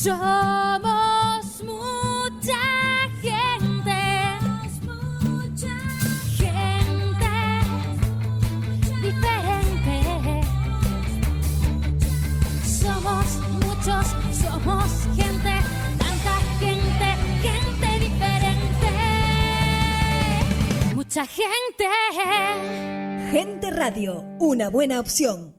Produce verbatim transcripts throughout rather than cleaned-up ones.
Somos mucha gente, mucha gente diferente. Somos muchos, somos gente, tanta gente, gente diferente. Mucha gente. Gente Radio, una buena opción.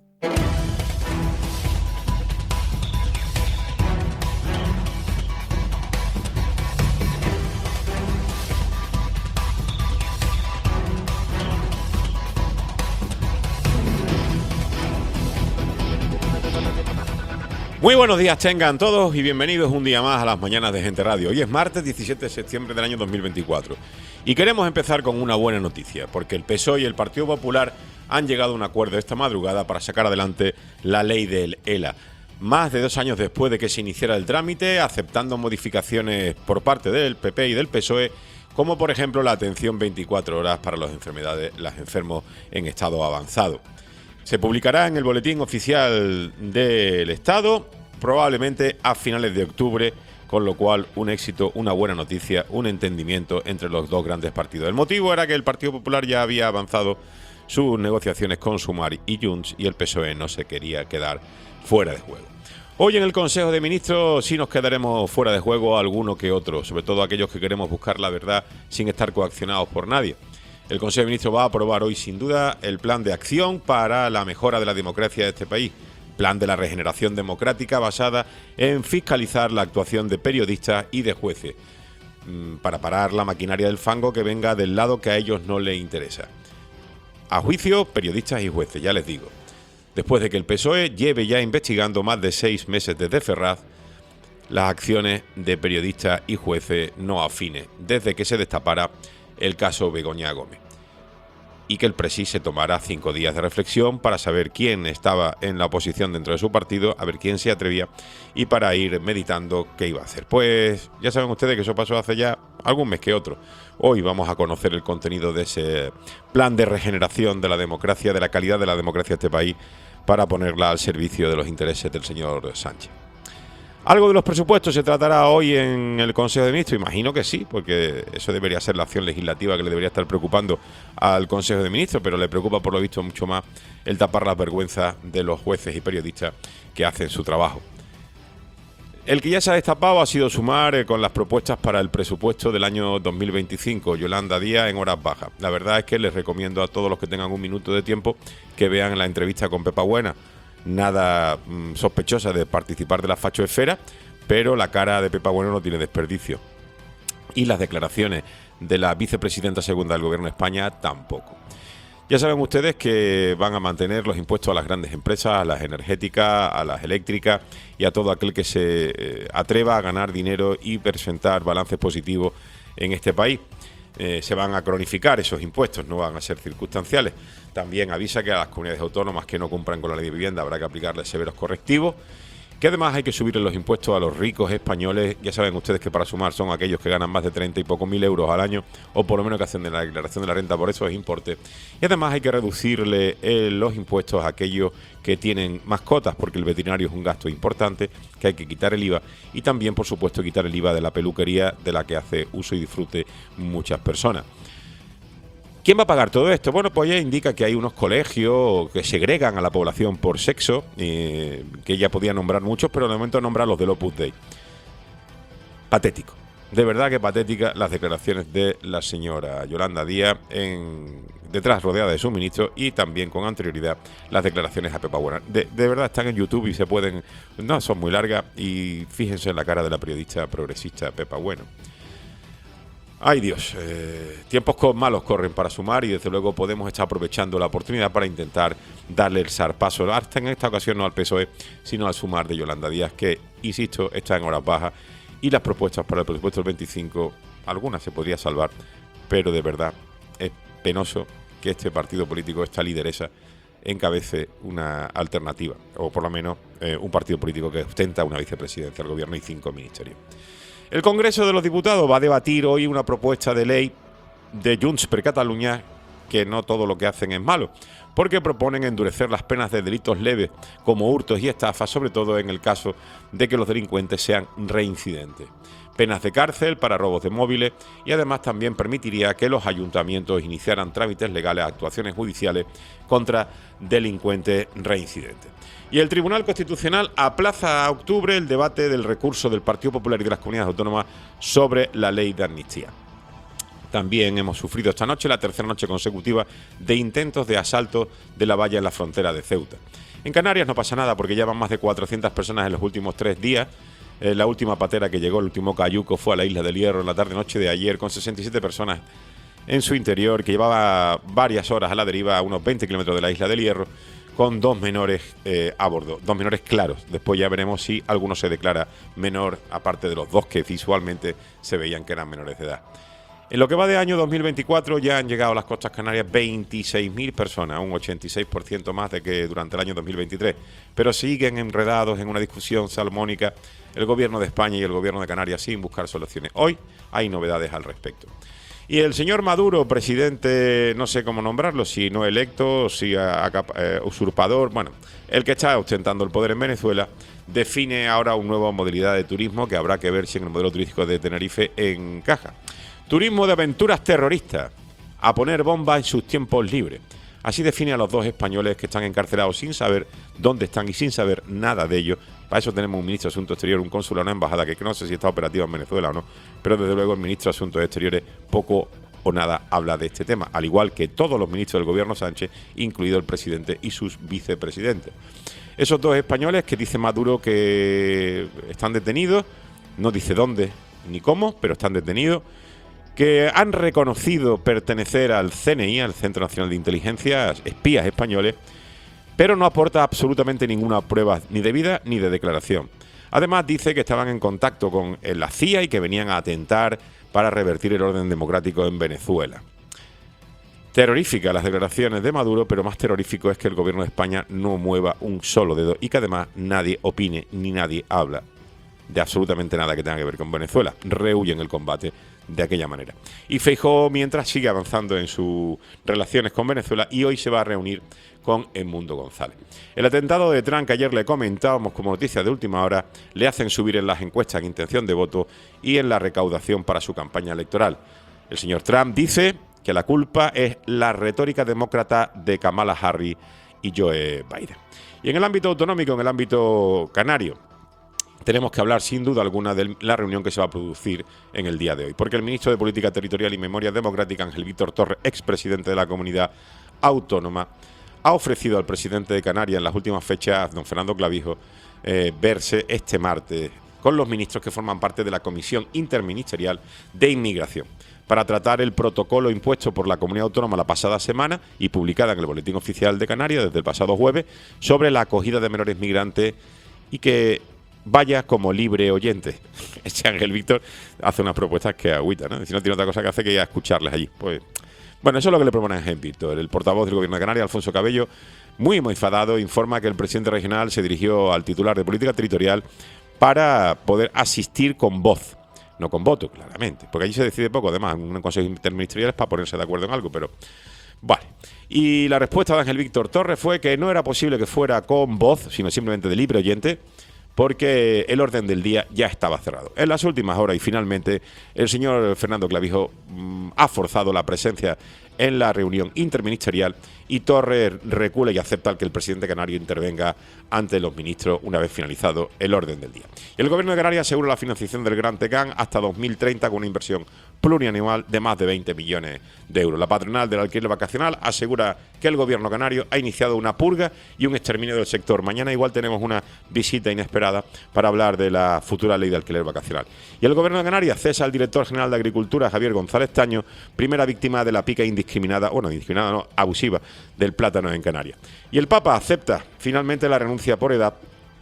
Muy buenos días tengan todos y bienvenidos un día más a las mañanas de Gente Radio. Hoy es martes diecisiete de septiembre del año dos mil veinticuatro y queremos empezar con una buena noticia, porque el P S O E y el Partido Popular han llegado a un acuerdo esta madrugada para sacar adelante la ley del E L A. Más de dos años después de que se iniciara el trámite, aceptando modificaciones por parte del P P y del P S O E, como por ejemplo la atención veinticuatro horas para los enfermedades, los enfermos en estado avanzado. Se publicará en el Boletín Oficial del Estado, probablemente a finales de octubre, con lo cual un éxito, una buena noticia, un entendimiento entre los dos grandes partidos. El motivo era que el Partido Popular ya había avanzado sus negociaciones con Sumar y Junts y el P S O E no se quería quedar fuera de juego. Hoy en el Consejo de Ministros sí nos quedaremos fuera de juego alguno que otro, sobre todo aquellos que queremos buscar la verdad sin estar coaccionados por nadie. El Consejo de Ministros va a aprobar hoy sin duda el plan de acción para la mejora de la democracia de este país, plan de la regeneración democrática basada en fiscalizar la actuación de periodistas y de jueces, para parar la maquinaria del fango que venga del lado que a ellos no les interesa. A juicio, periodistas y jueces, ya les digo. Después de que el P S O E lleve ya investigando más de seis meses desde Ferraz las acciones de periodistas y jueces no afines, desde que se destapara el caso Begoña Gómez, y que el Presi se tomara cinco días de reflexión para saber quién estaba en la oposición dentro de su partido, a ver quién se atrevía y para ir meditando qué iba a hacer. Pues ya saben ustedes que eso pasó hace ya algún mes que otro. Hoy vamos a conocer el contenido de ese plan de regeneración de la democracia, de la calidad de la democracia de este país, para ponerla al servicio de los intereses del señor Sánchez. ¿Algo de los presupuestos se tratará hoy en el Consejo de Ministros? Imagino que sí, porque eso debería ser la acción legislativa que le debería estar preocupando al Consejo de Ministros, pero le preocupa por lo visto mucho más el tapar las vergüenzas de los jueces y periodistas que hacen su trabajo. El que ya se ha destapado ha sido Sumar eh, con las propuestas para el presupuesto del año dos mil veinticinco, Yolanda Díaz en horas bajas. La verdad es que les recomiendo a todos los que tengan un minuto de tiempo que vean la entrevista con Pepa Buena. Nada mmm, sospechosa de participar de la fachoesfera, pero la cara de Pepa Bueno no tiene desperdicio. Y las declaraciones de la vicepresidenta segunda del Gobierno de España tampoco. Ya saben ustedes que van a mantener los impuestos a las grandes empresas, a las energéticas, a las eléctricas y a todo aquel que se eh, atreva a ganar dinero y presentar balances positivos en este país. Eh, se van a cronificar esos impuestos, no van a ser circunstanciales. También avisa que a las comunidades autónomas que no cumplan con la ley de vivienda habrá que aplicarles severos correctivos, que además hay que subirle los impuestos a los ricos españoles. Ya saben ustedes que para Sumar son aquellos que ganan más de treinta y pocos mil euros al año, o por lo menos que hacen de la declaración de la renta por esos importes. Y además hay que reducirle eh, los impuestos a aquellos que tienen mascotas, porque el veterinario es un gasto importante, que hay que quitar el I V A, y también, por supuesto, quitar el I V A de la peluquería, de la que hace uso y disfrute muchas personas. ¿Quién va a pagar todo esto? Bueno, pues ya indica que hay unos colegios que segregan a la población por sexo, eh, que ya podía nombrar muchos, pero de momento nombra los del Opus Dei. Patético. De verdad que patética las declaraciones de la señora Yolanda Díaz, en, detrás rodeada de su ministro, y también con anterioridad las declaraciones a Pepa Buena. De, de verdad están en YouTube y se pueden... No, son muy largas, y fíjense en la cara de la periodista progresista Pepa Bueno. Ay Dios, eh, tiempos malos corren para Sumar y desde luego podemos estar aprovechando la oportunidad para intentar darle el zarpazo, hasta en esta ocasión no al P S O E, sino al Sumar de Yolanda Díaz, que, insisto, está en horas bajas, y las propuestas para el presupuesto del veinticinco, algunas se podría salvar, pero de verdad es penoso que este partido político, esta lideresa, encabece una alternativa, o por lo menos eh, un partido político que ostenta una vicepresidencia del gobierno y cinco ministerios. El Congreso de los Diputados va a debatir hoy una propuesta de ley de Junts per Catalunya, que no todo lo que hacen es malo. porque proponen endurecer las penas de delitos leves como hurtos y estafas, sobre todo en el caso de que los delincuentes sean reincidentes. Penas de cárcel para robos de móviles y además también permitiría que los ayuntamientos iniciaran trámites legales, actuaciones judiciales contra delincuentes reincidentes. Y el Tribunal Constitucional aplaza a octubre el debate del recurso del Partido Popular y de las comunidades autónomas sobre la ley de amnistía. También hemos sufrido esta noche la tercera noche consecutiva de intentos de asalto de la valla en la frontera de Ceuta. En Canarias no pasa nada porque ya van más de cuatrocientas personas en los últimos tres días. Eh, la última patera que llegó, el último cayuco, fue a la Isla del Hierro en la tarde-noche de ayer con sesenta y siete personas en su interior, que llevaba varias horas a la deriva a unos veinte kilómetros de la Isla del Hierro, con dos menores eh, a bordo, dos menores claros. Después ya veremos si alguno se declara menor, aparte de los dos que visualmente se veían que eran menores de edad. En lo que va de año dos mil veinticuatro ya han llegado a las costas canarias veintiséis mil personas, un ochenta y seis por ciento más de que durante el año dos mil veintitrés, pero siguen enredados en una discusión salmónica el gobierno de España y el gobierno de Canarias sin buscar soluciones. Hoy hay novedades al respecto. Y el señor Maduro, presidente, no sé cómo nombrarlo, si no electo, si a, a, eh, usurpador, bueno, el que está ostentando el poder en Venezuela, define ahora una nueva modalidad de turismo que habrá que ver si en el modelo turístico de Tenerife encaja. Turismo de aventuras terroristas, a poner bombas en sus tiempos libres. Así define a los dos españoles que están encarcelados sin saber dónde están y sin saber nada de ellos. Para eso tenemos un ministro de Asuntos Exteriores, un cónsul, una embajada que no sé si está operativa en Venezuela o no, pero desde luego el ministro de Asuntos Exteriores poco o nada habla de este tema, al igual que todos los ministros del gobierno Sánchez, incluido el presidente y sus vicepresidentes. Esos dos españoles que dice Maduro que están detenidos, no dice dónde ni cómo, pero están detenidos, que han reconocido pertenecer al C N I, al Centro Nacional de Inteligencia, espías españoles, pero no aporta absolutamente ninguna prueba ni de vida ni de declaración. Además dice que estaban en contacto con la C I A y que venían a atentar para revertir el orden democrático en Venezuela. Terroríficas las declaraciones de Maduro, pero más terrorífico es que el gobierno de España no mueva un solo dedo y que además nadie opine ni nadie habla de absolutamente nada que tenga que ver con Venezuela. Rehuyen el combate de aquella manera. Y Feijóo, mientras, sigue avanzando en sus relaciones con Venezuela y hoy se va a reunir con Edmundo González. El atentado de Trump, que ayer le comentábamos como noticia de última hora, le hacen subir en las encuestas en intención de voto y en la recaudación para su campaña electoral. El señor Trump dice que la culpa es la retórica demócrata de Kamala Harris y Joe Biden. Y en el ámbito autonómico, en el ámbito canario, tenemos que hablar sin duda alguna de la reunión que se va a producir en el día de hoy, porque el ministro de Política Territorial y Memoria Democrática, Ángel Víctor Torres, expresidente de la comunidad autónoma, ha ofrecido al presidente de Canarias en las últimas fechas, don Fernando Clavijo, eh, verse este martes con los ministros que forman parte de la Comisión Interministerial de Inmigración para tratar el protocolo impuesto por la comunidad autónoma la pasada semana y publicada en el Boletín Oficial de Canarias desde el pasado jueves sobre la acogida de menores migrantes y que vaya como libre oyente. Ese Ángel Víctor hace unas propuestas que agüita, ¿no? Si no tiene otra cosa que hacer que ir a escucharles allí. Pues, bueno, eso es lo que le propone Ángel Víctor. El portavoz del Gobierno de Canarias, Alfonso Cabello, muy enfadado, informa que el presidente regional se dirigió al titular de Política Territorial para poder asistir con voz, no con voto, claramente, porque allí se decide poco, además, en un consejo interministerial es para ponerse de acuerdo en algo, pero vale. Y la respuesta de Ángel Víctor Torres fue que no era posible que fuera con voz, sino simplemente de libre oyente, porque el orden del día ya estaba cerrado. En las últimas horas y finalmente el señor Fernando Clavijo mmm, ha forzado la presencia en la reunión interministerial y Torres recula y acepta que el presidente canario intervenga ante los ministros una vez finalizado el orden del día. Y el gobierno de Canarias asegura la financiación del Gran Tecán hasta dos mil treinta con una inversión plurianual de más de veinte millones de euros. La patronal del alquiler vacacional asegura que el gobierno canario ha iniciado una purga y un exterminio del sector. Mañana igual tenemos una visita inesperada para hablar de la futura ley de alquiler vacacional. Y el gobierno de Canarias cesa al director general de Agricultura, Javier González Taño, primera víctima de la pica indiscriminada, bueno, indiscriminada no, abusiva, del plátano en Canarias. Y el Papa acepta finalmente la renuncia por edad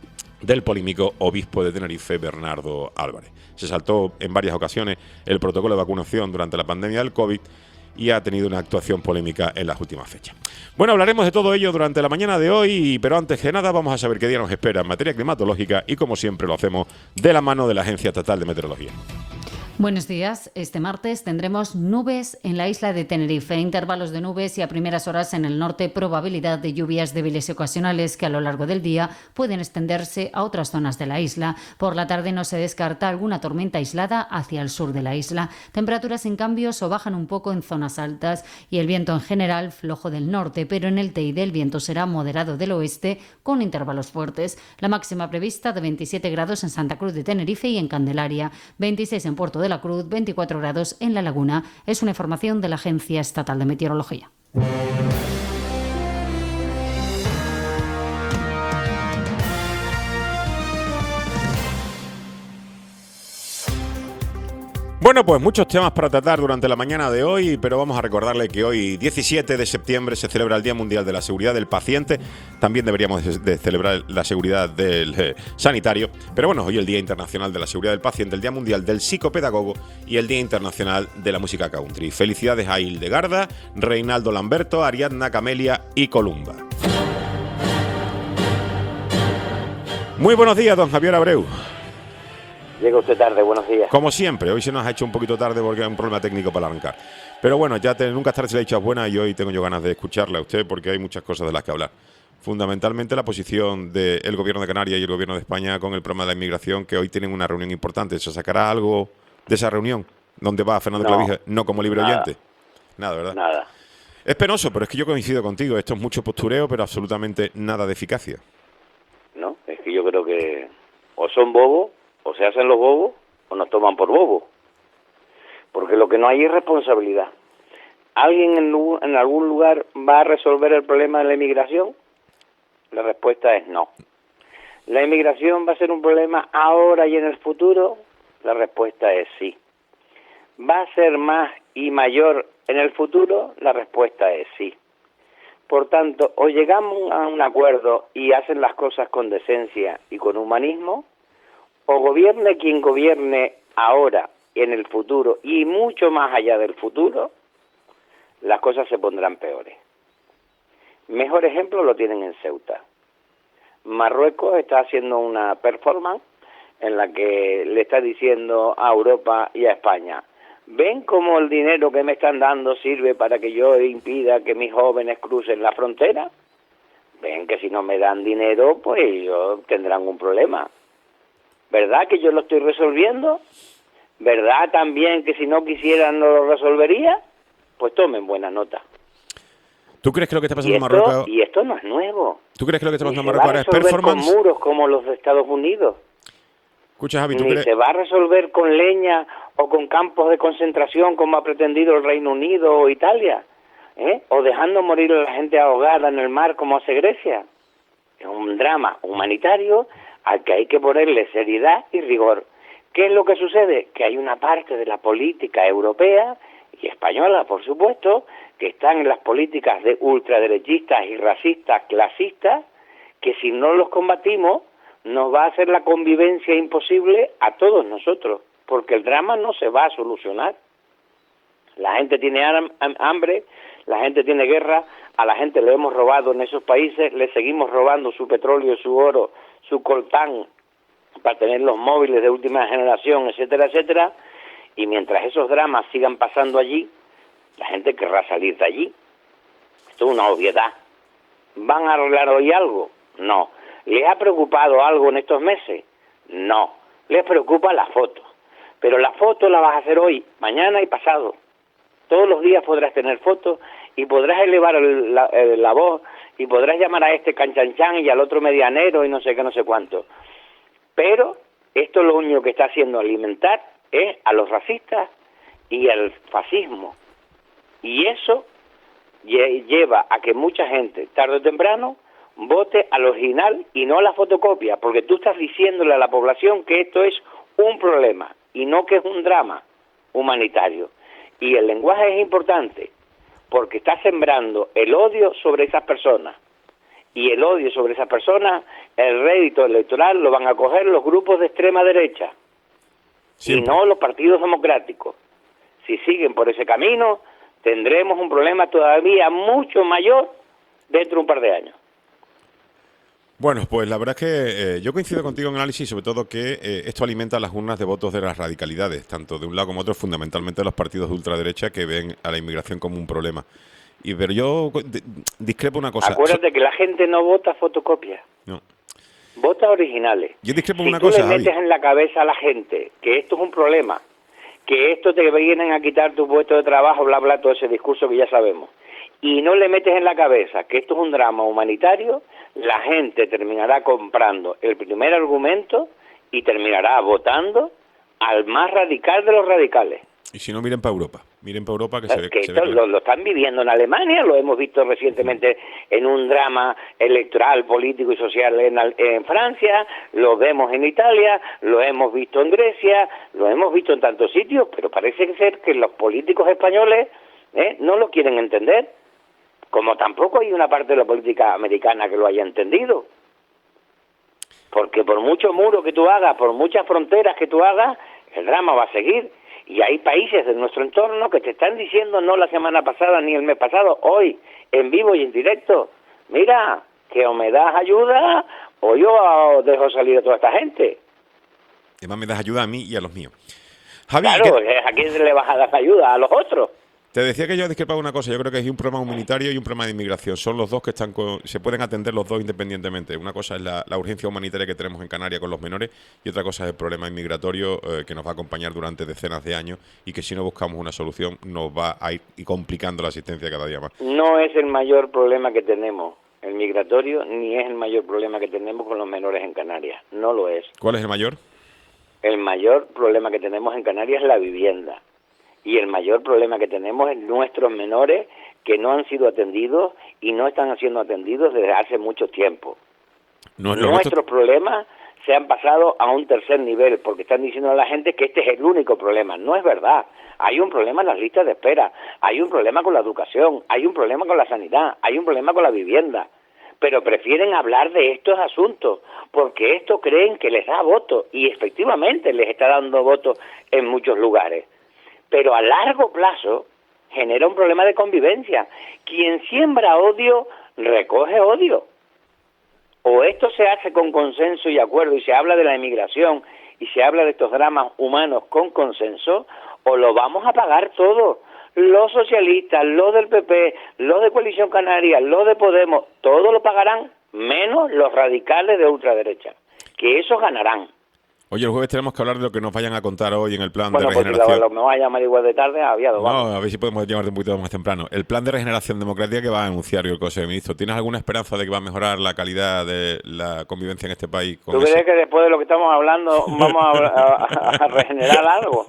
del polémico obispo de Tenerife, Bernardo Álvarez. Se saltó en varias ocasiones el protocolo de vacunación durante la pandemia del COVID y ha tenido una actuación polémica en las últimas fechas. Bueno, hablaremos de todo ello durante la mañana de hoy, pero antes que nada vamos a saber qué día nos espera en materia climatológica y como siempre lo hacemos de la mano de la Agencia Estatal de Meteorología. Buenos días. Este martes tendremos nubes en la isla de Tenerife, intervalos de nubes y a primeras horas en el norte probabilidad de lluvias débiles y ocasionales que a lo largo del día pueden extenderse a otras zonas de la isla. Por la tarde no se descarta alguna tormenta aislada hacia el sur de la isla. Temperaturas en cambio o bajan un poco en zonas altas y el viento en general flojo del norte, pero en el Teide el viento será moderado del oeste con intervalos fuertes. La máxima prevista de veintisiete grados en Santa Cruz de Tenerife y en Candelaria, veintiséis en Puerto de la Cruz, veinticuatro grados en La Laguna. Es una información de la Agencia Estatal de Meteorología. Bueno, pues muchos temas para tratar durante la mañana de hoy, pero vamos a recordarle que hoy, diecisiete de septiembre, se celebra el Día Mundial de la Seguridad del Paciente. También deberíamos de, de celebrar la seguridad del eh, sanitario. Pero bueno, hoy el Día Internacional de la Seguridad del Paciente, el Día Mundial del Psicopedagogo y el Día Internacional de la Música Country. Felicidades a Hildegarda, Reinaldo Lamberto, Ariadna, Camelia y Columba. Muy buenos días, don Javier Abreu. Llega usted tarde, buenos días. Como siempre, hoy se nos ha hecho un poquito tarde porque hay un problema técnico para arrancar. Pero bueno, ya te, nunca es tarde si la dicha es buena y hoy tengo yo ganas de escucharle a usted porque hay muchas cosas de las que hablar. Fundamentalmente la posición del Gobierno de Canarias y el Gobierno de España con el problema de la inmigración, que hoy tienen una reunión importante. ¿Se sacará algo de esa reunión? ¿Dónde va Fernando No, Clavija? No como libre nada. oyente. Nada, ¿verdad? Nada. Es penoso, pero es que yo coincido contigo. Esto es mucho postureo, pero absolutamente nada de eficacia. No, es que yo creo que o son bobos, o se hacen los bobos, o nos toman por bobos. Porque lo que no hay es responsabilidad. ¿Alguien en, en algún lugar va a resolver el problema de la inmigración? La respuesta es no. ¿La inmigración va a ser un problema ahora y en el futuro? La respuesta es sí. ¿Va a ser más y mayor en el futuro? La respuesta es sí. Por tanto, o llegamos a un acuerdo y hacen las cosas con decencia y con humanismo, o gobierne quien gobierne ahora, en el futuro y mucho más allá del futuro, las cosas se pondrán peores. Mejor ejemplo lo tienen en Ceuta. Marruecos está haciendo una performance en la que le está diciendo a Europa y a España: ¿ven cómo el dinero que me están dando sirve para que yo impida que mis jóvenes crucen la frontera? Ven que si no me dan dinero, pues ellos tendrán un problema. ¿Verdad que yo lo estoy resolviendo? ¿Verdad también que si no quisieran no lo resolvería? Pues tomen buena nota. ¿Tú crees que lo que está pasando y en esto, Marruecos... Y esto no es nuevo. ¿Tú crees que lo que está Ni pasando en se va Marruecos a es resolver performance? con muros como los de Estados Unidos. Escucha, Javi, ¿tú Ni crees...? se va a resolver con leña o con campos de concentración como ha pretendido el Reino Unido o Italia, ¿eh? O dejando morir a la gente ahogada en el mar como hace Grecia. Es un drama humanitario al que hay que ponerle seriedad y rigor. ¿Qué es lo que sucede? Que hay una parte de la política europea y española, por supuesto, que están en las políticas de ultraderechistas y racistas clasistas, que si no los combatimos nos va a hacer la convivencia imposible a todos nosotros, porque el drama no se va a solucionar. La gente tiene hambre, la gente tiene guerra, a la gente le hemos robado en esos países, le seguimos robando su petróleo, su oro, su coltán, para tener los móviles de última generación, etcétera, etcétera, y mientras esos dramas sigan pasando allí, la gente querrá salir de allí. Esto es una obviedad. ¿Van a arreglar hoy algo? No. ¿Les ha preocupado algo en estos meses? No. Les preocupa la foto. Pero la foto la vas a hacer hoy, mañana y pasado. Todos los días podrás tener fotos y podrás elevar el, la, el, la voz y podrás llamar a este canchanchan y al otro medianero y no sé qué, no sé cuánto. Pero esto lo único que está haciendo alimentar es a los racistas y al fascismo. Y eso lleva a que mucha gente, tarde o temprano, vote al original y no a la fotocopia, porque tú estás diciéndole a la población que esto es un problema y no que es un drama humanitario. Y el lenguaje es importante porque está sembrando el odio sobre esas personas. Y el odio sobre esas personas, el rédito electoral lo van a coger los grupos de extrema derecha. Siempre. Y no los partidos democráticos. Si siguen por ese camino, tendremos un problema todavía mucho mayor dentro de un par de años. Bueno, pues la verdad es que eh, yo coincido contigo en el análisis, sobre todo que eh, esto alimenta las urnas de votos de las radicalidades, tanto de un lado como otro, fundamentalmente de los partidos de ultraderecha que ven a la inmigración como un problema. Y pero yo de, discrepo una cosa. Acuérdate so, que la gente no vota fotocopias. No. Vota originales. Yo discrepo si una tú cosa, le metes Javi. en la cabeza a la gente que esto es un problema, que esto te vienen a quitar tu puesto de trabajo, bla, bla, todo ese discurso que ya sabemos, y no le metes en la cabeza que esto es un drama humanitario, la gente terminará comprando el primer argumento y terminará votando al más radical de los radicales. Y si no, miren para Europa. Miren para Europa que se ve que se esto ve lo, lo están viviendo en Alemania, lo hemos visto recientemente en un drama electoral, político y social en, en Francia, lo vemos en Italia, lo hemos visto en Grecia, lo hemos visto en tantos sitios, pero parece ser que los políticos españoles ¿eh? no lo quieren entender, como tampoco hay una parte de la política americana que lo haya entendido. Porque por mucho muro que tú hagas, por muchas fronteras que tú hagas, el drama va a seguir. Y hay países de nuestro entorno que te están diciendo, no la semana pasada ni el mes pasado, hoy, en vivo y en directo, mira, que o me das ayuda o yo dejo salir a toda esta gente. Además me das ayuda a mí y a los míos. Javi, claro, ¿qué? ¿a quién se le vas a dar ayuda? A los otros. Te decía que yo discrepaba una cosa. Yo creo que hay un problema humanitario y un problema de inmigración. Son los dos que están con, se pueden atender los dos independientemente. Una cosa es la, la urgencia humanitaria que tenemos en Canarias con los menores y otra cosa es el problema inmigratorio eh, que nos va a acompañar durante decenas de años y que si no buscamos una solución nos va a ir complicando la asistencia cada día más. No es el mayor problema que tenemos el migratorio, ni es el mayor problema que tenemos con los menores en Canarias. No lo es. ¿Cuál es el mayor? El mayor problema que tenemos en Canarias es la vivienda. Y el mayor problema que tenemos es nuestros menores que no han sido atendidos y no están siendo atendidos desde hace mucho tiempo. No, no, Nuestros nuestro... problemas se han pasado a un tercer nivel porque están diciendo a la gente que este es el único problema. No es verdad. Hay un problema en las listas de espera, hay un problema con la educación, hay un problema con la sanidad, hay un problema con la vivienda. Pero prefieren hablar de estos asuntos porque esto creen que les da votos y efectivamente les está dando votos en muchos lugares. Pero a largo plazo genera un problema de convivencia. Quien siembra odio, recoge odio. O esto se hace con consenso y acuerdo y se habla de la inmigración y se habla de estos dramas humanos con consenso, o lo vamos a pagar todos. Los socialistas, los del P P, los de Coalición Canaria, los de Podemos, todos lo pagarán, menos los radicales de ultraderecha, que esos ganarán. Oye, el jueves tenemos que hablar de lo que nos vayan a contar hoy en el plan bueno, de regeneración. Bueno, pues me vas a llamar igual de tarde, aviado, vamos. No, a ver si podemos llamarte un poquito más temprano. El plan de regeneración democrática que va a anunciar hoy el Consejo de Ministros. ¿Tienes alguna esperanza de que va a mejorar la calidad de la convivencia en este país? Con ¿Tú eso? crees que después de lo que estamos hablando vamos a, a, a regenerar algo?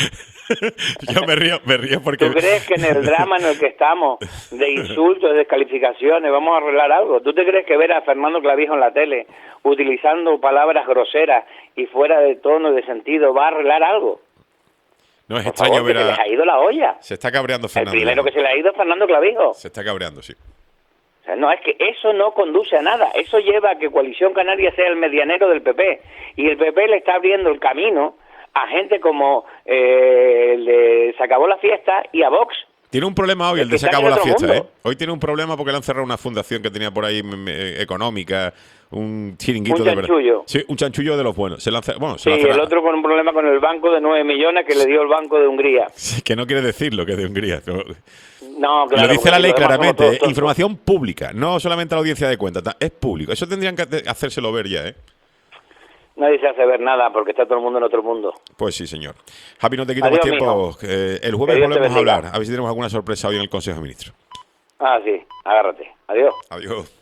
Yo me río, me río porque... ¿Tú crees que en el drama en el que estamos, de insultos, de descalificaciones, vamos a arreglar algo? ¿Tú te crees que ver a Fernando Clavijo en la tele utilizando palabras groseras y fuera de tono y de sentido va a arreglar algo? No es Por extraño favor, ver que a... se les ha ido la olla. Se está cabreando Fernando. El primero que se le ha ido es Fernando Clavijo. Se está cabreando, sí. O sea, no, es que eso no conduce a nada. Eso lleva a que Coalición Canaria sea el medianero del P P. Y el P P le está abriendo el camino a gente como eh, le, se acabó la fiesta y a Vox. Tiene un problema hoy, es el de se acabó la fiesta, mundo. ¿eh? Hoy tiene un problema porque le han cerrado una fundación que tenía por ahí me, económica, un chiringuito un de verdad. chanchullo. Sí, un chanchullo de los buenos. Se le han cer... bueno, se sí, le han el otro con un problema con el banco de nueve millones que le dio el Banco de Hungría. Sí, que no quiere decir lo que es de Hungría. Pero... No, claro. Lo dice la ley claramente, todos, todos. información pública, no solamente a la audiencia de cuentas, es público. Eso tendrían que hacérselo ver ya, ¿eh? Nadie se hace ver nada porque está todo el mundo en otro mundo. Pues sí, señor. Javi, no te quito Adiós, más tiempo. Eh, el jueves volvemos a hablar. A ver si tenemos alguna sorpresa hoy en el Consejo de Ministros. Ah, sí. Agárrate. Adiós. Adiós.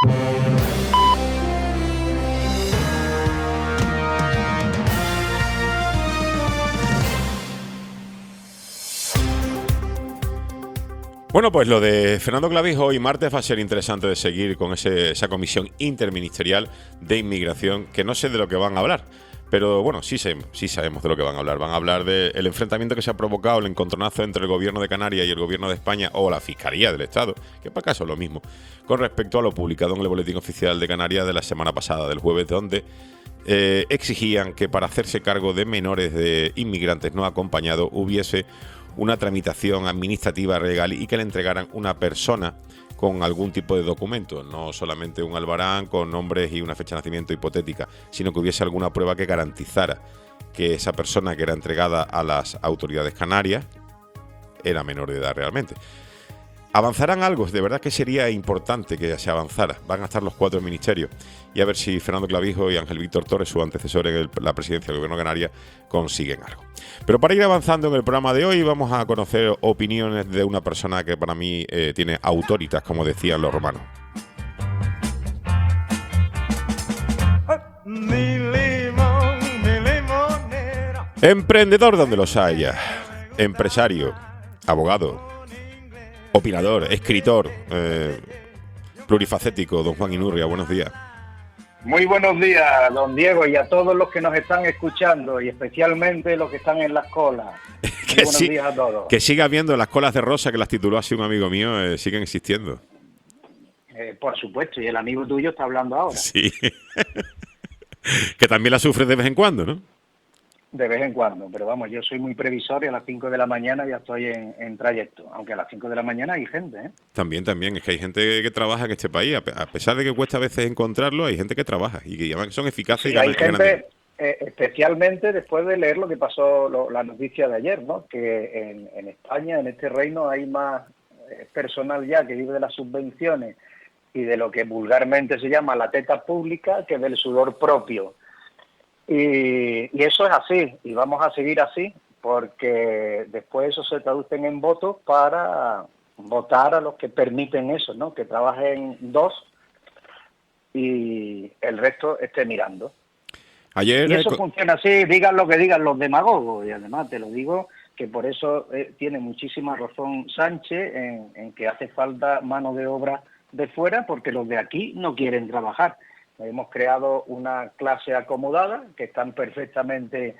Bueno, pues lo de Fernando Clavijo hoy martes va a ser interesante de seguir con ese, esa comisión interministerial de inmigración, que no sé de lo que van a hablar, pero bueno, sí, sé, sí sabemos de lo que van a hablar. Van a hablar del enfrentamiento que se ha provocado, el encontronazo entre el gobierno de Canarias y el gobierno de España, o la Fiscalía del Estado, que para caso es lo mismo, con respecto a lo publicado en el Boletín Oficial de Canarias de la semana pasada, del jueves, donde eh, exigían que para hacerse cargo de menores de inmigrantes no acompañados hubiese una tramitación administrativa legal y que le entregaran una persona con algún tipo de documento, no solamente un albarán con nombres y una fecha de nacimiento hipotética, sino que hubiese alguna prueba que garantizara que esa persona que era entregada a las autoridades canarias era menor de edad realmente. ¿Avanzarán algo? De verdad que sería importante que se avanzara. Van a estar los cuatro ministerios y a ver si Fernando Clavijo y Ángel Víctor Torres, su antecesor en el, la presidencia del Gobierno de Canarias, consiguen algo. Pero para ir avanzando en el programa de hoy vamos a conocer opiniones de una persona que para mí eh, tiene autoritas, como decían los romanos. Mi limón, mi limonera. Emprendedor donde los haya, empresario, abogado, opinador, escritor, eh, plurifacético, don Juan Inurria, buenos días. Muy buenos días, don Diego, y a todos los que nos están escuchando, y especialmente los que están en las colas. Muy que, buenos sí, días a todos. Que siga habiendo las colas de rosa, que las tituló así un amigo mío, eh, siguen existiendo. Eh, por supuesto, y el amigo tuyo está hablando ahora. Sí. Que también la sufre de vez en cuando, ¿no? De vez en cuando, pero vamos, yo soy muy previsor y a las cinco de la mañana ya estoy en, en trayecto, aunque a las cinco de la mañana hay gente, ¿eh? También, también, es que hay gente que trabaja en este país, a pesar de que cuesta a veces encontrarlo, hay gente que trabaja y que además son eficaces. Sí, y ganan, hay gente, eh, especialmente después de leer lo que pasó, lo, la noticia de ayer, ¿no? Que en, en España, en este reino, hay más eh, personal ya que vive de las subvenciones y de lo que vulgarmente se llama la teta pública que del sudor propio. Y, y eso es así, y vamos a seguir así, porque después eso se traduce en votos para votar a los que permiten eso, ¿no? Que trabajen dos y el resto esté mirando. Ayer y eso co- funciona así, digan lo que digan los demagogos, y además te lo digo, que por eso eh, tiene muchísima razón Sánchez en, en que hace falta mano de obra de fuera, porque los de aquí no quieren trabajar. Hemos creado una clase acomodada que están perfectamente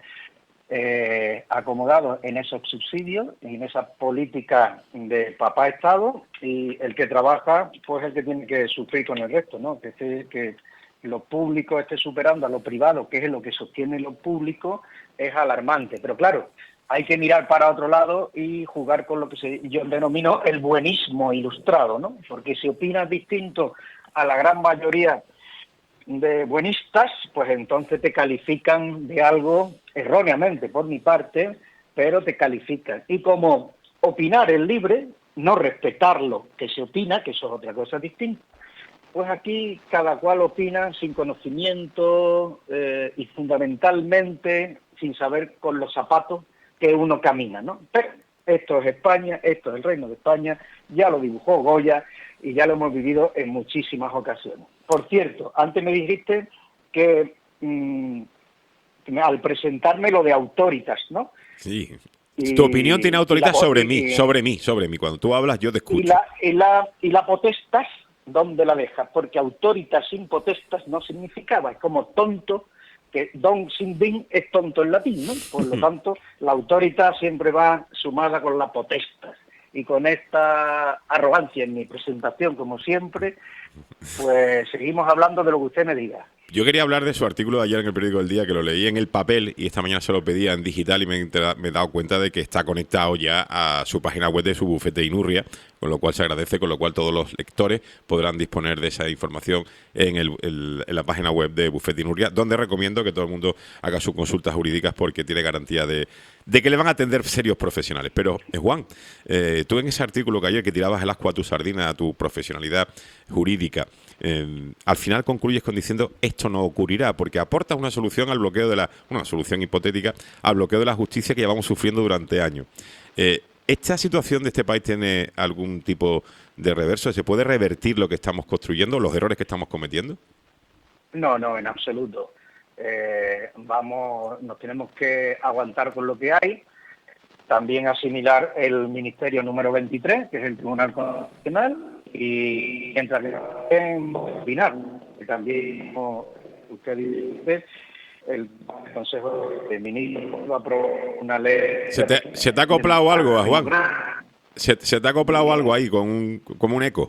eh, acomodados en esos subsidios, en esa política de papá Estado, y el que trabaja pues el que tiene que sufrir con el resto, ¿no? Que, esté, que lo público esté superando a lo privado, que es lo que sostiene lo público, es alarmante. Pero claro, hay que mirar para otro lado y jugar con lo que se, yo denomino el buenismo ilustrado, ¿no? Porque si opinas distinto a la gran mayoría de buenistas, pues entonces te califican de algo erróneamente por mi parte, pero te califican. Y como opinar es libre, no respetar lo que se opina, que eso es otra cosa distinta, pues aquí cada cual opina sin conocimiento eh, y fundamentalmente sin saber con los zapatos que uno camina, ¿no? Pero esto es España, esto es el Reino de España, ya lo dibujó Goya y ya lo hemos vivido en muchísimas ocasiones. Por cierto, antes me dijiste que mmm, al presentarme lo de autoritas, ¿no? Sí. Y, tu opinión tiene autoridad la, sobre y, mí, sobre mí, sobre mí. Cuando tú hablas, yo te escucho. Y la, y la, y la potestas, ¿dónde la dejas? Porque autoritas sin potestas no significaba, es como tonto, que don sin din es tonto en latín, ¿no? Por lo tanto, la autoridad siempre va sumada con la potestas. Y con esta arrogancia en mi presentación, como siempre, pues seguimos hablando de lo que usted me diga. Yo quería hablar de su artículo de ayer en el periódico El Día, que lo leí en el papel y esta mañana se lo pedía en digital y me, me he dado cuenta de que está conectado ya a su página web de su bufete Inurria, con lo cual se agradece, con lo cual todos los lectores podrán disponer de esa información en, el, el, en la página web de Bufete Inurria, donde recomiendo que todo el mundo haga sus consultas jurídicas porque tiene garantía de, de que le van a atender serios profesionales. Pero, eh, Juan, eh, tú en ese artículo que ayer que tirabas el ascua a tu sardina, a tu profesionalidad jurídica, Eh, al final concluyes con diciendo esto no ocurrirá porque aportas una solución al bloqueo de la una solución hipotética al bloqueo de la justicia que llevamos sufriendo durante años. Eh, ¿Esta situación de este país tiene algún tipo de reverso? ¿Se puede revertir lo que estamos construyendo, los errores que estamos cometiendo? No, no, en absoluto. Eh, vamos, nos tenemos que aguantar con lo que hay. También asimilar el Ministerio número veintitrés, que es el Tribunal Constitucional, y mientras que en opinar, que también, como usted dice, el Consejo de Ministros aprobó una ley... ¿Se te, se te ha acoplado algo, Juan? ¿Se, se te ha acoplado algo ahí, con un, como un eco?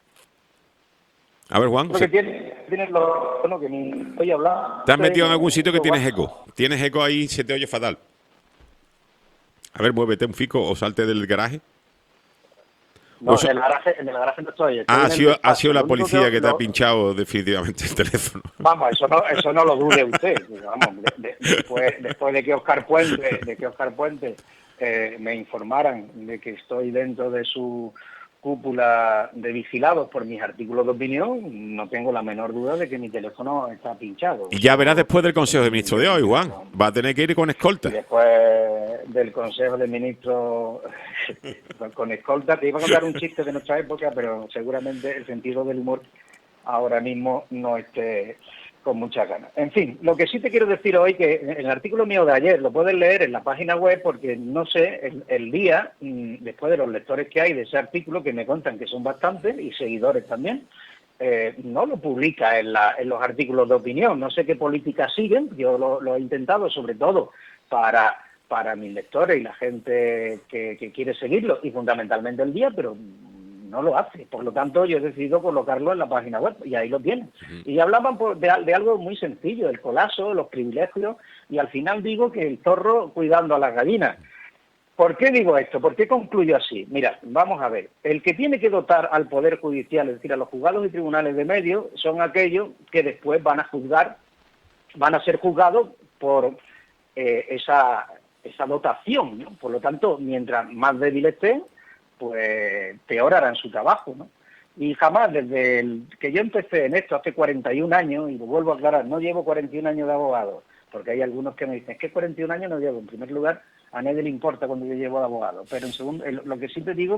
A ver, Juan. Lo que tiene, tiene lo bueno, que ni estoy hablando... ¿Te has metido en algún sitio que tienes eco? Tienes eco ahí, se te oye fatal. A ver, muévete un fico o salte del garaje. No, O sea- en el garaje, en el garaje no estoy. estoy Ah, en ha el sido, ha despacho. sido la Lo único policía que te ha lo- pinchado definitivamente el teléfono. Vamos, eso no, eso no lo dude usted. Vamos, de- de- después, después de que Oscar Puente, de que Oscar Puente eh, me informaran de que estoy dentro de su cúpula de vigilados por mis artículos de opinión, no tengo la menor duda de que mi teléfono está pinchado. Y ya verás después del Consejo de Ministros de hoy, Juan. Va a tener que ir con escolta. Y después del Consejo de Ministros con escolta, te iba a contar un chiste de nuestra época, pero seguramente el sentido del humor ahora mismo no esté con muchas ganas. En fin, lo que sí te quiero decir hoy, que en el artículo mío de ayer lo puedes leer en la página web, porque no sé, el, el día, mmm, después de los lectores que hay de ese artículo, que me contan que son bastantes, y seguidores también, eh, no lo publica en, la, en los artículos de opinión. No sé qué política siguen, yo lo, lo he intentado sobre todo para, para mis lectores y la gente que, que quiere seguirlo, y fundamentalmente el día, pero no lo hace. Por lo tanto, yo he decidido colocarlo en la página web y ahí lo tienen. Uh-huh. Y hablaban por, de, de algo muy sencillo, el colapso, los privilegios, y al final digo que el zorro cuidando a las gallinas. ¿Por qué digo esto? ¿Por qué concluyo así? Mira, vamos a ver. El que tiene que dotar al Poder Judicial, es decir, a los juzgados y tribunales de medios, son aquellos que después van a juzgar, van a ser juzgados por eh, esa, esa dotación, ¿no? Por lo tanto, mientras más débil estén, pues peor harán su trabajo, ¿no? Y jamás, desde el que yo empecé en esto hace cuarenta y un años, y lo vuelvo a aclarar, no llevo cuarenta y un años de abogado, porque hay algunos que me dicen, es que cuarenta y un años no llevo. En primer lugar, a nadie le importa cuando yo llevo de abogado, pero en segundo, lo que sí te digo,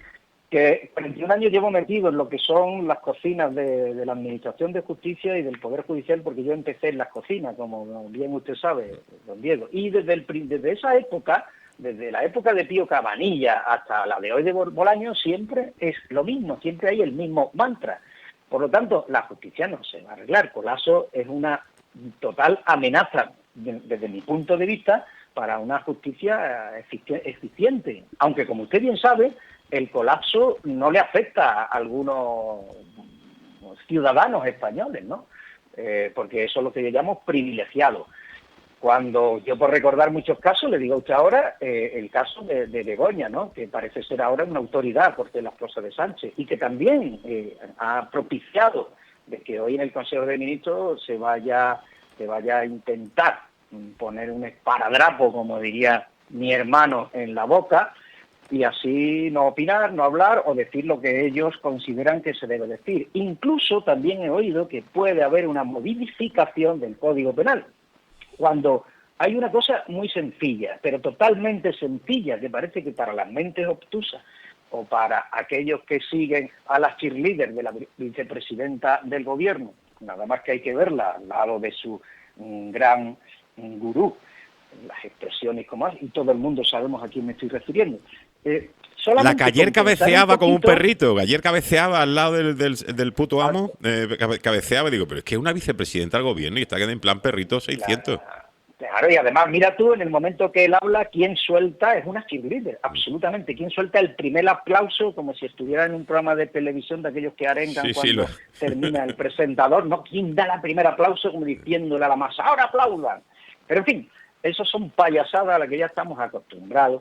que cuarenta y un años llevo metido en lo que son las cocinas de, de la Administración de Justicia y del Poder Judicial, porque yo empecé en las cocinas, como bien usted sabe, don Diego, y desde, el, desde esa época, desde la época de Pío Cabanilla hasta la de hoy de Bolaño, siempre es lo mismo, siempre hay el mismo mantra. Por lo tanto, la justicia no se va a arreglar. Colasso es una total amenaza, de, desde mi punto de vista, para una justicia eficiente. Aunque, como usted bien sabe, el colapso no le afecta a algunos ciudadanos españoles, ¿no? Eh, porque eso es lo que yo llamo privilegiado. Cuando yo, por recordar muchos casos, le digo a usted ahora eh, el caso de, de Begoña, ¿no? Que parece ser ahora una autoridad por las cosas de Sánchez, y que también eh, ha propiciado de que hoy en el Consejo de Ministros se vaya, se vaya a intentar poner un esparadrapo, como diría mi hermano, en la boca, y así no opinar, no hablar o decir lo que ellos consideran que se debe decir. Incluso también he oído que puede haber una modificación del Código Penal, cuando hay una cosa muy sencilla, pero totalmente sencilla, que parece que para las mentes obtusas o para aquellos que siguen a la cheerleader de la vicepresidenta del gobierno, nada más que hay que verla al lado de su mm, gran mm, gurú, las expresiones como es, y todo el mundo sabemos a quién me estoy refiriendo. Eh, La que ayer cabeceaba un como un poquito, perrito, que ayer cabeceaba al lado del, del, del puto amo, eh, cabeceaba y digo, pero es que es una vicepresidenta del gobierno y está en plan perrito seiscientos. Claro, claro, y además, mira tú, en el momento que él habla, quien suelta es una cheerleader, absolutamente. Quien suelta el primer aplauso, como si estuviera en un programa de televisión de aquellos que arengan sí, cuando sí, lo... termina el presentador, ¿no? ¿Quién da el primer aplauso? Como diciéndole a la masa, ¡ahora aplaudan! Pero en fin, eso son payasadas a las que ya estamos acostumbrados.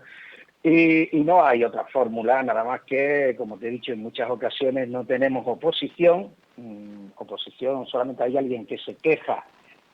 Y, y no hay otra fórmula, nada más que, como te he dicho en muchas ocasiones, no tenemos oposición. Mm, oposición, solamente hay alguien que se queja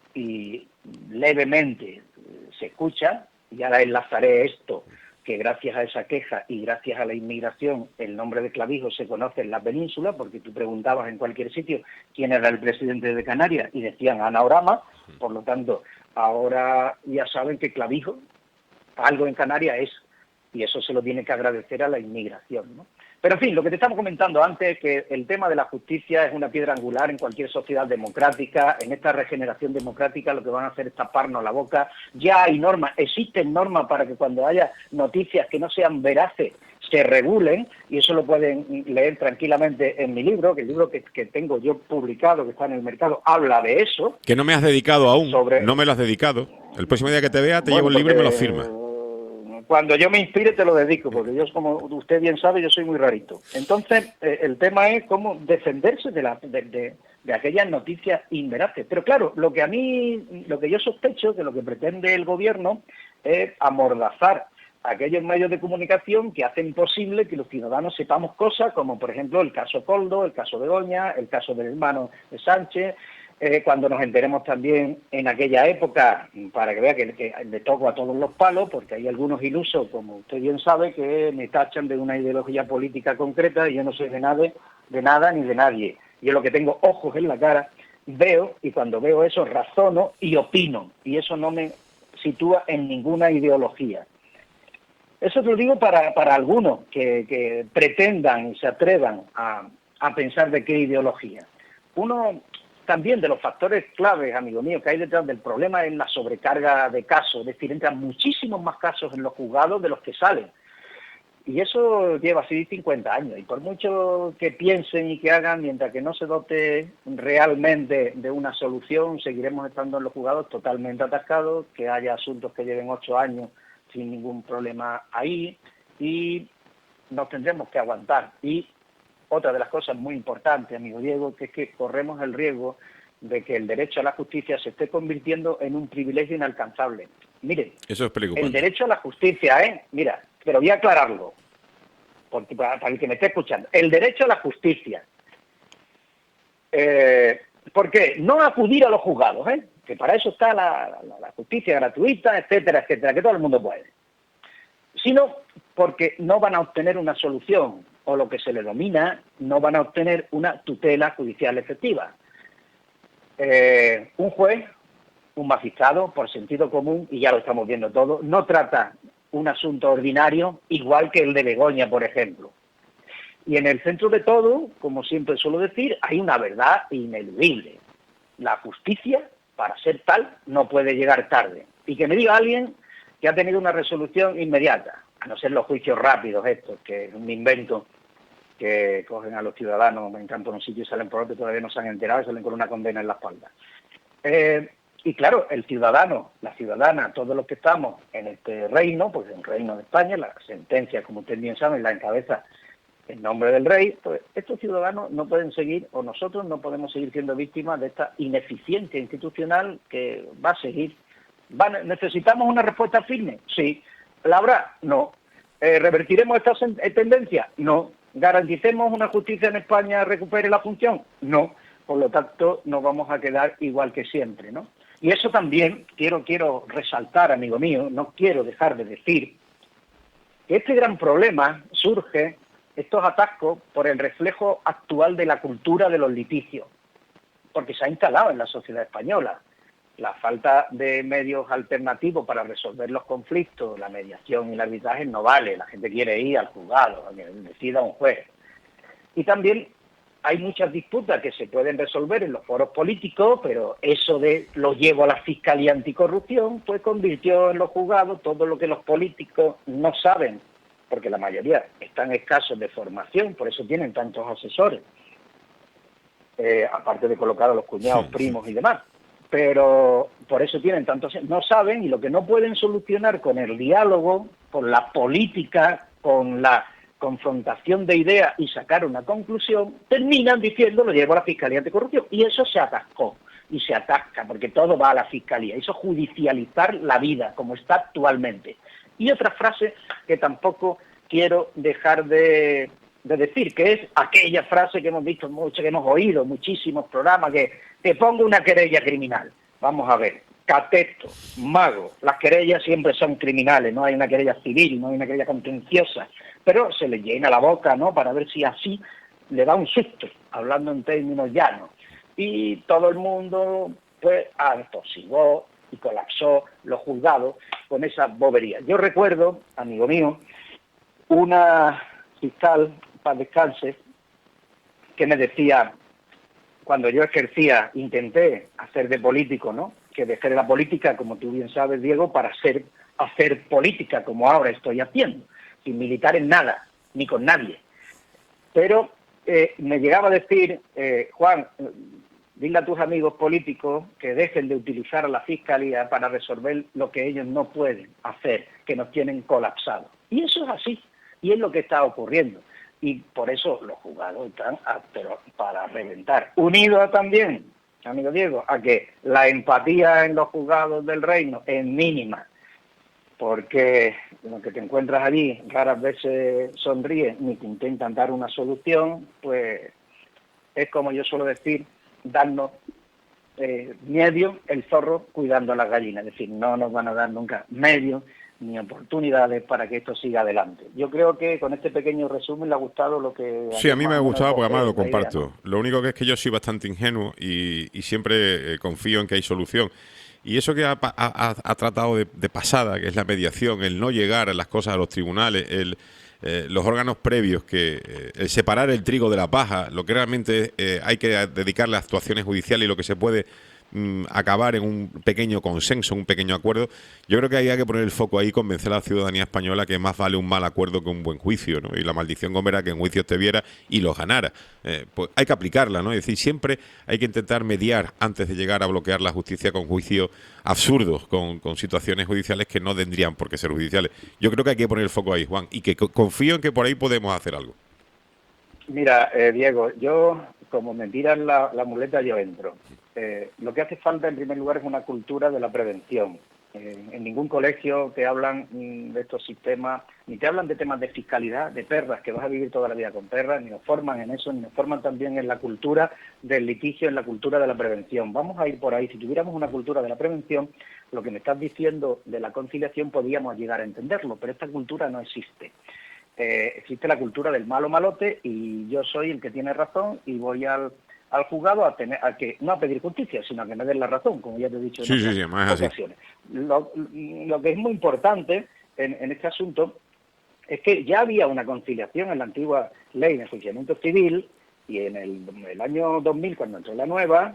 y levemente se escucha, y ahora enlazaré esto, que gracias a esa queja y gracias a la inmigración el nombre de Clavijo se conoce en la península, porque tú preguntabas en cualquier sitio quién era el presidente de Canarias y decían Anaorama. Por lo tanto, ahora ya saben que Clavijo, algo en Canarias es, y eso se lo tiene que agradecer a la inmigración, ¿no? Pero en fin, lo que te estamos comentando antes es que el tema de la justicia es una piedra angular en cualquier sociedad democrática. En esta regeneración democrática lo que van a hacer es taparnos la boca. Ya hay normas, existen normas para que cuando haya noticias que no sean veraces se regulen, y eso lo pueden leer tranquilamente en mi libro, que el libro que, que tengo yo publicado, que está en el mercado, habla de eso. Que no me has dedicado aún, sobre... no me lo has dedicado. El próximo día que te vea te bueno, llevo el libro y me lo porque... firmas. Cuando yo me inspire te lo dedico, porque yo, como usted bien sabe, yo soy muy rarito. Entonces, eh, el tema es cómo defenderse de, la, de, de, de aquellas noticias inveraces. Pero claro, lo que a mí, lo que yo sospecho, que lo que pretende el gobierno es amordazar aquellos medios de comunicación que hacen posible que los ciudadanos sepamos cosas como, por ejemplo, el caso Coldo, el caso Begoña, el caso del hermano de Sánchez, eh, cuando nos enteremos también en aquella época, para que vea que, que le toco a todos los palos, porque hay algunos ilusos, como usted bien sabe, que me tachan de una ideología política concreta y yo no soy de nada, de nada ni de nadie. Yo lo que tengo ojos en la cara, veo, y cuando veo eso razono y opino, y eso no me sitúa en ninguna ideología. Eso te lo digo para, para algunos que, que pretendan y se atrevan a, a pensar de qué ideología. Uno también de los factores claves, amigo mío, que hay detrás del problema es la sobrecarga de casos, es decir, entran muchísimos más casos en los juzgados de los que salen. Y eso lleva así cincuenta años, y por mucho que piensen y que hagan, mientras que no se dote realmente de una solución, seguiremos estando en los juzgados totalmente atascados, que haya asuntos que lleven ocho años sin ningún problema ahí, y nos tendremos que aguantar. Y otra de las cosas muy importantes, amigo Diego, que es que corremos el riesgo de que el derecho a la justicia se esté convirtiendo en un privilegio inalcanzable. Mire, eso es preocupante. El derecho a la justicia, ¿eh? Mira, pero voy a aclararlo, porque para, para el que me esté escuchando. El derecho a la justicia. Eh, ¿Por qué? No acudir a los juzgados, ¿eh? Que para eso está la, la, la justicia gratuita, etcétera, etcétera, que todo el mundo puede. Sino porque no van a obtener una solución, o lo que se le denomina, no van a obtener una tutela judicial efectiva. Eh, un juez, un magistrado, por sentido común, y ya lo estamos viendo todo, no trata un asunto ordinario igual que el de Begoña, por ejemplo. Y en el centro de todo, como siempre suelo decir, hay una verdad ineludible. La justicia, para ser tal, no puede llegar tarde. Y que me diga alguien que ha tenido una resolución inmediata, a no ser los juicios rápidos estos, que es un invento que cogen a los ciudadanos, entran por un sitio y salen por otro, todavía no se han enterado y salen con una condena en la espalda. Eh, y claro, el ciudadano, la ciudadana, todos los que estamos en este reino, pues en el reino de España, la sentencia, como ustedes bien saben, la encabeza en nombre del rey, pues estos ciudadanos no pueden seguir, o nosotros no podemos seguir siendo víctimas de esta ineficiencia institucional que va a seguir. ¿Va, ¿Necesitamos una respuesta firme? Sí. ¿La habrá? No. Eh, ¿Revertiremos esta tendencia? No. ¿Garanticemos una justicia en España recupere la función? No. Por lo tanto, nos vamos a quedar igual que siempre, ¿no? Y eso también quiero, quiero resaltar, amigo mío, no quiero dejar de decir que este gran problema surge, estos atascos, por el reflejo actual de la cultura de los litigios, porque se ha instalado en la sociedad española. La falta de medios alternativos para resolver los conflictos, la mediación y el arbitraje no vale. La gente quiere ir al juzgado, a que decida un juez. Y también hay muchas disputas que se pueden resolver en los foros políticos, pero eso de lo llevo a la Fiscalía Anticorrupción, pues convirtió en los juzgados todo lo que los políticos no saben, porque la mayoría están escasos de formación, por eso tienen tantos asesores, eh, aparte de colocar a los cuñados, primos y demás. Pero por eso tienen tantos, no saben, y lo que no pueden solucionar con el diálogo, con la política, con la confrontación de ideas y sacar una conclusión, terminan diciendo lo llevo a la Fiscalía Anticorrupción. Y eso se atascó y se atasca, porque todo va a la Fiscalía. Eso es judicializar la vida, como está actualmente. Y otra frase que tampoco quiero dejar de, de decir, que es aquella frase que hemos visto mucho, que hemos oído en muchísimos programas, que te pongo una querella criminal. Vamos a ver, cateto, mago, las querellas siempre son criminales, no hay una querella civil, no hay una querella contenciosa, pero se le llena la boca, ¿no?, para ver si así le da un susto, hablando en términos llanos. Y todo el mundo, pues, atosigó y colapsó los juzgados con esa bobería. Yo recuerdo, amigo mío, una fiscal, para descanse, que me decía, cuando yo ejercía, intenté hacer de político, ¿no?, que dejé de la política, como tú bien sabes, Diego, para hacer, hacer política, como ahora estoy haciendo, sin militar en nada, ni con nadie. Pero eh, me llegaba a decir, eh, Juan, eh, dile a tus amigos políticos que dejen de utilizar a la Fiscalía para resolver lo que ellos no pueden hacer, que nos tienen colapsados. Y eso es así, y es lo que está ocurriendo. Y por eso los juzgados están a, pero para reventar. Unido también, amigo Diego, a que la empatía en los juzgados del reino es mínima. porque lo que te encuentras allí raras veces sonríe ni te intentan dar una solución, pues es como yo suelo decir, darnos eh, medio el zorro cuidando a las gallinas, es decir, no nos van a dar nunca medio ni oportunidades para que esto siga adelante. Yo creo que con este pequeño resumen le ha gustado lo que... Sí, a mí me ha gustado porque además lo la idea, comparto. ¿no? Lo único que es que yo soy bastante ingenuo y, y siempre eh, confío en que hay solución. Y eso que ha, ha- ha- ha tratado de, de pasada, que es la mediación, el no llegar a las cosas a los tribunales, el, eh, los órganos previos, que eh, el separar el trigo de la paja, lo que realmente eh, hay que dedicarle a actuaciones judiciales y lo que se puede mm, acabar en un pequeño consenso, un pequeño acuerdo. Yo creo que ahí hay que poner el foco ahí y convencer a la ciudadanía española que más vale un mal acuerdo que un buen juicio, ¿no? Y la maldición gomera que en juicios te viera y los ganara. Eh, pues hay que aplicarla, ¿no? Es decir, siempre hay que intentar mediar antes de llegar a bloquear la justicia con juicios absurdos, con, con situaciones judiciales que no tendrían por qué ser judiciales. Yo creo que hay que poner el foco ahí, Juan, y que co- confío en que por ahí podemos hacer algo. Mira, eh, Diego, yo, como me tiran la, la muleta, yo entro. Eh, lo que hace falta, en primer lugar, es una cultura de la prevención. Eh, en ningún colegio te hablan mm, de estos sistemas, ni te hablan de temas de fiscalidad, de perras, que vas a vivir toda la vida con perras, ni nos forman en eso, ni nos forman también en la cultura del litigio, en la cultura de la prevención. Vamos a ir por ahí. Si tuviéramos una cultura de la prevención, lo que me estás diciendo de la conciliación podríamos llegar a entenderlo, pero esta cultura no existe. Eh, existe la cultura del malo malote y yo soy el que tiene razón y voy al, al juzgado a tener a que no a pedir justicia, sino a que me den la razón, como ya te he dicho en Sí, sí, otras sí, más es así. ocasiones. Lo, lo que es muy importante en, en este asunto es que ya había una conciliación en la antigua ley de enjuiciamiento civil y en el, el año dos mil, cuando entró la nueva,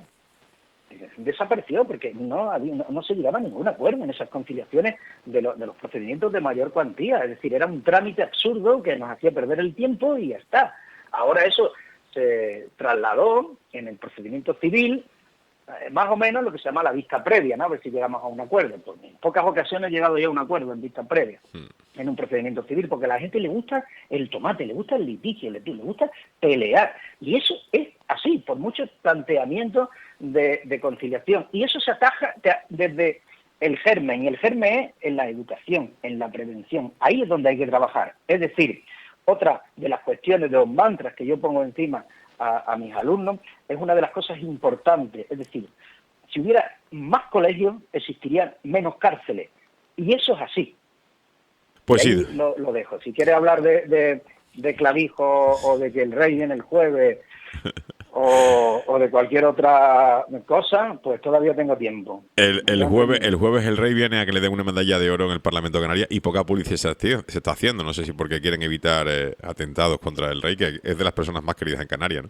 desapareció porque no, había, no, no se llegaba a ningún acuerdo en esas conciliaciones de, lo, de los procedimientos de mayor cuantía. Es decir, era un trámite absurdo que nos hacía perder el tiempo y ya está. Ahora eso se trasladó en el procedimiento civil, eh, más o menos lo que se llama la vista previa, ¿no? A ver si llegamos a un acuerdo. Pues en pocas ocasiones he llegado ya a un acuerdo en vista previa, mm. en un procedimiento civil, porque a la gente le gusta el tomate, le gusta el litigio, le, le gusta pelear. Y eso es así, por muchos planteamientos de, de conciliación. Y eso se ataja desde el germen, y el germen es en la educación, en la prevención. Ahí es donde hay que trabajar. Es decir, otra de las cuestiones, de los mantras que yo pongo encima a, a mis alumnos, es una de las cosas importantes. Es decir, si hubiera más colegios, existirían menos cárceles. Y eso es así. Pues sí. Lo, lo dejo. Si quieres hablar de, de, de clavijo o de que el rey viene el jueves o, o de cualquier otra cosa, pues todavía tengo tiempo. El, el jueves el jueves el rey viene a que le den una medalla de oro en el Parlamento de Canarias y poca publicidad se, hace- se está haciendo. No sé si porque quieren evitar eh, atentados contra el rey, que es de las personas más queridas en Canarias, ¿no?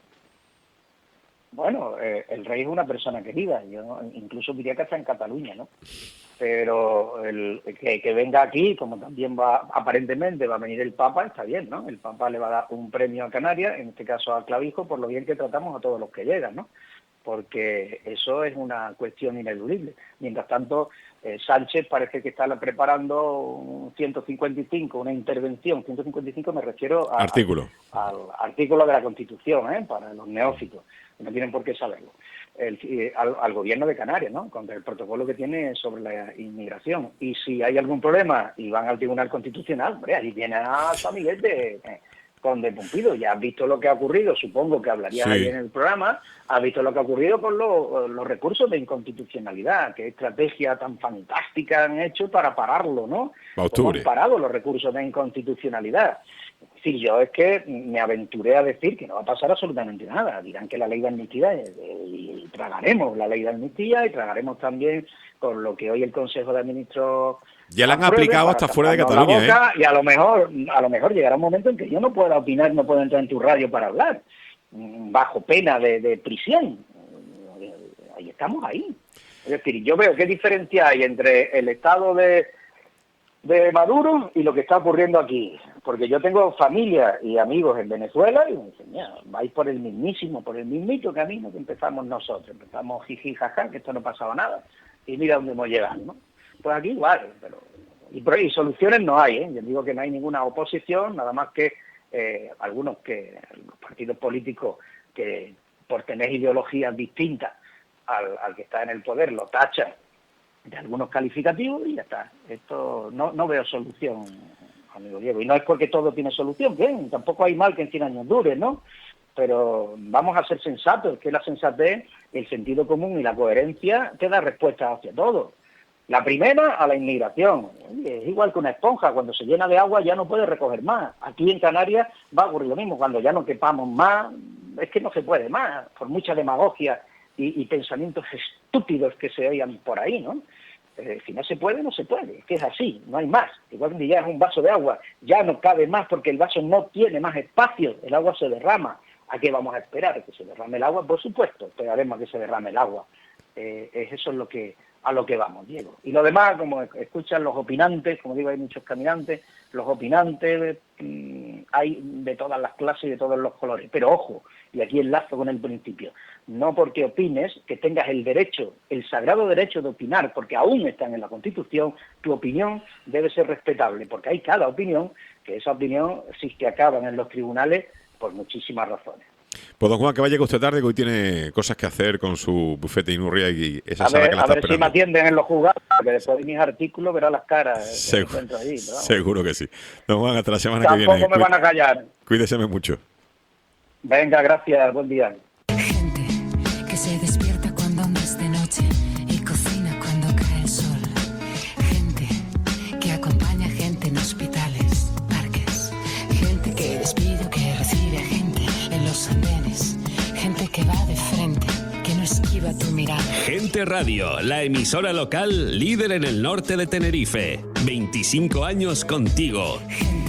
Bueno, eh, el rey es una persona querida, yo incluso diría que está en Cataluña, ¿no? Pero el, que, que venga aquí, como también va, aparentemente va a venir el Papa, está bien, ¿no? El Papa le va a dar un premio a Canarias, en este caso a Clavijo, por lo bien que tratamos a todos los que llegan, ¿no? Porque eso es una cuestión ineludible. Mientras tanto, eh, Sánchez parece que está preparando un ciento cincuenta y cinco, una intervención, ciento cincuenta y cinco me refiero a, Artículo. al artículo de la Constitución, ¿eh? Para los neófitos, que no tienen por qué saberlo. El, eh, al, al gobierno de Canarias, ¿no? Contra el protocolo que tiene sobre la inmigración. Y si hay algún problema y van al Tribunal Constitucional, hombre, allí viene a su amiguete, eh, Conde Pumpido. Ya has visto lo que ha ocurrido, supongo que hablarías Sí. ahí en el programa, has visto lo que ha ocurrido con los, los recursos de inconstitucionalidad, qué estrategia tan fantástica han hecho para pararlo, ¿no? A octubre. ¿Cómo han parado los recursos de inconstitucionalidad? Sí, yo es que me aventuré a decir que no va a pasar absolutamente nada. Dirán que la ley de amnistía, eh, y tragaremos la ley de amnistía y tragaremos también con lo que hoy el Consejo de Ministros Ya la han apruebe aplicado para hasta fuera de taparnos la Cataluña, boca, y a lo mejor a lo mejor llegará un momento en que yo no pueda opinar, no pueda entrar en tu radio para hablar, mm, bajo pena de, de prisión. Eh, Ahí estamos ahí. Es decir, yo veo qué diferencia hay entre el estado de de Maduro y lo que está ocurriendo aquí, porque yo tengo familia y amigos en Venezuela y me dicen, mira, vais por el mismísimo, por el mismito camino que empezamos nosotros, empezamos jiji jaja, que esto no pasaba nada, y mira dónde hemos llegado, ¿no? Pues aquí igual, pero y, por ahí soluciones no hay, ¿eh? Yo digo que no hay ninguna oposición, nada más que eh, algunos que, los partidos políticos que por tener ideologías distintas al, al que está en el poder lo tachan de algunos calificativos y ya está. Esto no, no veo solución, amigo Diego. Y no es porque todo tiene solución, bien, tampoco hay mal que en cien años dure, ¿no? Pero vamos a ser sensatos, que la sensatez, el sentido común y la coherencia te da respuestas hacia todo. La primera, a la inmigración. Oye, es igual que una esponja, cuando se llena de agua ya no puede recoger más. Aquí en Canarias va a ocurrir lo mismo, cuando ya no quepamos más, es que no se puede más, por mucha demagogia y, y pensamientos estúpidos que se oigan por ahí, ¿no? Eh, si no se puede, no se puede, es que es así, no hay más. Igual que ya es un vaso de agua, ya no cabe más porque el vaso no tiene más espacio, el agua se derrama. ¿A qué vamos a esperar? ¿A que se derrame el agua? Por supuesto, esperaremos a que se derrame el agua. Eh, eso es lo que a lo que vamos, Diego. Y lo demás, como escuchan los opinantes, como digo, hay muchos caminantes, los opinantes mmm, hay de todas las clases y de todos los colores. Pero ojo, y aquí enlazo con el principio, no porque opines que tengas el derecho, el sagrado derecho de opinar, porque aún están en la Constitución, tu opinión debe ser respetable, porque hay cada opinión, que esa opinión sí que acaban en los tribunales por muchísimas razones. Pues don Juan, que vaya usted tarde, que hoy tiene cosas que hacer con su bufete Inurria y esa a sala ver, que la a está ver esperando. si me atienden en los juzgados, porque después de mis artículos verá las caras. Seguro, que allí, pero seguro que sí. Don Juan, hasta la semana tampoco que viene. me van a callar. Cuídeseme mucho. Venga, gracias, buen día. Gente que se despierta cuando aún es de noche y cocina cuando cae el sol. Gente que acompaña gente en hospitales, parques. Gente que despide o que recibe a gente en los andenes. Gente que va de frente, que no esquiva tu mirada. Gente Radio, la emisora local líder en el norte de Tenerife. veinticinco años contigo.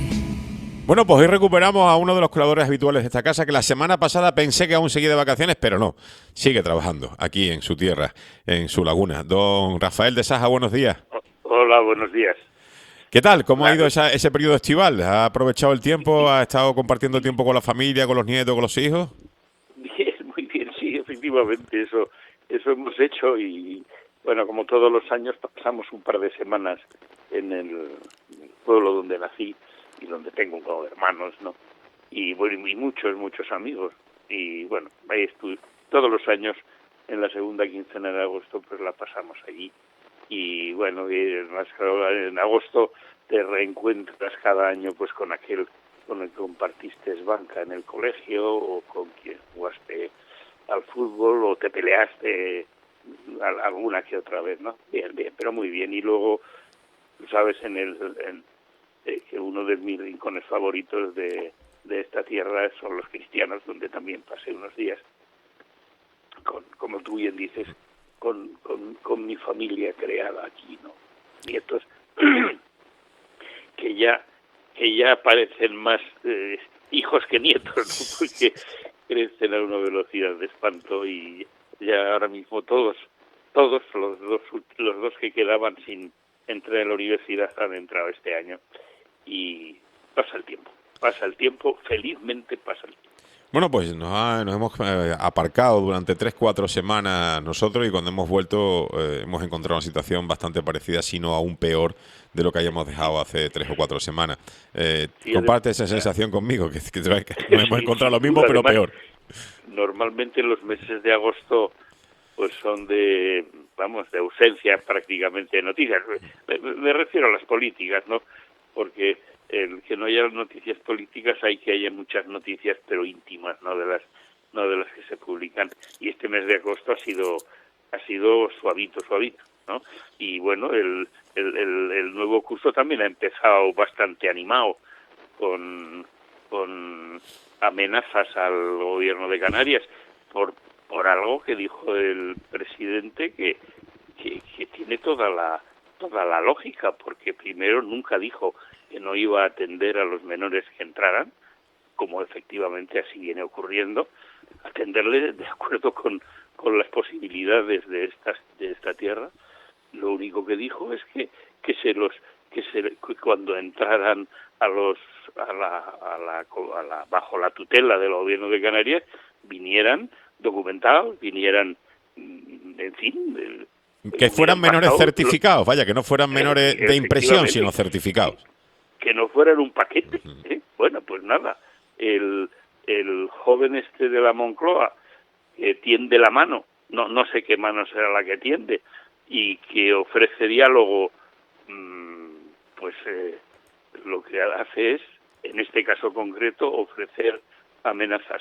Bueno, pues hoy recuperamos a uno de los colaboradores habituales de esta casa, que la semana pasada pensé que aún seguía de vacaciones, pero no, sigue trabajando aquí en su tierra, en su laguna. Don Rafael de Saja, buenos días. Hola, buenos días. ¿Qué tal? ¿Cómo ha ido esa, ese periodo estival? ¿Ha aprovechado el tiempo? ¿Ha estado compartiendo tiempo con la familia, con los nietos, con los hijos? Bien, muy bien, sí, efectivamente, eso, eso hemos hecho y, bueno, como todos los años pasamos un par de semanas en el pueblo donde nací y donde tengo como hermanos, ¿no? Y bueno, y muchos, muchos amigos. Y bueno, ahí estuve todos los años en la segunda quincena de agosto, pues la pasamos allí. Y bueno, y en agosto te reencuentras cada año pues con aquel con el que compartiste banca en el colegio o con quien jugaste al fútbol o te peleaste alguna que otra vez, ¿no? Bien, bien, pero muy bien. Y luego, sabes, en el en, eh, que uno de mis rincones favoritos de, de esta tierra son los cristianos, donde también pasé unos días, con, como tú bien dices, con, con, con mi familia creada aquí, ¿no? Nietos que ya que ya parecen más eh, hijos que nietos, ¿no? Porque crecen a una velocidad de espanto y ya ahora mismo todos todos los dos los dos que quedaban sin entrar en la universidad han entrado este año y pasa el tiempo, pasa el tiempo, felizmente pasa el tiempo. Bueno, pues nos, ha, nos hemos eh, aparcado durante tres, cuatro semanas nosotros y cuando hemos vuelto eh, hemos encontrado una situación bastante parecida, si no aún peor, de lo que hayamos dejado hace tres o cuatro semanas. Eh, sí, comparte esa sensación conmigo, que, que, que nos hemos encontrado lo mismo, pero peor. Normalmente los meses de agosto pues son de, vamos, de ausencia prácticamente de noticias. Me, me refiero a las políticas, ¿no? Porque el que no haya noticias políticas hay que haya muchas noticias, pero íntimas, no de las no de las que se publican. Y este mes de agosto ha sido ha sido suavito, suavito, ¿no? Y bueno, el el, el, el nuevo curso también ha empezado bastante animado, con con amenazas al gobierno de Canarias por por algo que dijo el presidente que que, que tiene toda la toda la lógica, porque primero nunca dijo que no iba a atender a los menores que entraran, como efectivamente así viene ocurriendo, atenderles de acuerdo con, con las posibilidades de estas de esta tierra. Lo único que dijo es que que se los que se que cuando entraran a los a la, a la a la bajo la tutela del gobierno de Canarias vinieran documentados, vinieran, en fin, que fueran menores certificados, vaya, que no fueran menores de impresión, sino certificados. Que no fueran un paquete. ¿eh? Bueno, pues nada, el el joven este de la Moncloa que tiende la mano, no no sé qué mano será la que tiende, y que ofrece diálogo, mmm, pues eh, lo que hace es, en este caso concreto, ofrecer amenazas.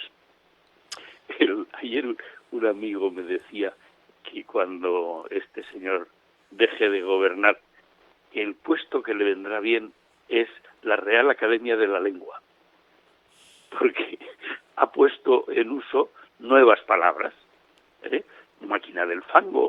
El, ayer un amigo me decía que cuando este señor deje de gobernar, el puesto que le vendrá bien es la Real Academia de la Lengua, porque ha puesto en uso nuevas palabras, ¿eh? Máquina del fango,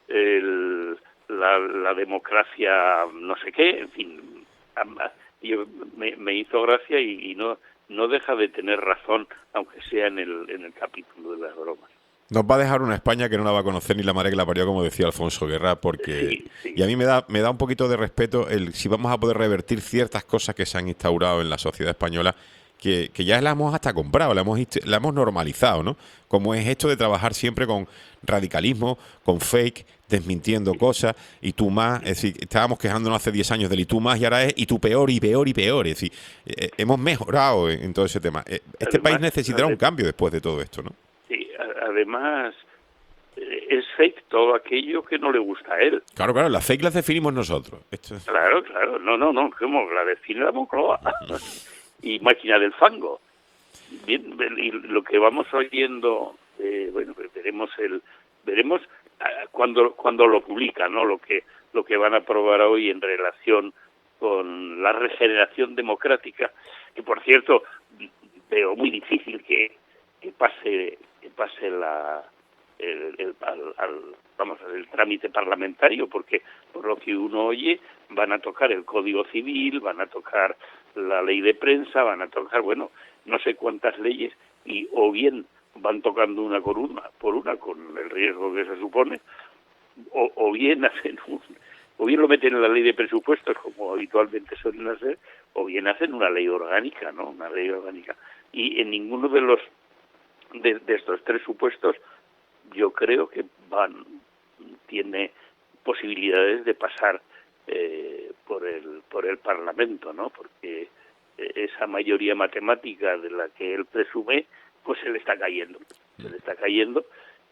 el, la, la democracia no sé qué, en fin, yo, me, me hizo gracia y, y no no deja de tener razón, aunque sea en el en el capítulo de las bromas. Nos va a dejar una España que no la va a conocer ni la madre que la parió, como decía Alfonso Guerra, porque sí, sí. Y a mí me da me da un poquito de respeto el si vamos a poder revertir ciertas cosas que se han instaurado en la sociedad española, que, que ya la hemos hasta comprado, la hemos la hemos normalizado, ¿no? Como es esto de trabajar siempre con radicalismo, con fake, desmintiendo cosas, y tú más, es decir, estábamos quejándonos hace diez años del y tú más, y ahora es y tú peor, y peor, y peor, es decir, eh, hemos mejorado en, en todo ese tema. Eh, este Además, país necesitará un además, cambio después de todo esto, ¿no? Sí, además eh, es fake todo aquello que no le gusta a él. Claro, claro, las fake las definimos nosotros. Esto es... Claro, claro, no, no, no, como la define la Moncloa. Y máquina del fango. Bien, y lo que vamos oyendo, eh, bueno, veremos el veremos cuando cuando lo publican, ¿no? Lo que lo que van a aprobar hoy en relación con la regeneración democrática, que por cierto veo muy difícil que, que pase que pase la el, el al, al, vamos el trámite parlamentario, porque por lo que uno oye van a tocar el Código Civil, van a tocar la ley de prensa, van a tocar, bueno, no sé cuántas leyes, y o bien van tocando una por una, por una con el riesgo que se supone, o, o bien hacen un, o bien lo meten en la ley de presupuestos, como habitualmente suelen hacer, o bien hacen una ley orgánica, ¿no? Una ley orgánica. Y en ninguno de los de, de estos tres supuestos yo creo que van tiene posibilidades de pasar eh, por el por el Parlamento, ¿no? Porque esa mayoría matemática de la que él presume, pues se le está cayendo, se le está cayendo,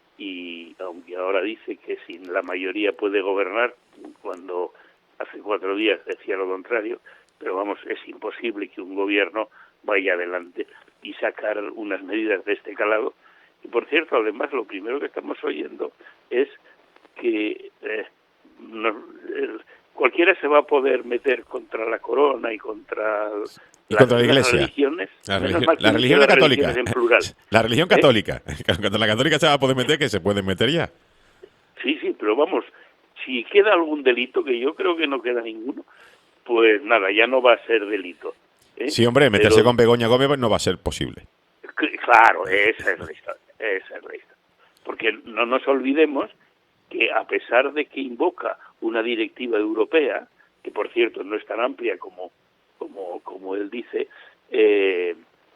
y aunque ahora dice que sin la mayoría puede gobernar, cuando hace cuatro días decía lo contrario, pero vamos, es imposible que un gobierno vaya adelante y sacar unas medidas de este calado. Y por cierto, además, lo primero que estamos oyendo es que eh, no, eh, cualquiera se va a poder meter contra la corona y contra, y contra la iglesia, las religiones, la, religi la religión las católica, en plural. La religión ¿Eh? católica, contra la católica se va a poder meter, que se puede meter ya. Sí, sí, pero vamos, si queda algún delito, que yo creo que no queda ninguno, pues nada, ya no va a ser delito. ¿eh? Sí, hombre, meterse pero, con Begoña Gómez no va a ser posible. Claro, esa es la historia, esa es la historia. Porque no nos olvidemos que a pesar de que invoca una directiva europea, que por cierto no es tan amplia como como como él dice, eh,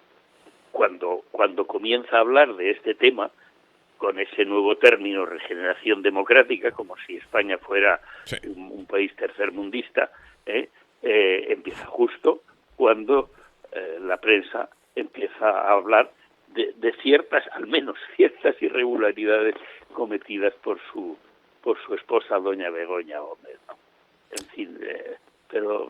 cuando cuando comienza a hablar de este tema con ese nuevo término regeneración democrática, como si España fuera sí. un, un país tercermundista, eh, eh, empieza justo cuando eh, la prensa empieza a hablar de, de ciertas, al menos ciertas irregularidades cometidas por su por su esposa doña Begoña Gómez, ¿no? En fin, eh, pero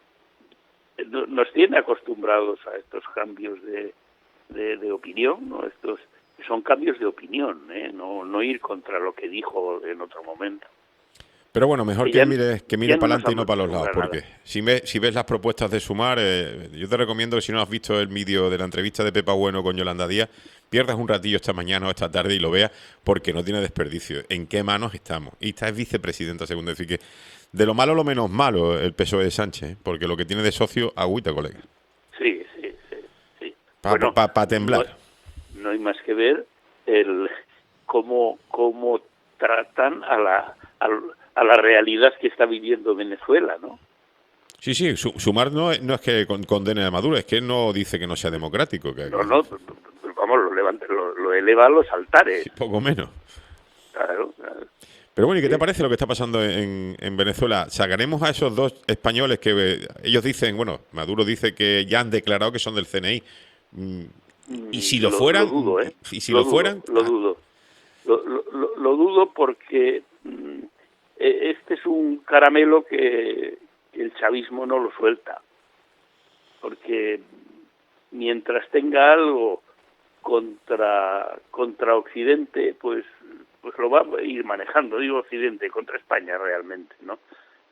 no, nos tiene acostumbrados a estos cambios de, de, de opinión, ¿no? Estos son cambios de opinión, ¿eh? no, no ir contra lo que dijo en otro momento. Pero bueno, mejor que, que mire, que mire no para adelante y no para los lados, porque si, me, si ves las propuestas de Sumar, eh, yo te recomiendo que si no has visto el vídeo de la entrevista de Pepa Bueno con Yolanda Díaz, pierdas un ratillo esta mañana o esta tarde y lo veas, porque no tiene desperdicio. ¿En qué manos estamos? Y esta es vicepresidenta segunda, es decir que de lo malo lo menos malo el P S O E de Sánchez, ¿eh? Porque lo que tiene de socio, agüita, colega. Sí, sí, sí. sí. Para bueno, pa, pa temblar. No, no hay más que ver el cómo, cómo tratan a la... A, a la realidad que está viviendo Venezuela, ¿no? Sí, sí, su, Sumar no, no es que condene a Maduro, es que no dice que no sea democrático. Que, no, no, vamos, lo, levanta, lo, lo eleva a los altares. Sí, poco menos. Claro, claro. Pero bueno, ¿y qué te parece lo que está pasando en, en Venezuela? ¿Sacaremos a esos dos españoles que eh, ellos dicen, bueno, Maduro dice que ya han declarado que son del C N I? Mm, y si lo, lo fueran... Lo dudo, ¿eh? Y si lo, lo dudo, fueran... Lo dudo. Lo, lo, lo, lo dudo porque... Mm, eh, este es un caramelo que el chavismo no lo suelta, porque mientras tenga algo contra contra Occidente, pues pues lo va a ir manejando, digo Occidente, contra España realmente, ¿no?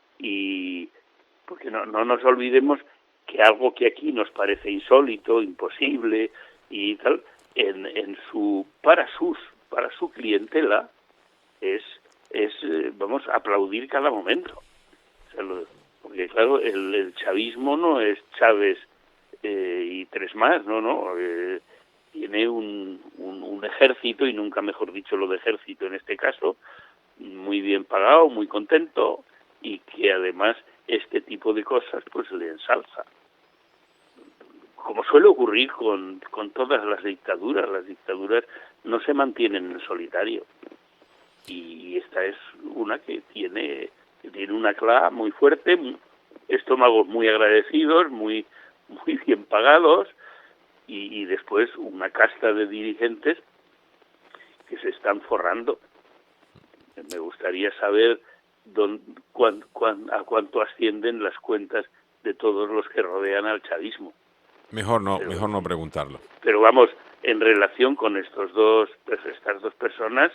Y porque no, no nos olvidemos que algo que aquí nos parece insólito, imposible y tal, en, en su para sus para su clientela es es vamos a aplaudir cada momento. O sea, lo, porque claro, el, el chavismo no es Chávez eh, y tres más, no, no, eh, tiene un, un, un ejército, y nunca mejor dicho lo de ejército en este caso, muy bien pagado, muy contento, y que además este tipo de cosas pues le ensalza. Como suele ocurrir con, con todas las dictaduras, las dictaduras no se mantienen en solitario. Y esta es una que tiene, que tiene una clave muy fuerte, estómagos muy agradecidos, muy, muy bien pagados, y, y después una casta de dirigentes que se están forrando. Me gustaría saber don, cuán, cuán, a cuánto ascienden las cuentas de todos los que rodean al chavismo. Mejor no, pero, mejor no preguntarlo. Pero vamos, en relación con estos dos, pues estas dos personas,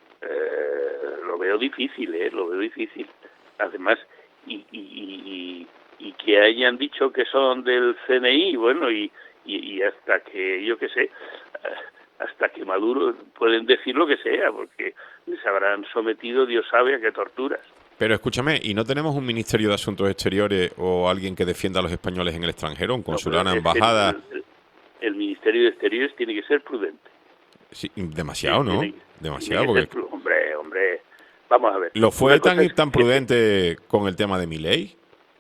eh, lo veo difícil, eh, lo veo difícil. Además, y, y, y, y que hayan dicho que son del C N I, bueno, y, y, y hasta que, yo qué sé, hasta que Maduro pueden decir lo que sea, porque les habrán sometido, Dios sabe a qué torturas. Pero escúchame, ¿y no tenemos un Ministerio de Asuntos Exteriores o alguien que defienda a los españoles en el extranjero, un consulado, una embajada? El, el, el Ministerio de Exteriores tiene que ser prudente. Sí, demasiado, ¿no? Tiene, demasiado, tiene porque... Ser, hombre, hombre, vamos a ver. ¿Lo fue tan, es, tan prudente con el tema de Milei?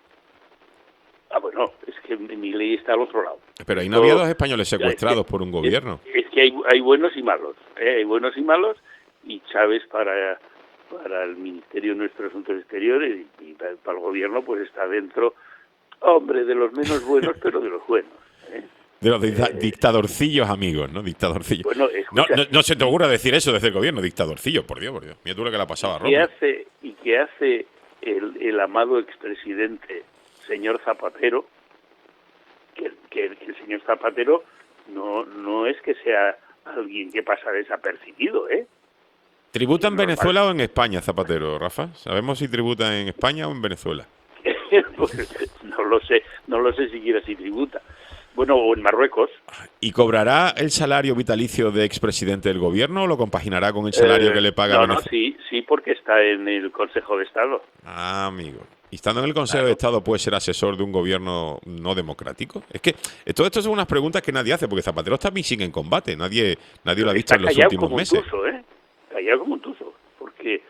Ah, bueno, es que Milei está al otro lado. Pero ahí no había dos españoles secuestrados es que, por un gobierno. Es, es que hay, hay buenos y malos, ¿eh? Hay buenos y malos, y Chávez para... para el Ministerio de Nuestros Asuntos Exteriores y, y para, para el gobierno pues está dentro, hombre, de los menos buenos, pero de los buenos, ¿eh? De los dicta eh, dictadorcillos amigos, ¿no? Dictadorcillos. Bueno, no, no, no se te ocurra decir eso desde el gobierno, dictadorcillo, por Dios, por Dios. Mira tú lo que la pasaba a Roma. ¿Qué hace, y qué hace el, el amado expresidente, señor Zapatero? Que, que, que el señor Zapatero no, no es que sea alguien que pasa desapercibido, ¿eh? ¿Tributa en Venezuela o en España, Zapatero, Rafa? ¿Sabemos si tributa en España o en Venezuela? Pues no lo sé, no lo sé siquiera si tributa. Bueno, o en Marruecos. ¿Y cobrará el salario vitalicio de expresidente del gobierno o lo compaginará con el salario eh, que le paga no, Venezuela? No, sí, sí, porque está en el Consejo de Estado. Ah, amigo. ¿Y estando en el Consejo claro. de Estado puede ser asesor de un gobierno no democrático? Es que todo esto son unas preguntas que nadie hace, porque Zapatero también sigue en combate. Nadie, nadie lo ha visto en los últimos como meses. Un tuso, ¿eh? Callado como un tuzo, porque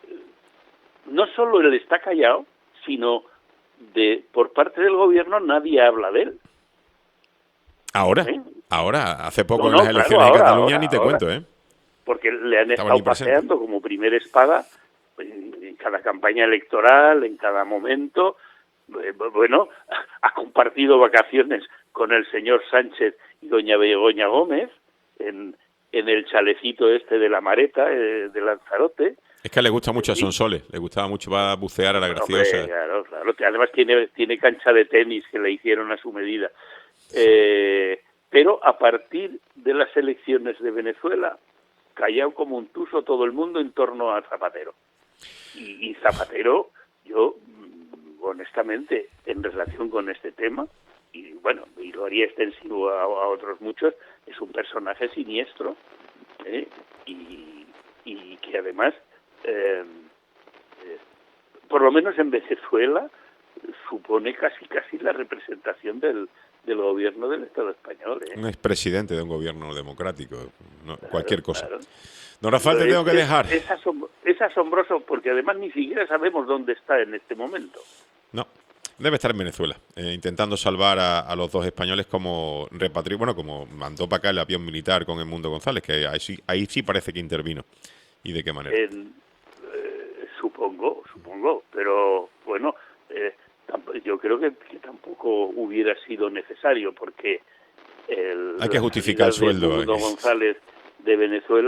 no solo él está callado, sino de por parte del gobierno nadie habla de él. Ahora, ¿Eh? ahora, hace poco no, en no, las elecciones claro, de ahora, Cataluña ahora, ni te ahora. cuento, ¿eh? Porque le han Estaba estado ni presente. paseando como primera espada en, en cada campaña electoral, en cada momento. Bueno, ha compartido vacaciones con el señor Sánchez y doña Begoña Gómez en, en el chalecito este de la Mareta, eh, de Lanzarote. Es que le gusta mucho a Sonsoles, le gustaba mucho, va a bucear a la graciosa. Hombre, claro, claro. Además tiene, tiene cancha de tenis que le hicieron a su medida. Eh, pero a partir de las elecciones de Venezuela, callado como un tuso todo el mundo en torno a Zapatero. Y, y Zapatero, yo, honestamente, en relación con este tema, y bueno, y lo haría extensivo a, a otros muchos, es un personaje siniestro, ¿eh? y, y que además, eh, eh, por lo menos en Venezuela, supone casi casi la representación del, del gobierno del Estado español, ¿eh? Un expresidente de un gobierno democrático, no, Claro, cualquier cosa. claro. Don Rafael, te tengo que es, dejar. Es, asom es asombroso porque además ni siquiera sabemos dónde está en este momento. No, debe estar en Venezuela, eh, intentando salvar a, a los dos españoles como repatrió, bueno, como mandó para acá el avión militar con Edmundo González, que ahí sí, ahí sí parece que intervino. ¿Y de qué manera? Eh, eh, supongo, supongo, pero bueno, eh, yo creo que, que tampoco hubiera sido necesario porque el, hay que justificar el sueldo. Edmundo González de Venezuela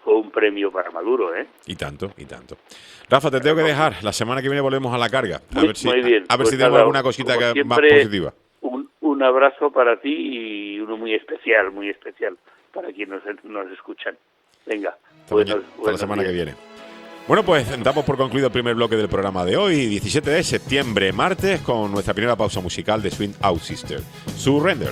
fue un premio para Maduro, ¿eh? Y tanto, y tanto. Rafa, te tengo que dejar. La semana que viene volvemos a la carga. A Muy, ver si, muy bien. a ver Pues si tenemos nada, alguna cosita como que siempre, más positiva. Un, un abrazo para ti y uno muy especial, muy especial para quienes nos, nos escuchan. Venga, Hasta, buenos, mañana, hasta la buenos semana días. que viene. Bueno, pues damos por concluido el primer bloque del programa de hoy, diecisiete de septiembre, martes, con nuestra primera pausa musical de Swing Out Sister, Surrender.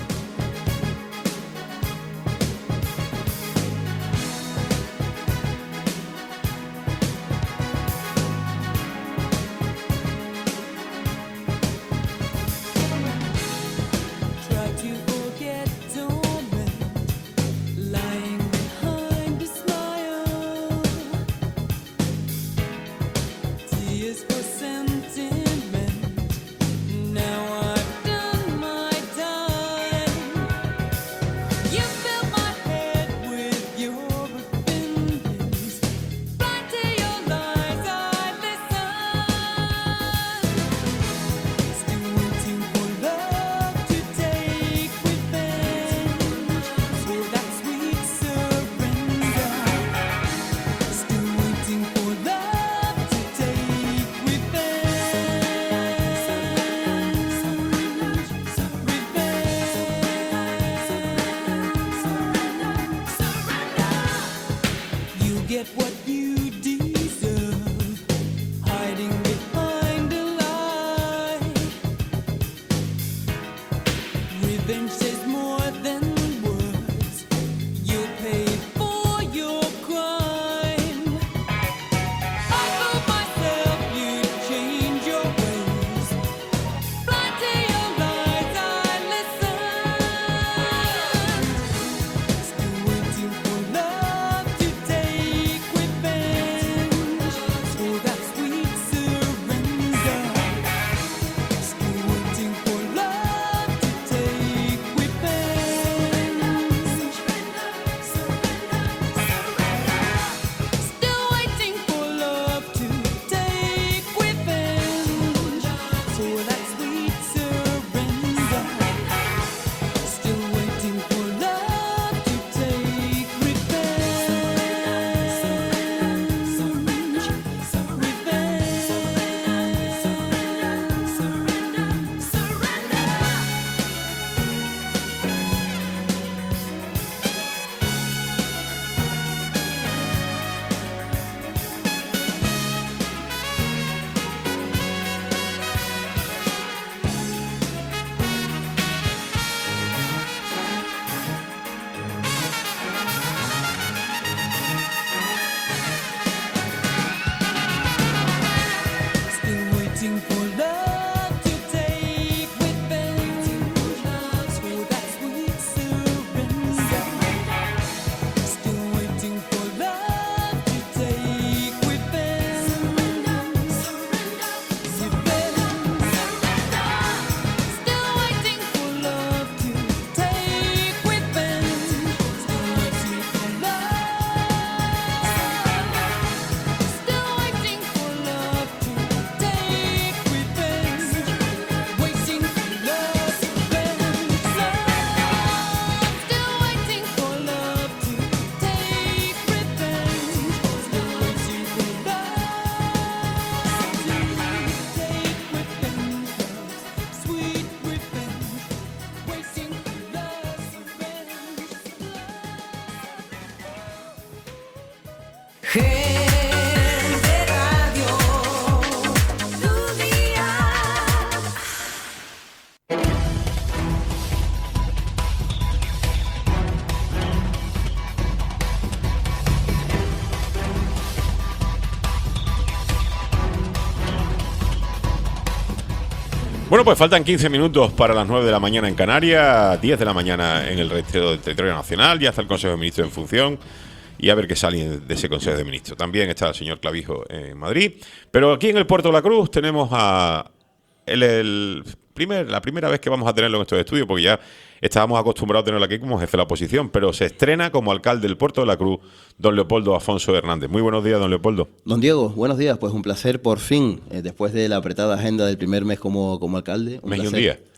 Bueno, pues faltan quince minutos para las nueve de la mañana en Canarias, diez de la mañana en el resto del territorio nacional. Ya está el Consejo de Ministros en función y a ver qué sale de ese Consejo de Ministros. También está el señor Clavijo en Madrid. Pero aquí en el Puerto de la Cruz tenemos a el, el primer, la primera vez que vamos a tenerlo en estos estudios, porque ya estábamos acostumbrados a tenerlo aquí como jefe de la oposición, pero se estrena como alcalde del Puerto de la Cruz, don Leopoldo Afonso Hernández. Muy buenos días, don Leopoldo. Don Diego, buenos días. Pues un placer por fin, eh, después de la apretada agenda del primer mes como, como alcalde. Un mes y un placer. día.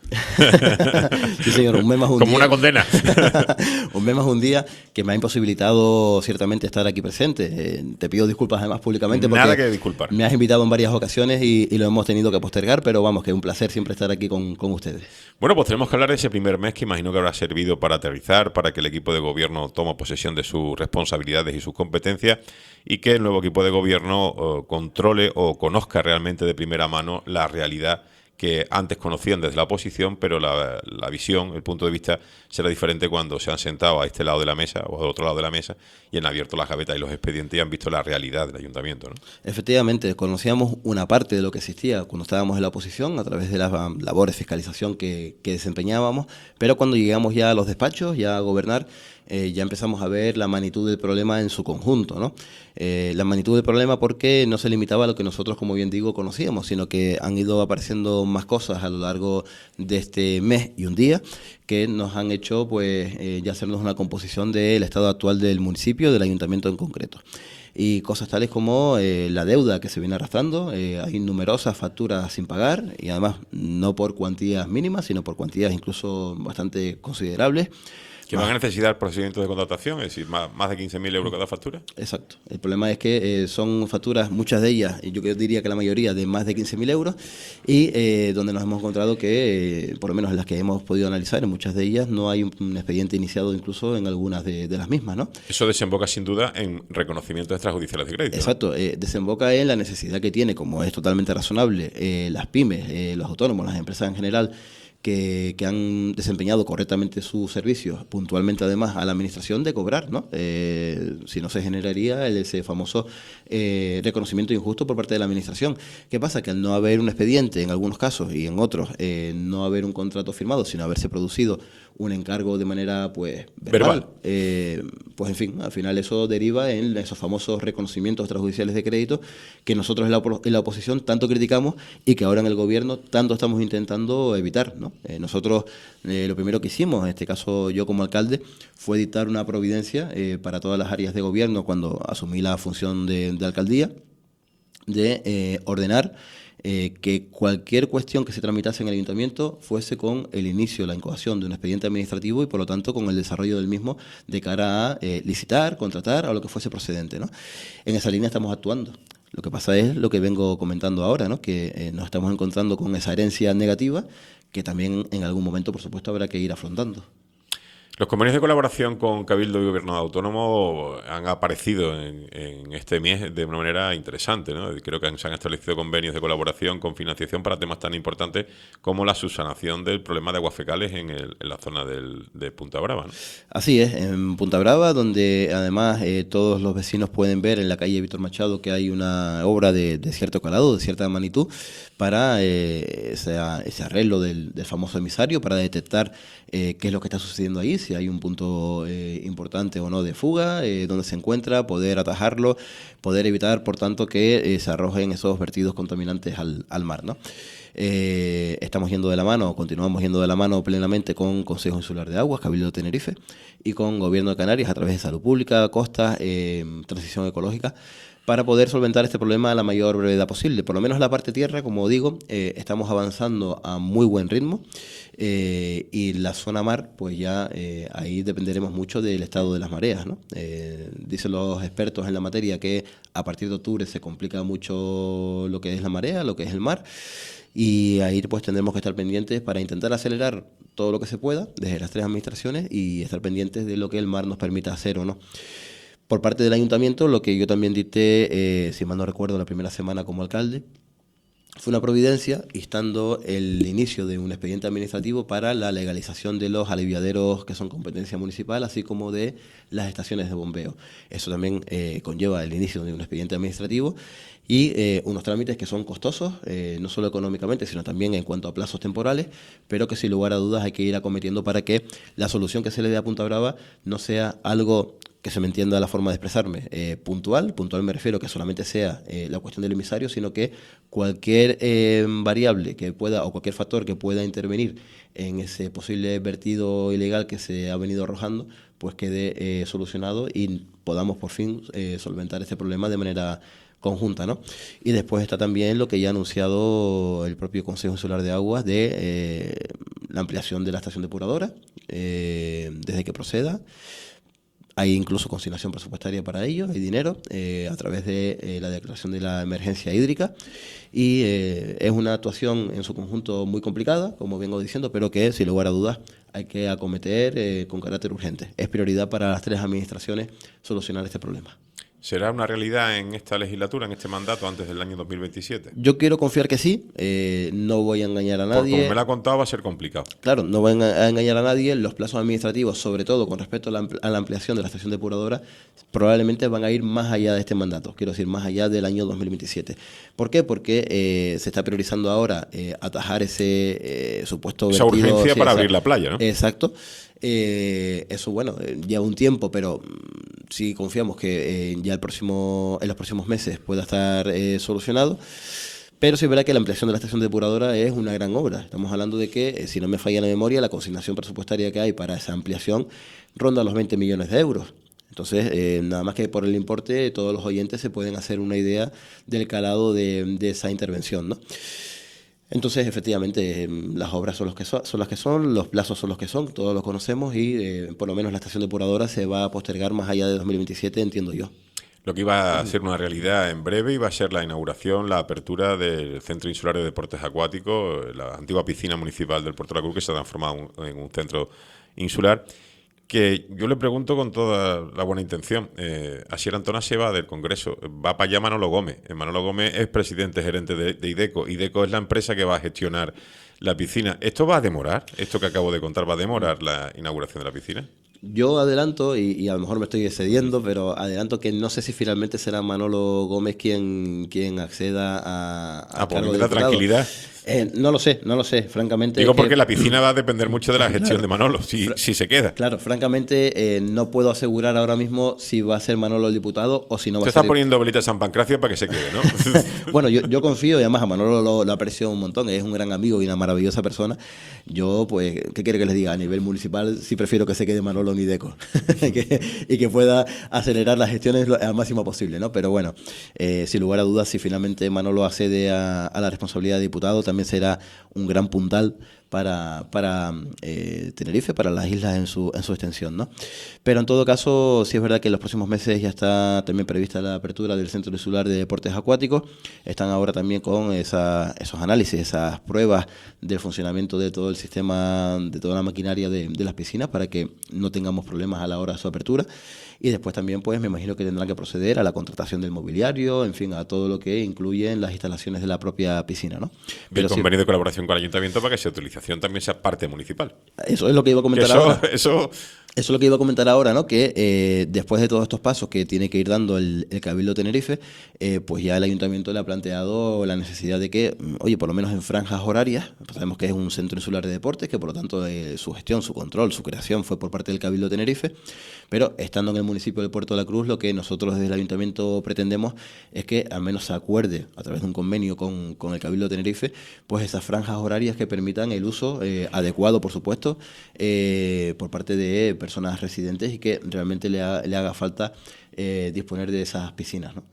Sí, señor, un mes más un Como día. una condena. Un mes más un día que me ha imposibilitado ciertamente estar aquí presente. Eh, te pido disculpas además públicamente porque Nada que disculpar. me has invitado en varias ocasiones y, y lo hemos tenido que postergar, pero vamos, que es un placer siempre estar aquí con, con ustedes. Bueno, pues tenemos que hablar de ese primer mes que imagino que habrá servido para aterrizar, para que el equipo de gobierno tome posesión de sus responsabilidades y sus competencias y que el nuevo equipo de gobierno eh, controle o conozca realmente de primera mano la realidad que antes conocían desde la oposición, pero la, la visión, el punto de vista será diferente cuando se han sentado a este lado de la mesa o al otro lado de la mesa y han abierto las gavetas y los expedientes y han visto la realidad del ayuntamiento, ¿no? Efectivamente, conocíamos una parte de lo que existía cuando estábamos en la oposición a través de las um, labores de fiscalización que, que desempeñábamos, pero cuando llegamos ya a los despachos, ya a gobernar, eh, ya empezamos a ver la magnitud del problema en su conjunto, ¿no? Eh, la magnitud del problema porque no se limitaba a lo que nosotros, como bien digo, conocíamos, sino que han ido apareciendo más cosas a lo largo de este mes y un día que nos han hecho pues eh, ya hacernos una composición del estado actual del municipio, del ayuntamiento en concreto. Y cosas tales como eh, la deuda que se viene arrastrando, eh, hay numerosas facturas sin pagar y además no por cuantías mínimas, sino por cuantías incluso bastante considerables. Que van a necesitar procedimientos de contratación, es decir, más, más de quince mil euros cada factura. Exacto. El problema es que eh, son facturas, muchas de ellas, y yo diría que la mayoría, de más de quince mil euros, y eh, donde nos hemos encontrado que, eh, por lo menos en las que hemos podido analizar, en muchas de ellas no hay un, un expediente iniciado incluso en algunas de, de las mismas, ¿no? Eso desemboca sin duda en reconocimientos extrajudiciales de crédito. Exacto. ¿No? Eh, desemboca en la necesidad que tiene, como es totalmente razonable, eh, las pymes, eh, los autónomos, las empresas en general, Que, que han desempeñado correctamente sus servicios, puntualmente además a la administración, de cobrar, ¿no? Eh, si no se generaría el, ese famoso eh, reconocimiento injusto por parte de la administración. ¿Qué pasa? Que al no haber un expediente en algunos casos y en otros eh, no haber un contrato firmado, sino haberse producido un encargo de manera pues verbal, verbal. Eh, pues en fin, al final eso deriva en esos famosos reconocimientos extrajudiciales de crédito que nosotros en la, en la oposición tanto criticamos y que ahora en el gobierno tanto estamos intentando evitar, ¿no? Eh, nosotros eh, lo primero que hicimos, en este caso yo como alcalde, fue dictar una providencia eh, para todas las áreas de gobierno cuando asumí la función de, de alcaldía, de eh, ordenar Eh, que cualquier cuestión que se tramitase en el ayuntamiento fuese con el inicio, la incoación de un expediente administrativo y por lo tanto con el desarrollo del mismo de cara a eh, licitar, contratar o lo que fuese procedente, ¿no? En esa línea estamos actuando. Lo que pasa es lo que vengo comentando ahora, ¿no? Que eh, nos estamos encontrando con esa herencia negativa que también en algún momento, por supuesto, habrá que ir afrontando. Los convenios de colaboración con Cabildo y Gobierno Autónomo han aparecido en, en este mes de una manera interesante, ¿no? Creo que se han establecido convenios de colaboración con financiación para temas tan importantes como la subsanación del problema de aguas fecales en, el, en la zona del, de Punta Brava, ¿no? Así es, en Punta Brava, donde además eh, todos los vecinos pueden ver en la calle Víctor Machado que hay una obra de, de cierto calado, de cierta magnitud, para eh, ese, ese arreglo del, del famoso emisario, para detectar eh, qué es lo que está sucediendo ahí, si hay un punto eh, importante o no de fuga, eh, dónde se encuentra, poder atajarlo, poder evitar, por tanto, que eh, se arrojen esos vertidos contaminantes al, al mar, ¿no? Eh, estamos yendo de la mano, continuamos yendo de la mano plenamente con Consejo Insular de Aguas, Cabildo de Tenerife, y con Gobierno de Canarias a través de Salud Pública, Costas, eh, Transición Ecológica, para poder solventar este problema a la mayor brevedad posible. Por lo menos la parte tierra, como digo, eh, estamos avanzando a muy buen ritmo eh, y la zona mar, pues ya eh, ahí dependeremos mucho del estado de las mareas, ¿no? Eh, dicen los expertos en la materia que a partir de octubre se complica mucho lo que es la marea, lo que es el mar, y ahí pues tendremos que estar pendientes para intentar acelerar todo lo que se pueda desde las tres administraciones y estar pendientes de lo que el mar nos permita hacer o no. Por parte del ayuntamiento, lo que yo también dicté, eh, si mal no recuerdo, la primera semana como alcalde, fue una providencia instando el inicio de un expediente administrativo para la legalización de los aliviaderos que son competencia municipal, así como de las estaciones de bombeo. Eso también eh, conlleva el inicio de un expediente administrativo y eh, unos trámites que son costosos, eh, no solo económicamente, sino también en cuanto a plazos temporales, pero que sin lugar a dudas hay que ir acometiendo para que la solución que se le dé a Punta Brava no sea algo, que se me entienda la forma de expresarme, eh, puntual, puntual me refiero que solamente sea eh, la cuestión del emisario, sino que cualquier eh, variable que pueda o cualquier factor que pueda intervenir en ese posible vertido ilegal que se ha venido arrojando, pues quede eh, solucionado y podamos por fin eh, solventar este problema de manera conjunta, ¿no? Y después está también lo que ya ha anunciado el propio Consejo Insular de Aguas de eh, la ampliación de la estación depuradora, eh, desde que proceda. Hay incluso consignación presupuestaria para ello, hay dinero, eh, a través de eh, la declaración de la emergencia hídrica, y eh, es una actuación en su conjunto muy complicada, como vengo diciendo, pero que, sin lugar a dudas, hay que acometer eh, con carácter urgente. Es prioridad para las tres administraciones solucionar este problema. ¿Será una realidad en esta legislatura, en este mandato, antes del año dos mil veintisiete? Yo quiero confiar que sí, eh, no voy a engañar a nadie. Por como me lo ha contado, va a ser complicado. Claro, no voy a engañar a nadie. Los plazos administrativos, sobre todo con respecto a la, ampl- a la ampliación de la estación depuradora, probablemente van a ir más allá de este mandato, quiero decir, más allá del año dos mil veintisiete. ¿Por qué? Porque eh, se está priorizando ahora eh, atajar ese eh, supuesto Esa vertido, urgencia sí, para esa- abrir la playa, ¿no? Exacto. Eh, eso, bueno, eh, lleva un tiempo, pero mm, sí confiamos que eh, ya el próximo, en los próximos meses pueda estar eh, solucionado. Pero sí es verdad que la ampliación de la estación depuradora es una gran obra. Estamos hablando de que, eh, si no me falla la memoria, la consignación presupuestaria que hay para esa ampliación ronda los veinte millones de euros. Entonces, eh, nada más que por el importe, todos los oyentes se pueden hacer una idea del calado de, de esa intervención, ¿no? Entonces, efectivamente, eh, las obras son, los que son, son las que son, los plazos son los que son, todos los conocemos, y eh, por lo menos la estación depuradora se va a postergar más allá de dos mil veintisiete, entiendo yo. Lo que iba a ser una realidad en breve iba a ser la inauguración, la apertura del Centro Insular de Deportes Acuáticos, la antigua piscina municipal del Puerto de la Cruz, que se ha transformado en un centro insular, que yo le pregunto con toda la buena intención. Eh, Asier Antona se va del Congreso, va para allá Manolo Gómez. Eh, Manolo Gómez es presidente gerente de, de IDECO. IDECO es la empresa que va a gestionar la piscina. ¿Esto va a demorar? ¿Esto que acabo de contar va a demorar la inauguración de la piscina? Yo adelanto, y, y a lo mejor me estoy excediendo, pero adelanto que no sé si finalmente será Manolo Gómez quien, quien acceda a... a Ah, pues cargo me de da diputado. tranquilidad. Eh, no lo sé, no lo sé, francamente. Digo es que- porque la piscina va a depender mucho de la gestión Claro. de Manolo, si, si se queda. Claro, francamente, eh, no puedo asegurar ahora mismo si va a ser Manolo el diputado o si no va Te a está ser... poniendo velita a San Pancracio para que se quede, ¿no? Bueno, yo, yo confío, y además a Manolo lo, lo aprecio un montón, es un gran amigo y una maravillosa persona. Yo, pues, ¿qué quiere que les diga? A nivel municipal sí prefiero que se quede Manolo en IDECO que, y que pueda acelerar las gestiones lo- al máximo posible, ¿no? Pero bueno, eh, sin lugar a dudas, si finalmente Manolo accede a, a la responsabilidad de diputado, también será un gran puntal para, para eh, Tenerife, para las islas en su, en su extensión, ¿no? Pero en todo caso, sí es verdad que en los próximos meses ya está también prevista la apertura del Centro Insular de Deportes Acuáticos. Están ahora también con esa, esos análisis, esas pruebas del funcionamiento de todo el sistema, de toda la maquinaria de, de las piscinas, para que no tengamos problemas a la hora de su apertura. Y después también, pues, me imagino que tendrán que proceder a la contratación del mobiliario, en fin, a todo lo que incluyen las instalaciones de la propia piscina, ¿no? El Pero sí, convenio de colaboración con el ayuntamiento para que esa utilización también sea parte municipal. eso es lo que iba a comentar Que eso- ahora. eso- Eso es lo que iba a comentar ahora, ¿no? Que eh, después de todos estos pasos que tiene que ir dando el, el Cabildo Tenerife, eh, pues ya el ayuntamiento le ha planteado la necesidad de que, mm, oye, por lo menos en franjas horarias, pues sabemos que es un centro insular de deportes, que por lo tanto eh, su gestión, su control, su creación fue por parte del Cabildo Tenerife, pero estando en el municipio del Puerto de la Cruz, lo que nosotros desde el ayuntamiento pretendemos es que al menos se acuerde, a través de un convenio con, con el Cabildo Tenerife, pues esas franjas horarias que permitan el uso eh, adecuado, por supuesto, eh, por parte de personas residentes, y que realmente le, ha- le haga falta eh, disponer de esas piscinas, ¿no?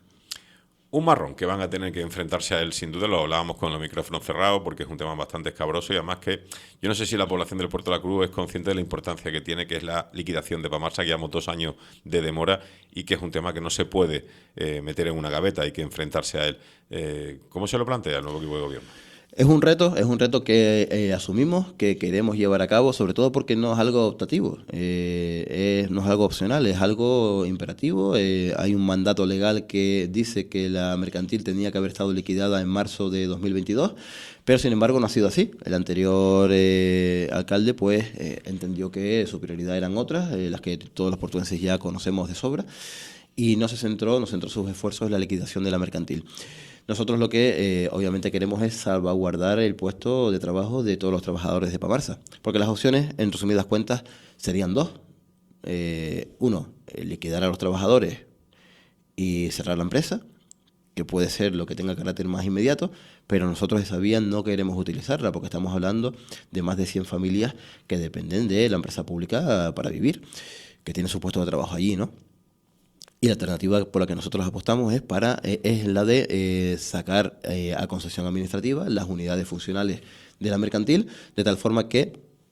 Un marrón que van a tener que enfrentarse a él, sin duda, lo hablábamos con los micrófonos cerrados, porque es un tema bastante escabroso, y además que yo no sé si la población del Puerto de la Cruz es consciente de la importancia que tiene, que es la liquidación de Pamarsa, que llevamos dos años de demora, y que es un tema que no se puede eh, meter en una gaveta, hay que enfrentarse a él. Eh, ¿Cómo se lo plantea el nuevo equipo de gobierno? Es un reto, es un reto que eh, asumimos, que queremos llevar a cabo, sobre todo porque no es algo optativo, eh, es- no es algo opcional, es algo imperativo. Eh, hay un mandato legal que dice que la mercantil tenía que haber estado liquidada en marzo de dos mil veintidós, pero sin embargo no ha sido así. El anterior eh, alcalde pues eh, entendió que su prioridad eran otras, eh, las que todos los portugueses ya conocemos de sobra, y no se centró, no centró sus esfuerzos en la liquidación de la mercantil. Nosotros lo que eh, obviamente queremos es salvaguardar el puesto de trabajo de todos los trabajadores de Pamarsa, porque las opciones, en resumidas cuentas, serían dos. Eh, uno, eh, liquidar a los trabajadores y cerrar la empresa, que puede ser lo que tenga carácter más inmediato, pero nosotros esa vía no queremos utilizarla, porque estamos hablando de más de cien familias que dependen de la empresa pública para vivir, que tienen su puesto de trabajo allí, ¿no? Y la alternativa por la que nosotros apostamos es para eh, es la de eh, sacar eh, a concesión administrativa las unidades funcionales de la mercantil, de tal forma que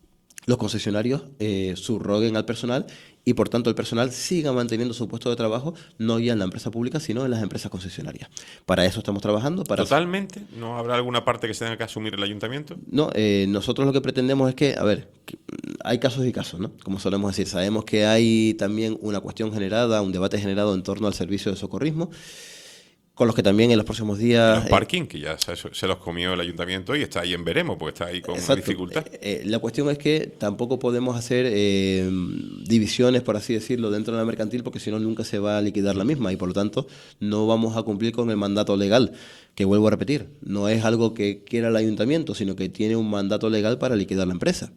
los concesionarios eh, subroguen al personal y por tanto el personal siga manteniendo su puesto de trabajo no ya en la empresa pública sino en las empresas concesionarias. Para eso estamos trabajando. Para ¿Totalmente? ¿No habrá alguna parte que se tenga que asumir el ayuntamiento? No, eh, nosotros lo que pretendemos es que, a ver, que hay casos y casos, ¿no? Como solemos decir, sabemos que hay también una cuestión generada, un debate generado en torno al servicio de socorrismo, con los que también en los próximos días... Los parking, eh, que ya se, se los comió el ayuntamiento y está ahí en veremos, porque está ahí con exacto. una dificultad. Eh, eh, la cuestión es que tampoco podemos hacer eh, divisiones, por así decirlo, dentro de la mercantil, porque si no nunca se va a liquidar la misma y por lo tanto no vamos a cumplir con el mandato legal, que vuelvo a repetir, no es algo que quiera el ayuntamiento, sino que tiene un mandato legal para liquidar la empresa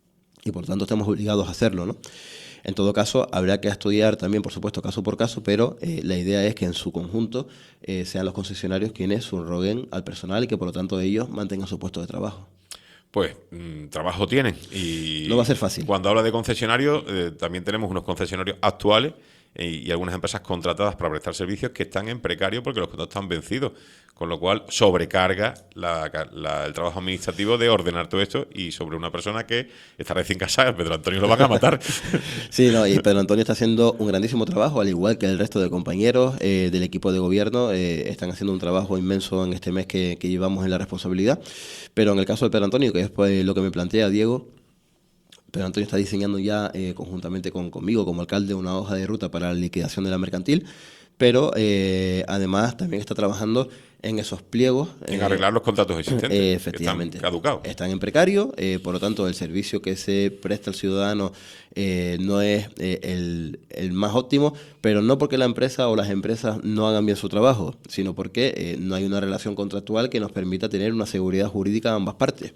y por lo tanto estamos obligados a hacerlo, ¿no? En todo caso, habrá que estudiar también, por supuesto, caso por caso, pero eh, la idea es que en su conjunto eh, sean los concesionarios quienes subroguen al personal y que, por lo tanto, ellos mantengan su puesto de trabajo. Pues mmm, trabajo tienen. Y no va a ser fácil. Cuando habla de concesionarios, eh, también tenemos unos concesionarios actuales eh, y algunas empresas contratadas para prestar servicios que están en precario porque los contratos están vencidos. Con lo cual sobrecarga la, la, el trabajo administrativo de ordenar todo esto y sobre una persona que está recién casada, Pedro Antonio lo van a matar. Sí, no, y Pedro Antonio está haciendo un grandísimo trabajo, al igual que el resto de compañeros eh, del equipo de gobierno, eh, están haciendo un trabajo inmenso en este mes que, que llevamos en la responsabilidad. Pero en el caso de Pedro Antonio, que es pues, lo que me plantea Diego, Pedro Antonio está diseñando ya eh, conjuntamente con, conmigo como alcalde una hoja de ruta para la liquidación de la mercantil, pero eh, además también está trabajando en esos pliegos. En eh, arreglar los contratos existentes. Eh, efectivamente. Están caducados. Están en precario, eh, por lo tanto el servicio que se presta al ciudadano eh, no es eh, el, el más óptimo, pero no porque la empresa o las empresas no hagan bien su trabajo, sino porque eh, no hay una relación contractual que nos permita tener una seguridad jurídica a ambas partes.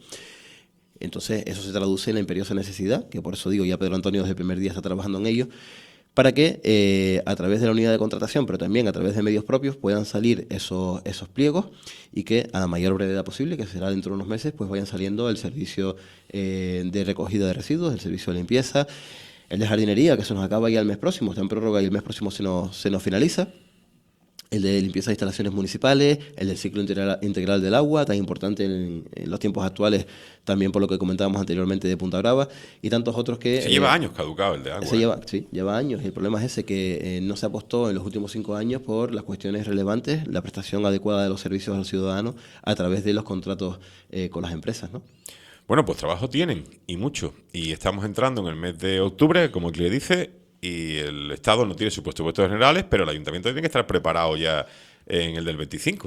Entonces eso se traduce en la imperiosa necesidad, que por eso digo, ya Pedro Antonio desde el primer día está trabajando en ello, para que eh, a través de la unidad de contratación, pero también a través de medios propios, puedan salir esos, esos pliegos y que a la mayor brevedad posible, que será dentro de unos meses, pues vayan saliendo el servicio eh, de recogida de residuos, el servicio de limpieza, el de jardinería, que se nos acaba ya el mes próximo, está en prórroga y el mes próximo se nos, se nos finaliza, el de limpieza de instalaciones municipales, el del ciclo integral, integral del agua, tan importante en, en los tiempos actuales, también por lo que comentábamos anteriormente de Punta Brava, y tantos otros que... Se eh, lleva años caducado el de agua. Se lleva, sí, lleva años, y el problema es ese, que eh, no se apostó en los últimos cinco años por las cuestiones relevantes, la prestación adecuada de los servicios al ciudadano a través de los contratos eh, con las empresas, ¿no? Bueno, pues trabajo tienen, y mucho, y estamos entrando en el mes de octubre, como el que le dice... Y el Estado no tiene sus presupuestos generales, pero el Ayuntamiento tiene que estar preparado ya en el del veinticinco.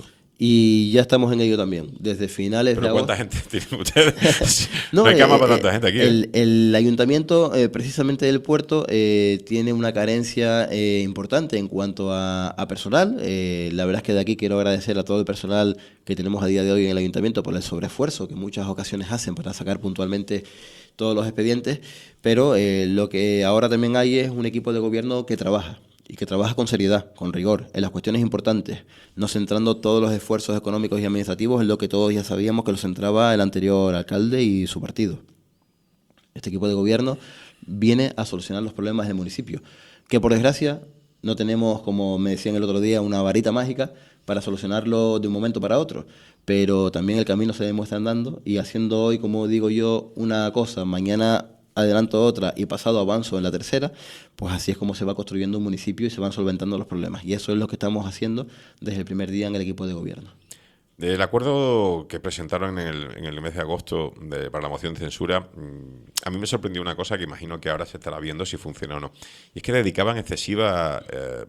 Y ya estamos en ello también, desde finales ¿Pero de cuánta agosto. gente tienen ustedes? no, no hay cama eh, para tanta gente aquí. ¿eh? El, el Ayuntamiento, eh, precisamente del puerto, eh, tiene una carencia eh, importante en cuanto a, a personal. Eh, la verdad es que de aquí quiero agradecer a todo el personal que tenemos a día de hoy en el Ayuntamiento por el sobreesfuerzo que en muchas ocasiones hacen para sacar puntualmente todos los expedientes, pero eh, lo que ahora también hay es un equipo de gobierno que trabaja, y que trabaja con seriedad, con rigor, en las cuestiones importantes, no centrando todos los esfuerzos económicos y administrativos en lo que todos ya sabíamos que lo centraba el anterior alcalde y su partido. Este equipo de gobierno viene a solucionar los problemas del municipio, que por desgracia no tenemos, como me decían el otro día, una varita mágica para solucionarlo de un momento para otro, pero también el camino se demuestra andando y haciendo hoy, como digo yo, una cosa, mañana adelanto otra y pasado avanzo en la tercera, pues así es como se va construyendo un municipio y se van solventando los problemas. Y eso es lo que estamos haciendo desde el primer día en el equipo de gobierno. Del acuerdo que presentaron en el, en el mes de agosto de, para la moción de censura, a mí me sorprendió una cosa que imagino que ahora se estará viendo si funciona o no. Y es que dedicaban excesiva... Eh,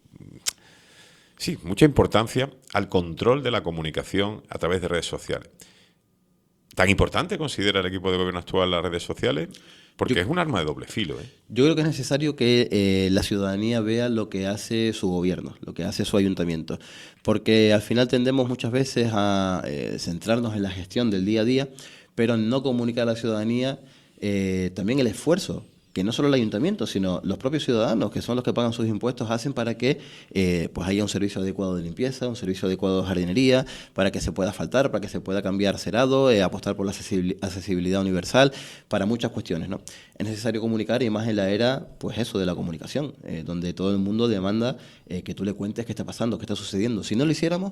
sí, mucha importancia al control de la comunicación a través de redes sociales. ¿Tan importante considera el equipo de gobierno actual las redes sociales? Porque yo, es un arma de doble filo. ¿eh? Yo creo que es necesario que eh, la ciudadanía vea lo que hace su gobierno, lo que hace su ayuntamiento. Porque al final tendemos muchas veces a eh, centrarnos en la gestión del día a día, pero no comunicar a la ciudadanía eh, también el esfuerzo que no solo el ayuntamiento, sino los propios ciudadanos, que son los que pagan sus impuestos, hacen para que eh, pues haya un servicio adecuado de limpieza, un servicio adecuado de jardinería, para que se pueda asfaltar, para que se pueda cambiar cerado, eh, apostar por la accesibilidad universal, para muchas cuestiones, ¿no? Es necesario comunicar, y más en la era, pues eso, de la comunicación, eh, donde todo el mundo demanda eh, que tú le cuentes qué está pasando, qué está sucediendo. Si no lo hiciéramos,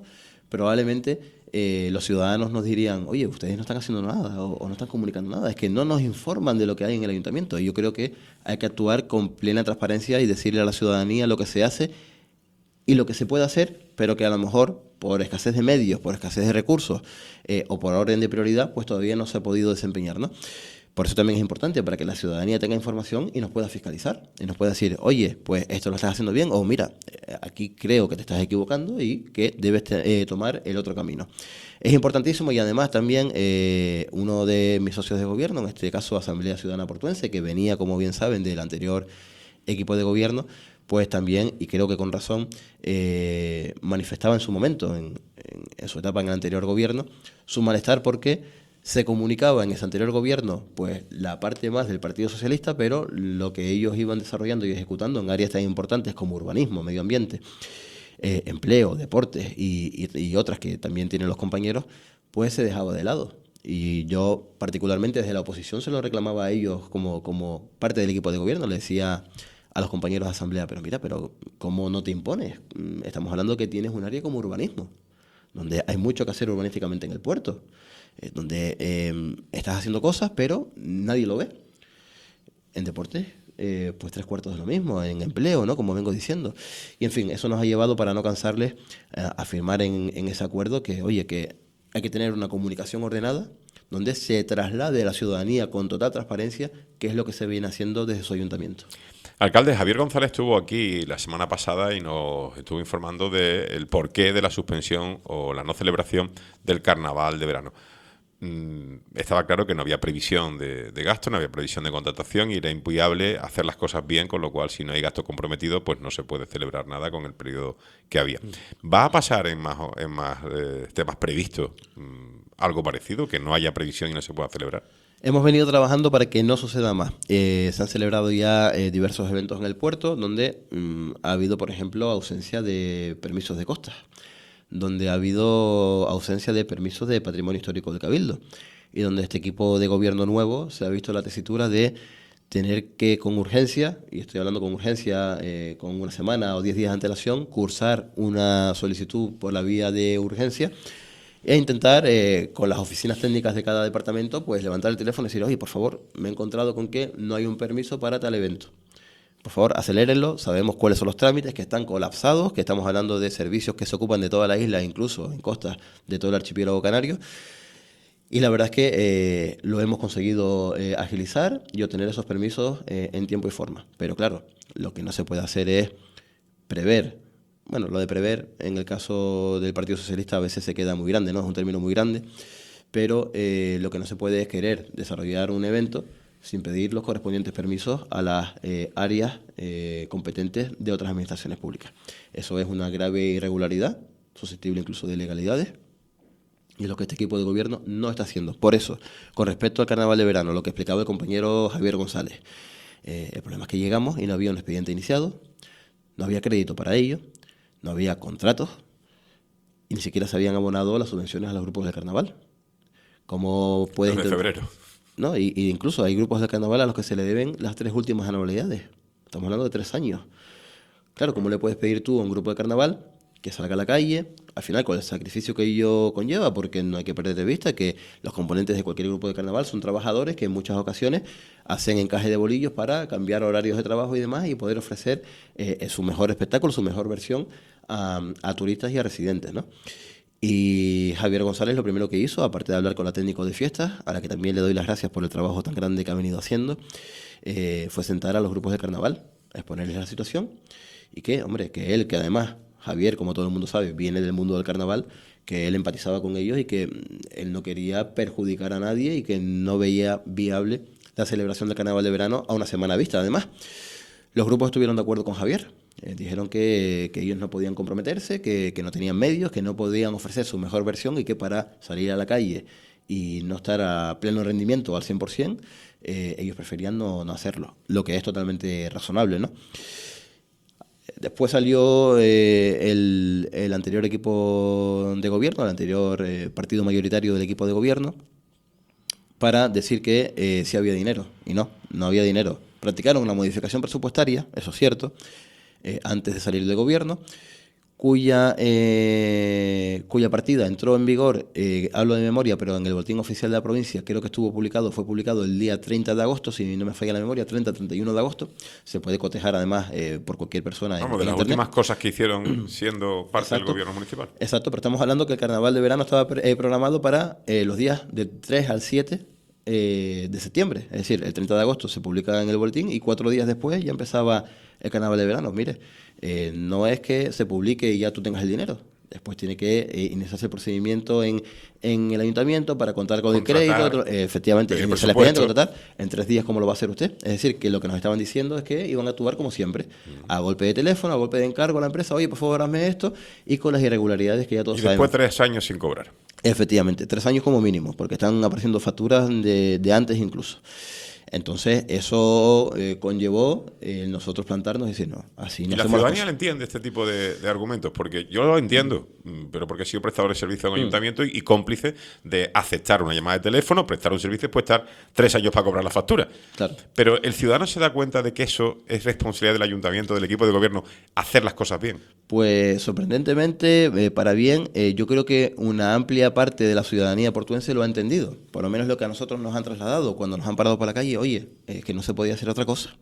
probablemente eh, los ciudadanos nos dirían, oye, ustedes no están haciendo nada o, o no están comunicando nada, es que no nos informan de lo que hay en el ayuntamiento. Y yo creo que hay que actuar con plena transparencia y decirle a la ciudadanía lo que se hace y lo que se puede hacer, pero que a lo mejor por escasez de medios, por escasez de recursos eh, o por orden de prioridad, pues todavía no se ha podido desempeñar, ¿no? Por eso también es importante, para que la ciudadanía tenga información y nos pueda fiscalizar, y nos pueda decir, oye, pues esto lo estás haciendo bien, o mira, aquí creo que te estás equivocando y que debes eh, tomar el otro camino. Es importantísimo, y además también eh, uno de mis socios de gobierno, en este caso Asamblea Ciudadana Portuense, que venía, como bien saben, del anterior equipo de gobierno, pues también, y creo que con razón, eh, manifestaba en su momento, en, en, en su etapa en el anterior gobierno, su malestar porque se comunicaba en ese anterior gobierno pues la parte más del Partido Socialista, pero lo que ellos iban desarrollando y ejecutando en áreas tan importantes como urbanismo, medio ambiente, eh, empleo, deportes y, y, y otras que también tienen los compañeros, pues se dejaba de lado. Y yo particularmente desde la oposición se lo reclamaba a ellos como, como parte del equipo de gobierno, le decía a los compañeros de asamblea, pero mira, pero ¿cómo no te impones? Estamos hablando que tienes un área como urbanismo, donde hay mucho que hacer urbanísticamente en el puerto, eh, donde eh, estás haciendo cosas, pero nadie lo ve. En deportes, eh, pues tres cuartos de lo mismo, en empleo, ¿no? Como vengo diciendo. Y en fin, eso nos ha llevado, para no cansarles, eh, a firmar en, en ese acuerdo que, oye, que hay que tener una comunicación ordenada, donde se traslade a la ciudadanía con total transparencia qué es lo que se viene haciendo desde su ayuntamiento. Alcalde, Javier González estuvo aquí la semana pasada y nos estuvo informando del porqué de la suspensión o la no celebración del carnaval de verano. Mm, estaba claro que no había previsión de, de gasto, no había previsión de contratación y era inviable hacer las cosas bien, con lo cual si no hay gasto comprometido pues no se puede celebrar nada con el periodo que había. ¿Va a pasar en más, en más eh, temas previstos mm, algo parecido, que no haya previsión y no se pueda celebrar? Hemos venido trabajando para que no suceda más. Eh, se han celebrado ya eh, diversos eventos en el puerto donde mm, ha habido, por ejemplo, ausencia de permisos de costas, donde ha habido ausencia de permisos de patrimonio histórico del Cabildo y donde este equipo de gobierno nuevo se ha visto la tesitura de tener que con urgencia, y estoy hablando con urgencia, eh, con una semana o diez días de antelación, cursar una solicitud por la vía de urgencia e intentar, eh, con las oficinas técnicas de cada departamento, pues levantar el teléfono y decir, oye, por favor, me he encontrado con que no hay un permiso para tal evento. Por favor, acelérenlo, sabemos cuáles son los trámites, que están colapsados, que estamos hablando de servicios que se ocupan de toda la isla, incluso en costas de todo el archipiélago canario. Y la verdad es que eh, lo hemos conseguido eh, agilizar y obtener esos permisos eh, en tiempo y forma. Pero claro, lo que no se puede hacer es prever. Bueno, lo de prever, en el caso del Partido Socialista a veces se queda muy grande, ¿no? Es un término muy grande, pero eh, lo que no se puede es querer desarrollar un evento sin pedir los correspondientes permisos a las eh, áreas eh, competentes de otras administraciones públicas. Eso es una grave irregularidad, susceptible incluso de ilegalidades, y es lo que este equipo de gobierno no está haciendo. Por eso, con respecto al carnaval de verano, lo que explicaba el compañero Javier González, eh, el problema es que llegamos y no había un expediente iniciado, no había crédito para ello, no había contratos y ni siquiera se habían abonado las subvenciones a los grupos de carnaval. ¿Cómo puedes Desde febrero. ¿No? Y, y incluso hay grupos de carnaval a los que se le deben las tres últimas anualidades. Estamos hablando de tres años. Claro, ¿cómo le puedes pedir tú a un grupo de carnaval que salga a la calle, al final con el sacrificio que ello conlleva? Porque no hay que perder de vista que los componentes de cualquier grupo de carnaval son trabajadores que en muchas ocasiones hacen encaje de bolillos para cambiar horarios de trabajo y demás y poder ofrecer eh, su mejor espectáculo, su mejor versión a, a turistas y a residentes, ¿no? Y Javier González lo primero que hizo, aparte de hablar con la técnico de fiestas, a la que también le doy las gracias por el trabajo tan grande que ha venido haciendo, eh, fue sentar a los grupos de carnaval, a exponerles la situación y que, hombre, que él, que además Javier, como todo el mundo sabe, viene del mundo del carnaval, que él empatizaba con ellos y que él no quería perjudicar a nadie y que no veía viable la celebración del carnaval de verano a una semana vista. Además, los grupos estuvieron de acuerdo con Javier. Eh, dijeron que, que ellos no podían comprometerse, que, que no tenían medios, que no podían ofrecer su mejor versión y que para salir a la calle y no estar a pleno rendimiento al cien por ciento, eh, ellos preferían no, no hacerlo, lo que es totalmente razonable, ¿no? Después salió eh, el, el anterior equipo de gobierno, el anterior eh, partido mayoritario del equipo de gobierno, para decir que eh, sí había dinero, y no, no había dinero. Practicaron una modificación presupuestaria, eso es cierto, eh, antes de salir del gobierno, cuya eh, cuya partida entró en vigor, eh, hablo de memoria, pero en el boletín oficial de la provincia creo que estuvo publicado, fue publicado el día treinta de agosto, si no me falla la memoria, treinta a treinta y uno de agosto. Se puede cotejar además eh, por cualquier persona. Vamos, en, de en las Internet. últimas cosas que hicieron siendo parte Exacto. del gobierno municipal. Exacto, pero estamos hablando que el carnaval de verano estaba eh, programado para eh, los días de tres al siete eh, de septiembre. Es decir, el treinta de agosto se publicaba en el boletín y cuatro días después ya empezaba el carnaval de verano. Mire, eh, no es que se publique y ya tú tengas el dinero. Después tiene que eh, iniciarse el procedimiento en, en el ayuntamiento para contar con Contratar, el crédito. Otro, eh, efectivamente, pedir iniciar el expediente, presupuesto. contratar en tres días, como lo va a hacer usted. Es decir, que lo que nos estaban diciendo es que iban a actuar como siempre, Mm. a golpe de teléfono, a golpe de encargo a la empresa, oye, por favor, hazme esto, y con las irregularidades que ya todos Y después sabemos. tres años sin cobrar. Efectivamente, tres años como mínimo, porque están apareciendo facturas de, de antes incluso. Entonces, eso eh, conllevó eh, nosotros plantarnos y decir, no, así no ¿Y la hacemos las ciudadanía cosas. le entiende este tipo de, de argumentos? Porque yo lo entiendo, mm, pero porque he sido prestador de servicio en un Mm. ayuntamiento y, y cómplice de aceptar una llamada de teléfono, prestar un servicio y después estar tres años para cobrar la factura. Claro. Pero el ciudadano se da cuenta de que eso es responsabilidad del ayuntamiento, del equipo de gobierno, hacer las cosas bien. Pues sorprendentemente, eh, para bien, eh, yo creo que una amplia parte de la ciudadanía portuense lo ha entendido. Por lo menos lo que a nosotros nos han trasladado cuando nos han parado por la calle, oye, es que no se podía hacer otra cosa.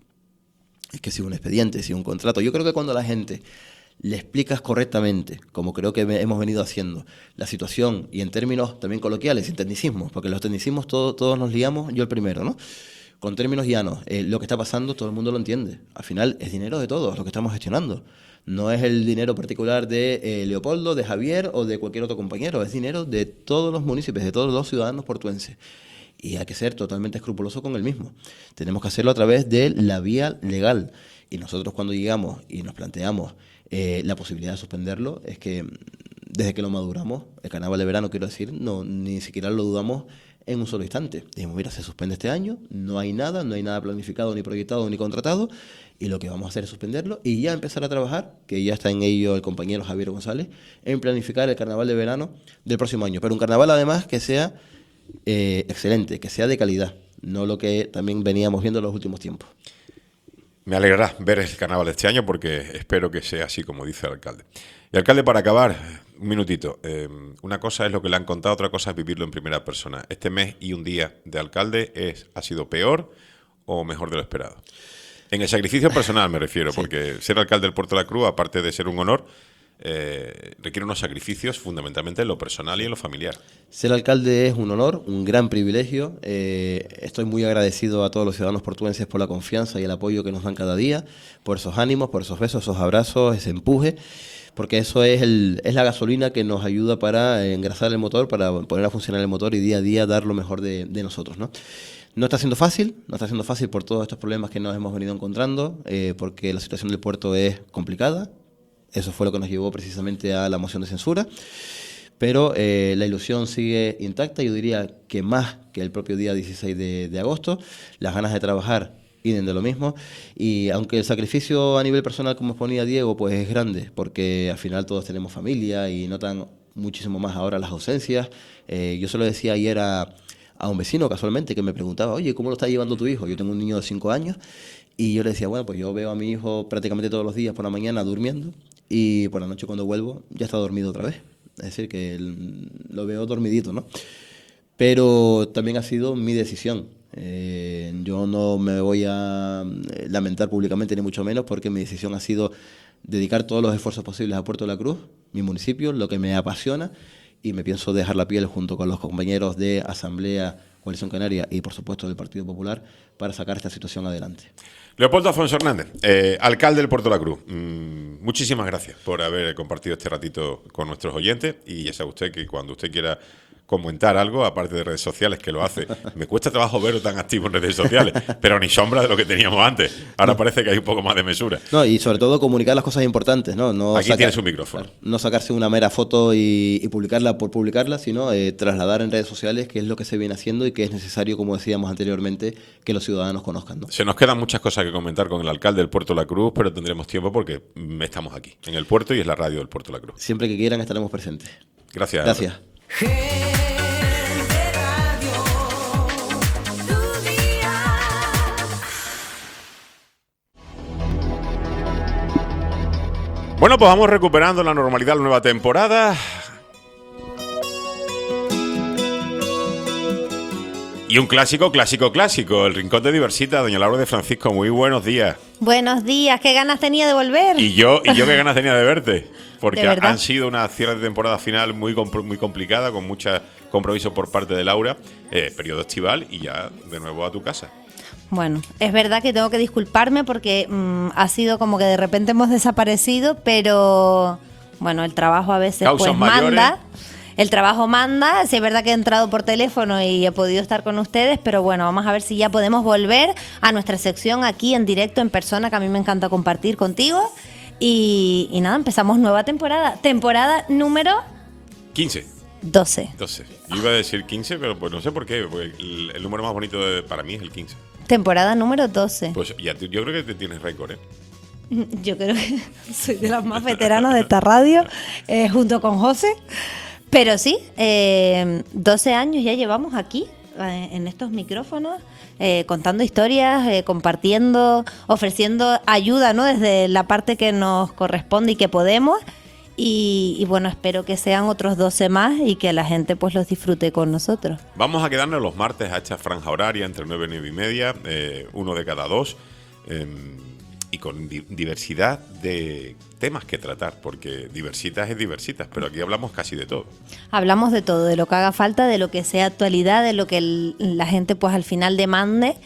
Es que si un expediente, si un contrato. Yo creo que cuando la gente le explicas correctamente, como creo que ve- hemos venido haciendo, la situación y en términos también coloquiales, sin tecnicismos, porque los tecnicismos todo- todos nos liamos, yo el primero, ¿no? Con términos llanos, eh, lo que está pasando todo el mundo lo entiende. Al final es dinero de todos lo que estamos gestionando. No es el dinero particular de eh, Leopoldo, de Javier o de cualquier otro compañero. Es dinero de todos los municipios, de todos los ciudadanos portuenses. Y hay que ser totalmente escrupuloso con el mismo. Tenemos que hacerlo a través de la vía legal. Y nosotros cuando llegamos y nos planteamos eh, la posibilidad de suspenderlo, es que mm, desde que lo maduramos, el carnaval de verano, quiero decir, no ni siquiera lo dudamos en un solo instante. Dijimos, mira, se suspende este año, no hay nada, no hay nada planificado, ni proyectado, ni contratado, y lo que vamos a hacer es suspenderlo y ya empezar a trabajar, que ya está en ello el compañero Javier González, en planificar el carnaval de verano del próximo año. Pero un carnaval además que sea eh, excelente, que sea de calidad, no lo que también veníamos viendo en los últimos tiempos. Me alegrará ver el carnaval de este año porque espero que sea así como dice el alcalde. Y alcalde, para acabar, un minutito. Eh, una cosa es lo que le han contado, otra cosa es vivirlo en primera persona. ¿Este mes y un día de alcalde es, ha sido peor o mejor de lo esperado? En el sacrificio personal me refiero, Sí. porque ser alcalde del Puerto de la Cruz, aparte de ser un honor, eh, requiere unos sacrificios fundamentalmente en lo personal y en lo familiar. Ser alcalde es un honor, un gran privilegio. Eh, estoy muy agradecido a todos los ciudadanos portuenses por la confianza y el apoyo que nos dan cada día, por esos ánimos, por esos besos, esos abrazos, ese empuje, porque eso es, el, es la gasolina que nos ayuda para engrasar el motor, para poner a funcionar el motor y día a día dar lo mejor de, de nosotros, ¿no? No está siendo fácil, no está siendo fácil por todos estos problemas que nos hemos venido encontrando, eh, porque la situación del puerto es complicada. Eso fue lo que nos llevó precisamente a la moción de censura. Pero eh, la ilusión sigue intacta, yo diría que más que el propio día dieciséis de, de agosto. Las ganas de trabajar, idem de lo mismo. Y aunque el sacrificio a nivel personal, como exponía Diego, pues es grande, porque al final todos tenemos familia y notan muchísimo más ahora las ausencias. Eh, yo se lo decía ayer a, a un vecino casualmente que me preguntaba, oye, ¿cómo lo está llevando tu hijo? Yo tengo un niño de cinco años y yo le decía, bueno, pues yo veo a mi hijo prácticamente todos los días por la mañana durmiendo y por la noche cuando vuelvo ya está dormido otra vez. Es decir, que el, lo veo dormidito, ¿no? Pero también ha sido mi decisión. Eh, yo no me voy a lamentar públicamente ni mucho menos porque mi decisión ha sido dedicar todos los esfuerzos posibles a Puerto de la Cruz, mi municipio, lo que me apasiona, y me pienso dejar la piel junto con los compañeros de Asamblea, Coalición Canaria y por supuesto del Partido Popular para sacar esta situación adelante. Leopoldo Afonso Hernández, eh, alcalde del Puerto de la Cruz, mm, muchísimas gracias por haber compartido este ratito con nuestros oyentes y ya sabe usted que cuando usted quiera comentar algo, aparte de redes sociales, que lo hace. Me cuesta trabajo verlo tan activo en redes sociales, pero ni sombra de lo que teníamos antes. Ahora parece que hay un poco más de mesura. No, y sobre todo comunicar las cosas importantes, ¿no? no Aquí sacar, tienes un micrófono. Claro, no sacarse una mera foto y, y publicarla por publicarla, sino eh, trasladar en redes sociales qué es lo que se viene haciendo y que es necesario, como decíamos anteriormente, que los ciudadanos conozcan, ¿no? Se nos quedan muchas cosas que comentar con el alcalde del Puerto de la Cruz, pero tendremos tiempo porque estamos aquí, en el puerto y es la radio del Puerto de la Cruz. Siempre que quieran estaremos presentes. Gracias. Gracias. Bueno, pues vamos recuperando la normalidad, la nueva temporada. Y un clásico, clásico, clásico, el Rincón de Diversita, doña Laura de Francisco, muy buenos días. Buenos días, qué ganas tenía de volver. Y yo, y yo qué ganas tenía de verte, porque ¿De verdad? han sido una cierre de temporada final muy, compl- muy complicada, con muchos compromisos por parte de Laura, eh, periodo estival y ya de nuevo a tu casa. Bueno, es verdad que tengo que disculparme porque mmm, ha sido como que de repente hemos desaparecido, pero bueno, el trabajo a veces Causas pues mayores. manda. El trabajo manda, sí es verdad que he entrado por teléfono y he podido estar con ustedes, pero bueno, vamos a ver si ya podemos volver a nuestra sección aquí en directo, en persona, que a mí me encanta compartir contigo. Y, y nada, empezamos nueva temporada. Temporada número quince. doce. doce. Yo iba a decir quince, pero pues no sé por qué, porque el, el número más bonito de- para mí es el quince. Temporada número doce. Pues ya, tú- yo creo que te tienes récord, ¿eh? Yo creo que soy de las más veteranas de esta radio, eh, junto con José. Pero sí, eh, doce años ya llevamos aquí, eh, en estos micrófonos, eh, contando historias, eh, compartiendo, ofreciendo ayuda, ¿no? Desde la parte que nos corresponde y que podemos. Y, y bueno, espero que sean otros doce más y que la gente pues los disfrute con nosotros. Vamos a quedarnos los martes a esta franja horaria entre nueve y nueve y media, eh, uno de cada dos, eh, y con di- diversidad de temas que tratar, porque diversitas es diversitas, pero aquí hablamos casi de todo. Hablamos de todo, de lo que haga falta, de lo que sea actualidad, de lo que el- la gente pues al final demande.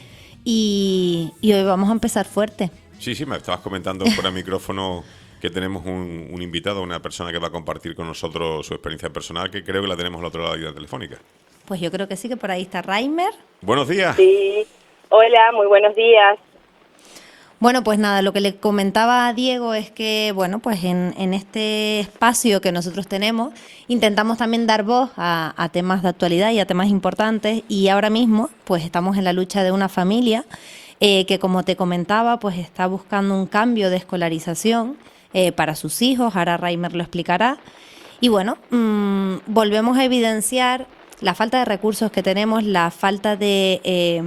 Y, y hoy vamos a empezar fuerte. Sí, sí, me estabas comentando fuera de micrófono que tenemos un, un invitado, una persona que va a compartir con nosotros su experiencia personal, que creo que la tenemos al otro lado de la telefónica. Pues yo creo que sí, que por ahí está Reimer. Buenos días. Sí, hola, muy buenos días. Bueno, pues nada, lo que le comentaba a Diego es que, bueno, pues en, en este espacio que nosotros tenemos, intentamos también dar voz a, a temas de actualidad y a temas importantes, y ahora mismo, pues estamos en la lucha de una familia eh, que, como te comentaba, pues está buscando un cambio de escolarización eh, para sus hijos, ahora Reimer lo explicará, y bueno, mmm, volvemos a evidenciar la falta de recursos que tenemos, la falta de... Eh,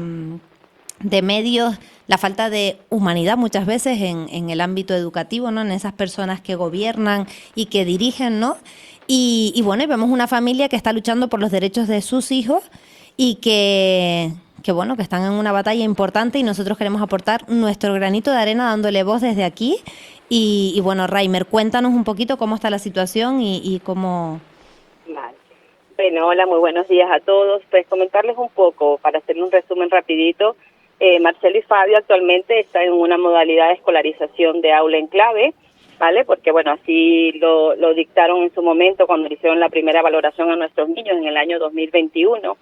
de medios, la falta de humanidad muchas veces en, en el ámbito educativo, ¿no? En esas personas que gobiernan y que dirigen, ¿no? Y, y bueno, y vemos una familia que está luchando por los derechos de sus hijos y que, que bueno, que están en una batalla importante, y nosotros queremos aportar nuestro granito de arena dándole voz desde aquí. Y, y bueno, Reimer, cuéntanos un poquito cómo está la situación y, y cómo... Vale. Bueno, hola, muy buenos días a todos. Pues comentarles un poco, para hacerle un resumen rapidito. Eh, Marcelo y Fabio actualmente están en una modalidad de escolarización de aula en clave, ¿vale? Porque, bueno, así lo, lo dictaron en su momento cuando hicieron la primera valoración a nuestros niños en el año dos mil veintiuno.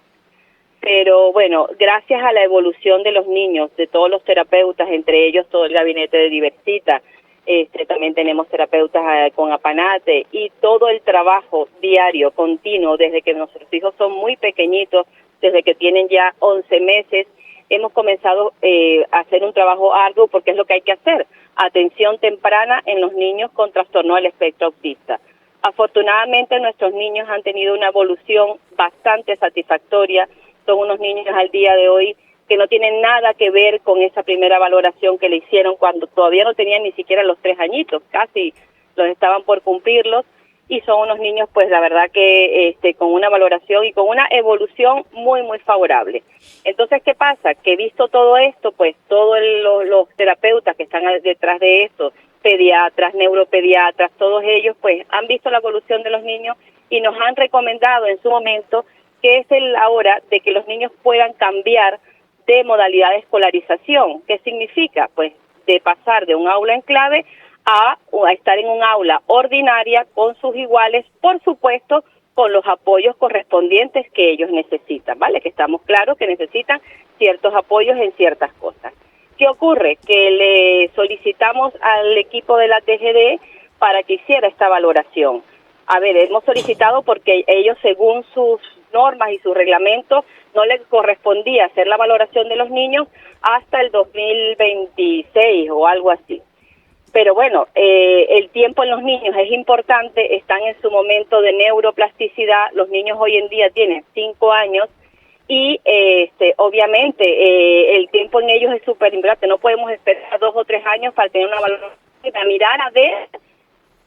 Pero, bueno, gracias a la evolución de los niños, de todos los terapeutas, entre ellos todo el gabinete de Diversita, este, también tenemos terapeutas eh, con Apanate, y todo el trabajo diario, continuo, desde que nuestros hijos son muy pequeñitos, desde que tienen ya once meses, hemos comenzado eh, a hacer un trabajo arduo, porque es lo que hay que hacer, atención temprana en los niños con trastorno del espectro autista. Afortunadamente nuestros niños han tenido una evolución bastante satisfactoria, son unos niños al día de hoy que no tienen nada que ver con esa primera valoración que le hicieron cuando todavía no tenían ni siquiera los tres añitos, casi los estaban por cumplirlos, y son unos niños, pues la verdad que este, con una valoración y con una evolución muy, muy favorable. Entonces, ¿qué pasa? Que visto todo esto, pues todos los, los terapeutas que están detrás de esto, pediatras, neuropediatras, todos ellos, pues han visto la evolución de los niños y nos han recomendado en su momento que es la hora de que los niños puedan cambiar de modalidad de escolarización. ¿Qué significa? Pues de pasar de un aula en clave a, a estar en un aula ordinaria con sus iguales, por supuesto, con los apoyos correspondientes que ellos necesitan, ¿vale? Que estamos claros que necesitan ciertos apoyos en ciertas cosas. ¿Qué ocurre? Que le solicitamos al equipo de la T G D para que hiciera esta valoración. A ver, hemos solicitado porque ellos, según sus normas y sus reglamentos, no les correspondía hacer la valoración de los niños hasta el dos mil veintiséis o algo así. Pero bueno, eh, el tiempo en los niños es importante, están en su momento de neuroplasticidad, los niños hoy en día tienen cinco años y eh, este, obviamente eh, el tiempo en ellos es súper importante, no podemos esperar dos o tres años para tener una valoración, para mirar a ver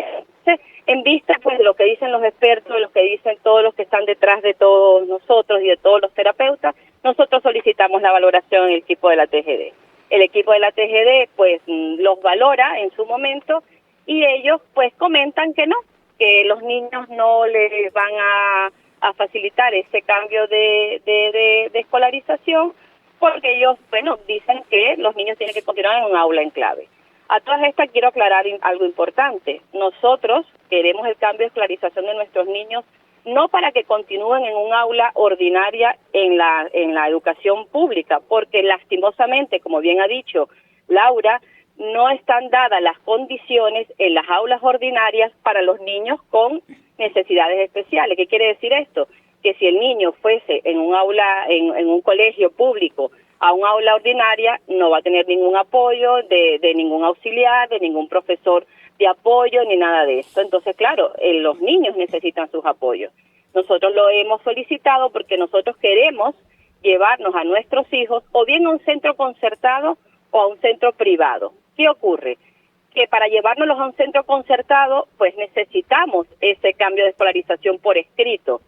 En vista pues de lo que dicen los expertos, de lo que dicen todos los que están detrás de todos nosotros y de todos los terapeutas, nosotros solicitamos la valoración en el equipo de la T G D. El equipo de la T G D pues los valora en su momento y ellos pues comentan que no, que los niños no les van a, a facilitar ese cambio de, de, de, de escolarización porque ellos, bueno, dicen que los niños tienen que continuar en un aula en clave. A todas estas quiero aclarar algo importante. Nosotros queremos el cambio de escolarización de nuestros niños no para que continúen en un aula ordinaria en la en la educación pública, porque lastimosamente, como bien ha dicho Laura, no están dadas las condiciones en las aulas ordinarias para los niños con necesidades especiales. ¿Qué quiere decir esto? Que si el niño fuese en un aula, en, en un colegio público, a un aula ordinaria, no va a tener ningún apoyo de, de ningún auxiliar, de ningún profesor de apoyo, ni nada de esto. Entonces, claro, eh, los niños necesitan sus apoyos. Nosotros lo hemos solicitado porque nosotros queremos llevarnos a nuestros hijos o bien a un centro concertado o a un centro privado. ¿Qué ocurre? Que para llevárnoslos a un centro concertado, pues necesitamos ese cambio de escolarización por escrito.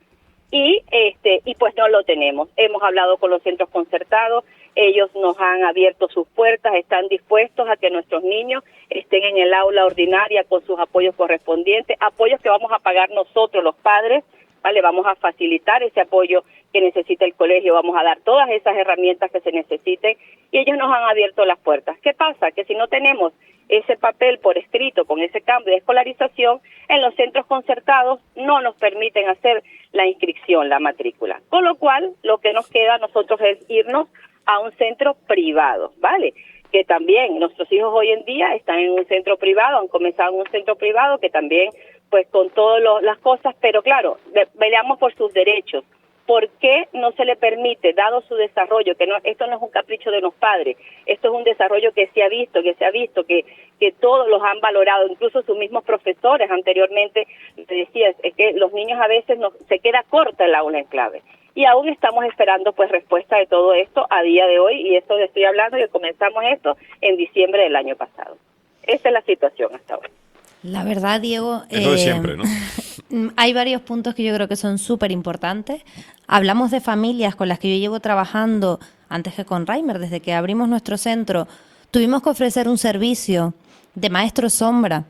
Y este y pues no lo tenemos. Hemos hablado con los centros concertados, ellos nos han abierto sus puertas, están dispuestos a que nuestros niños estén en el aula ordinaria con sus apoyos correspondientes, apoyos que vamos a pagar nosotros los padres, ¿vale? Vamos a facilitar ese apoyo que necesita el colegio, vamos a dar todas esas herramientas que se necesiten y ellos nos han abierto las puertas. ¿Qué pasa? Que si no tenemos ese papel por escrito con ese cambio de escolarización, en los centros concertados no nos permiten hacer la inscripción, la matrícula. Con lo cual, lo que nos queda a nosotros es irnos a un centro privado, ¿vale? Que también nuestros hijos hoy en día están en un centro privado, han comenzado en un centro privado que también, pues con todas las cosas, pero claro, veamos por sus derechos. ¿Por qué no se le permite, dado su desarrollo, que no, esto no es un capricho de los padres, esto es un desarrollo que se ha visto, que se ha visto, que, que todos los han valorado, incluso sus mismos profesores anteriormente, te decía, es que los niños a veces no, se queda corta el aula en clave. Y aún estamos esperando pues respuesta de todo esto a día de hoy, y esto estoy hablando que comenzamos esto en diciembre del año pasado. Esa es la situación hasta ahora. La verdad, Diego, Es lo de eh, siempre, ¿no? hay varios puntos que yo creo que son súper importantes. Hablamos de familias con las que yo llevo trabajando antes que con Reimer, desde que abrimos nuestro centro. Tuvimos que ofrecer un servicio de maestro sombra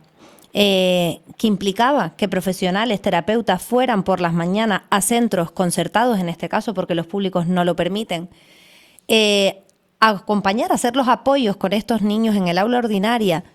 eh, que implicaba que profesionales, terapeutas fueran por las mañanas a centros concertados, en este caso, porque los públicos no lo permiten, eh, a acompañar, a hacer los apoyos con estos niños en el aula ordinaria,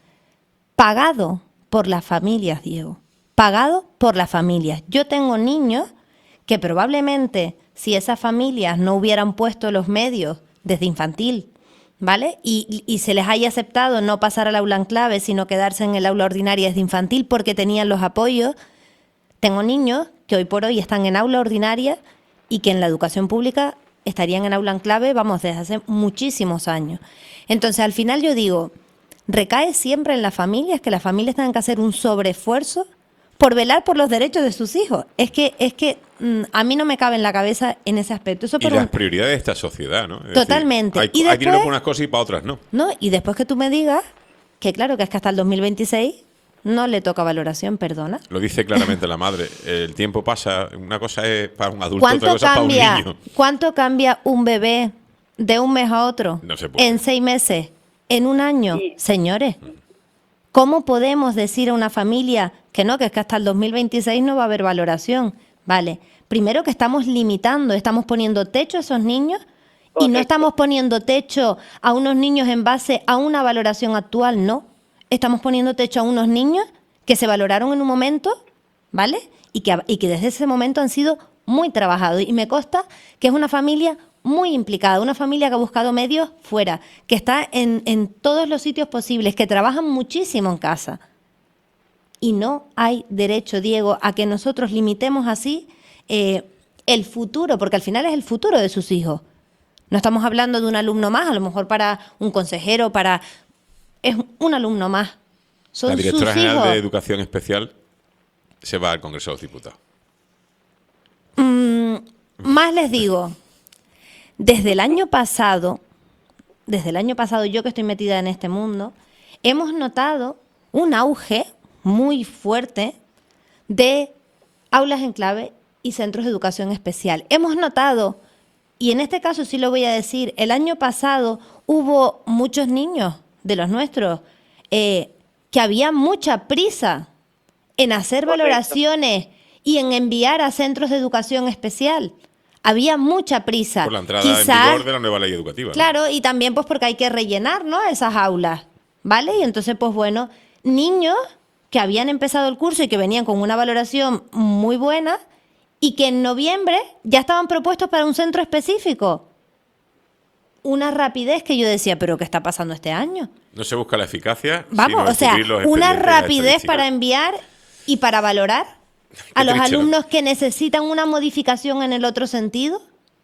pagado por las familias, Diego. Pagado por las familias. Yo tengo niños que probablemente si esas familias no hubieran puesto los medios desde infantil, ¿vale? Y, y se les haya aceptado no pasar al aula en clave, sino quedarse en el aula ordinaria desde infantil porque tenían los apoyos. Tengo niños que hoy por hoy están en aula ordinaria y que en la educación pública estarían en aula en clave, vamos, desde hace muchísimos años. Entonces, al final yo digo, recae siempre en las familias, que las familias tengan que hacer un sobreesfuerzo por velar por los derechos de sus hijos. Es que es que mm, a mí no me cabe en la cabeza en ese aspecto. Eso Y por las un- prioridades de esta sociedad, ¿no? Es Totalmente. decir, Y hay, hay después- dinero para unas cosas y para otras no. ¿no? Y después que tú me digas que claro, que es que hasta el dos mil veintiséis no le toca valoración, perdona. Lo dice claramente la madre. El tiempo pasa, una cosa es para un adulto, otra ¿Cuánto cosa es para un cambia, niño. ¿Cuánto cambia un bebé de un mes a otro? No se puede. En seis meses, en un año. Señores, ¿cómo podemos decir a una familia que no, que es que hasta el dos mil veintiséis no va a haber valoración? Vale, primero que estamos limitando, estamos poniendo techo a esos niños y no estamos poniendo techo a unos niños en base a una valoración actual, no. Estamos poniendo techo a unos niños que se valoraron en un momento, ¿vale? Y que, y que desde ese momento han sido muy trabajados. Y me consta que es una familia muy implicada, una familia que ha buscado medios fuera, que está en, en todos los sitios posibles, que trabajan muchísimo en casa. Y no hay derecho, Diego, a que nosotros limitemos así eh, el futuro, porque al final es el futuro de sus hijos. No estamos hablando de un alumno más, a lo mejor para un consejero, para... Es un alumno más. Son La directora sus general hijos. de Educación Especial se va al Congreso de los Diputados. Mm, más les digo, desde el año pasado, desde el año pasado, yo que estoy metida en este mundo, hemos notado un auge muy fuerte de aulas en clave y centros de educación especial. Hemos notado, y en este caso sí lo voy a decir, el año pasado hubo muchos niños de los nuestros eh, que había mucha prisa en hacer Correcto. valoraciones y en enviar a centros de educación especial. Había mucha prisa. Por la entrada Quizás, en vigor de la nueva ley educativa. ¿no? Claro, y también pues porque hay que rellenar, ¿no?, esas aulas, ¿vale? Y entonces, pues bueno, niños que habían empezado el curso y que venían con una valoración muy buena y que en noviembre ya estaban propuestos para un centro específico. Una rapidez que yo decía, ¿pero qué está pasando este año? No se busca la eficacia. Vamos, sino o sea, cubrir los una expedientes, las rapidez estadísticas. para enviar y para valorar a los triste, ¿no? alumnos que necesitan una modificación en el otro sentido.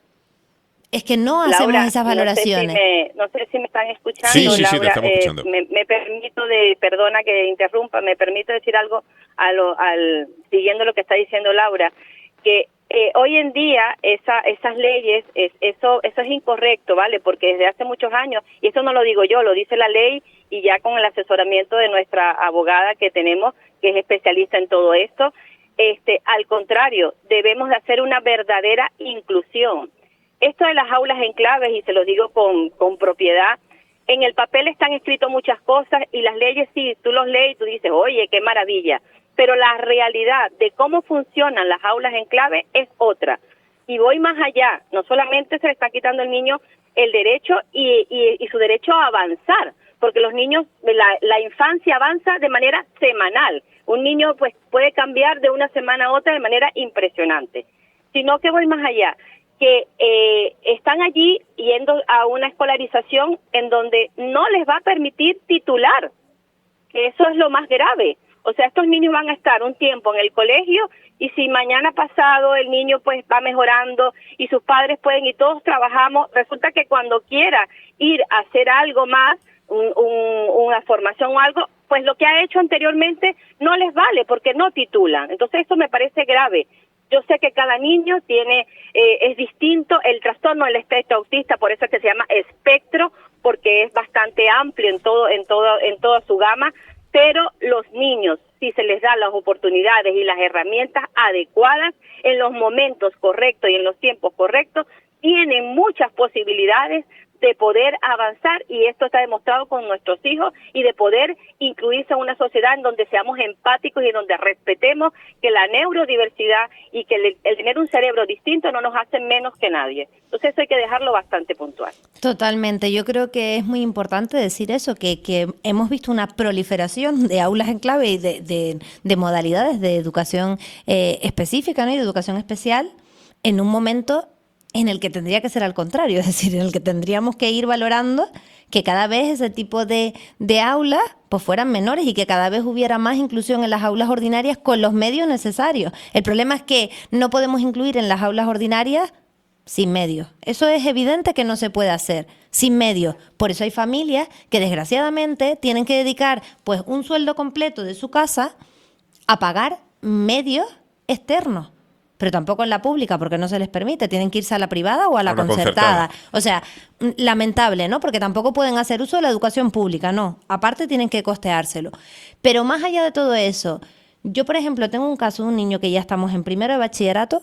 Es que no hacemos Laura, esas valoraciones. No sé, si me, no sé si me están escuchando. Sí, sí, sí, te Laura, estamos eh, escuchando. me, me permito de, perdona que interrumpa, me permito decir algo a lo, al, siguiendo lo que está diciendo Laura, que eh, hoy en día esa, esas leyes, es, eso, eso es incorrecto, ¿vale? Porque desde hace muchos años, y eso no lo digo yo, lo dice la ley y ya con el asesoramiento de nuestra abogada que tenemos, que es especialista en todo esto, este, al contrario, debemos de hacer una verdadera inclusión. Esto de las aulas en claves, y se lo digo con, con propiedad, en el papel están escritas muchas cosas y las leyes, sí, tú los lees y tú dices, oye, qué maravilla, pero la realidad de cómo funcionan las aulas en clave es otra. Y voy más allá, no solamente se le está quitando al niño el derecho y, y, y su derecho a avanzar, porque los niños, la, la infancia avanza de manera semanal. Un niño pues puede cambiar de una semana a otra de manera impresionante, sino que voy más allá, que eh, están allí yendo a una escolarización en donde no les va a permitir titular, que eso es lo más grave. O sea, estos niños van a estar un tiempo en el colegio y si mañana pasado el niño pues va mejorando y sus padres pueden y todos trabajamos, resulta que cuando quiera ir a hacer algo más, un, un, una formación o algo, pues lo que ha hecho anteriormente no les vale porque no titulan. Entonces eso me parece grave. Yo sé que cada niño tiene eh, es distinto, el trastorno del espectro autista, por eso es que se llama espectro, porque es bastante amplio en todo en todo en toda su gama, pero los niños, si se les da las oportunidades y las herramientas adecuadas en los momentos correctos y en los tiempos correctos, tienen muchas posibilidades de poder avanzar, y esto está demostrado con nuestros hijos, y de poder incluirse en una sociedad en donde seamos empáticos y en donde respetemos que la neurodiversidad y que el, el tener un cerebro distinto no nos hace menos que nadie. Entonces eso hay que dejarlo bastante puntual. Totalmente, yo creo que es muy importante decir eso, que, que hemos visto una proliferación de aulas en clave y de, de, de modalidades de educación eh, específica, ¿no?, y de educación especial en un momento en el que tendría que ser al contrario, es decir, en el que tendríamos que ir valorando que cada vez ese tipo de, de aulas pues fueran menores y que cada vez hubiera más inclusión en las aulas ordinarias con los medios necesarios. El problema es que no podemos incluir en las aulas ordinarias sin medios. Eso es evidente que no se puede hacer sin medios. Por eso hay familias que desgraciadamente tienen que dedicar pues un sueldo completo de su casa a pagar medios externos. Pero tampoco en la pública, porque no se les permite. Tienen que irse a la privada o a la A una concertada. concertada. O sea, mm, lamentable, ¿no? Porque tampoco pueden hacer uso de la educación pública, no. Aparte tienen que costeárselo. Pero más allá de todo eso, yo, por ejemplo, tengo un caso de un niño que ya estamos en primero de bachillerato,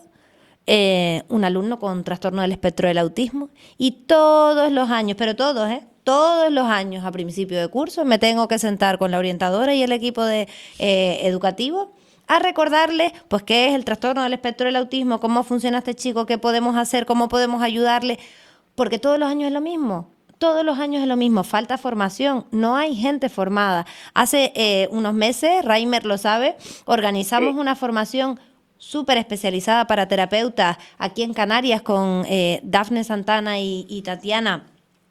eh, un alumno con trastorno del espectro del autismo, y todos los años, pero todos, ¿eh? Todos los años a principio de curso me tengo que sentar con la orientadora y el equipo de eh, educativo a recordarles pues qué es el trastorno del espectro del autismo, cómo funciona este chico, qué podemos hacer, cómo podemos ayudarle, porque todos los años es lo mismo, todos los años es lo mismo, falta formación, no hay gente formada. Hace eh, unos meses, Reimer lo sabe, organizamos Sí. una formación súper especializada para terapeutas aquí en Canarias con eh, Dafne Santana y, y Tatiana,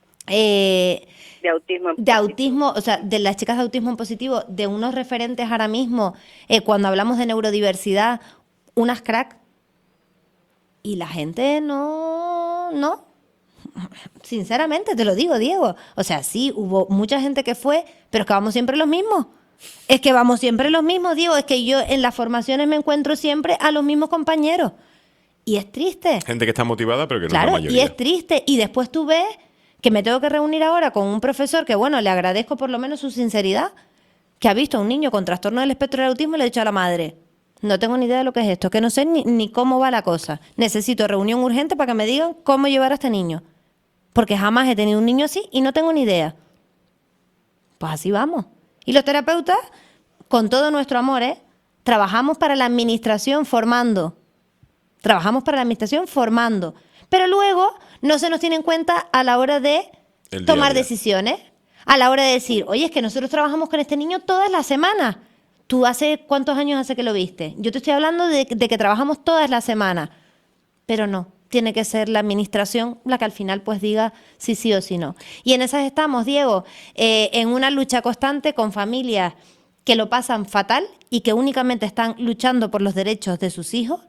eh, De autismo. en de positivo. autismo, o sea, de las chicas de autismo en positivo, de unos referentes ahora mismo, eh, cuando hablamos de neurodiversidad, unas crack, y la gente no, no, sinceramente te lo digo, Diego, o sea, sí, hubo mucha gente que fue, pero es que vamos siempre los mismos, es que vamos siempre los mismos, Diego, es que yo en las formaciones me encuentro siempre a los mismos compañeros, y es triste. Gente que está motivada, pero que no es la Claro, mayoría. y es triste. Y después tú ves que me tengo que reunir ahora con un profesor que, bueno, le agradezco por lo menos su sinceridad, que ha visto a un niño con trastorno del espectro del autismo y le ha dicho a la madre, no tengo ni idea de lo que es esto, que no sé ni, ni cómo va la cosa. Necesito reunión urgente para que me digan cómo llevar a este niño. Porque jamás he tenido un niño así y no tengo ni idea. Pues así vamos. Y los terapeutas, con todo nuestro amor, ¿eh? Trabajamos para la administración formando. Trabajamos para la administración formando. Pero luego no se nos tiene en cuenta a la hora de El día tomar a día. decisiones. A la hora de decir, oye, es que nosotros trabajamos con este niño todas las semanas. ¿Tú hace cuántos años hace que lo viste? Yo te estoy hablando de, de que trabajamos todas las semanas. Pero no, tiene que ser la administración la que al final pues diga si sí o si no. Y en esas estamos, Diego, eh, en una lucha constante con familias que lo pasan fatal y que únicamente están luchando por los derechos de sus hijos.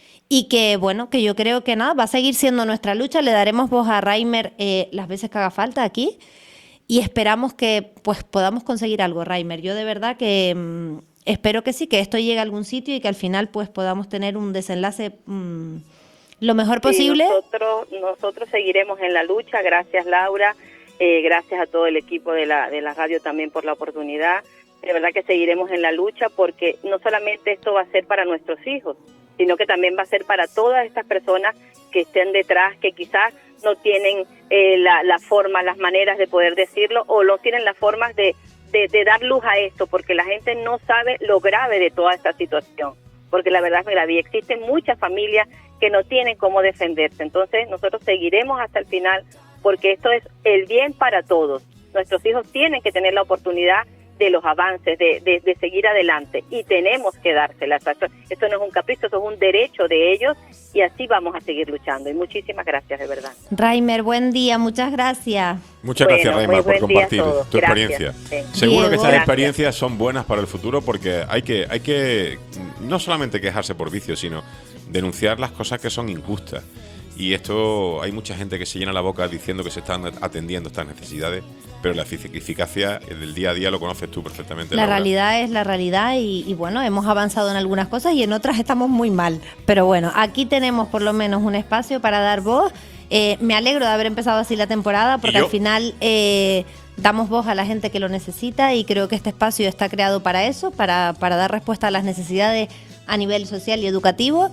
Y que, bueno, que yo creo que nada, va a seguir siendo nuestra lucha. Le daremos voz a Reimer eh, las veces que haga falta aquí. Y esperamos que pues podamos conseguir algo, Reimer. Yo de verdad que mmm, espero que sí, que esto llegue a algún sitio y que al final pues podamos tener un desenlace mmm, lo mejor posible. Sí, nosotros, nosotros seguiremos en la lucha. Gracias, Laura. Eh, gracias a todo el equipo de la, de la radio también por la oportunidad. De verdad que seguiremos en la lucha porque no solamente esto va a ser para nuestros hijos, sino que también va a ser para todas estas personas que estén detrás, que quizás no tienen eh, la, la forma, las maneras de poder decirlo o no tienen las formas de, de, de dar luz a esto, porque la gente no sabe lo grave de toda esta situación, porque la verdad es muy grave y existen muchas familias que no tienen cómo defenderse. Entonces nosotros seguiremos hasta el final porque esto es el bien para todos. Nuestros hijos tienen que tener la oportunidad de los avances, de, de, de seguir adelante y tenemos que dárselas. Esto, esto no es un capricho, esto es un derecho de ellos y así vamos a seguir luchando. Y muchísimas gracias, de verdad. Reimer, buen día, muchas gracias. Muchas Bueno, gracias, muy Reimer, por buen día a compartir todos. tu Gracias. experiencia. Sí. Seguro que Diego. estas Gracias. experiencias son buenas para el futuro porque hay que, hay que no solamente quejarse por vicio, sino denunciar las cosas que son injustas. Y esto, hay mucha gente que se llena la boca diciendo que se están atendiendo estas necesidades, pero la eficacia del día a día lo conoces tú perfectamente. La Laura. realidad es la realidad y, y bueno, hemos avanzado en algunas cosas y en otras estamos muy mal. Pero bueno, aquí tenemos por lo menos un espacio para dar voz. Eh, me alegro de haber empezado así la temporada porque ¿Y yo? al final eh, damos voz a la gente que lo necesita y creo que este espacio está creado para eso, para, para dar respuesta a las necesidades a nivel social y educativo.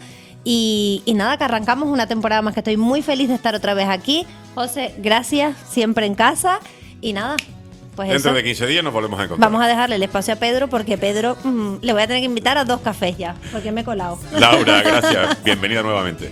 Y, y nada, que arrancamos una temporada más, que estoy muy feliz de estar otra vez aquí. José, gracias, siempre en casa. Y nada, pues Dentro eso. de quince días nos volvemos a encontrar. Vamos a dejarle el espacio a Pedro porque Pedro mm, le voy a tener que invitar a dos cafés ya, porque me he colado. Laura, gracias. Bienvenida nuevamente.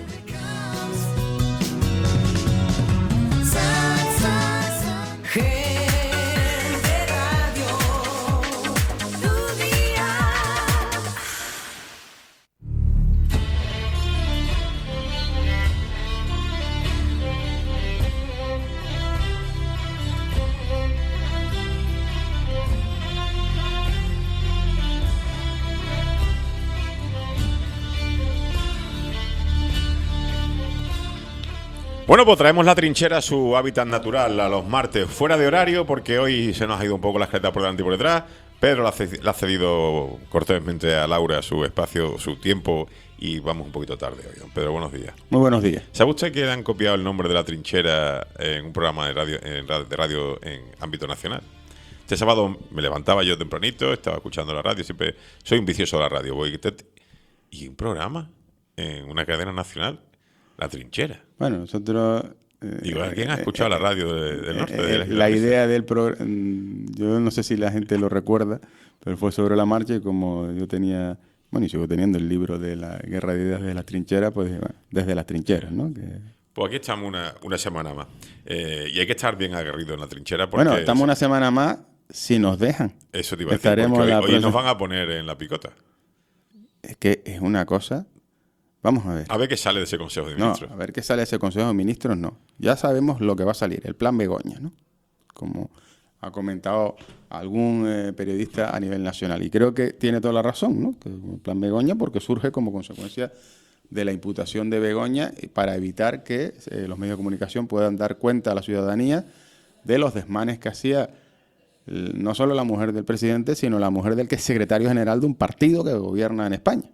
Bueno, pues traemos la trinchera a su hábitat natural, a los martes, fuera de horario, porque hoy se nos ha ido un poco la jeta por delante y por detrás. Pedro le ha ce- le ha cedido cortésmente a Laura su espacio, su tiempo, y vamos un poquito tarde hoy. Don Pedro, buenos días. Muy buenos días. ¿Sabe usted que le han copiado el nombre de la trinchera en un programa de radio en, ra- de radio en ámbito nacional? Este sábado me levantaba yo tempranito, estaba escuchando la radio, siempre soy un vicioso de la radio. Voy y un programa en una cadena nacional, La Trinchera. Bueno, nosotros... Eh, Digo, ¿alguien ha escuchado eh, la radio de, del norte? Eh, de la, la idea del programa, yo no sé si la gente lo recuerda, pero fue sobre la marcha y como yo tenía, bueno, y sigo teniendo el libro de la Guerra de Ideas de la Trinchera, pues bueno, desde las trincheras, ¿no? Que, pues aquí estamos una, una semana más. Eh, y hay que estar bien aguerrido en la trinchera. Porque bueno, estamos una semana más si nos dejan. Eso te iba a decir, Estaremos porque la hoy, hoy próxima... nos van a poner en la picota. Es que es una cosa... Vamos a ver. A ver qué sale de ese Consejo de No, Ministros. a ver qué sale de ese Consejo de Ministros, no. Ya sabemos lo que va a salir, el plan Begoña, ¿no? Como ha comentado algún eh, periodista a nivel nacional. Y creo que tiene toda la razón, ¿no? Que el plan Begoña, porque surge como consecuencia de la imputación de Begoña para evitar que eh, los medios de comunicación puedan dar cuenta a la ciudadanía de los desmanes que hacía eh, no solo la mujer del presidente, sino la mujer del que es secretario general de un partido que gobierna en España.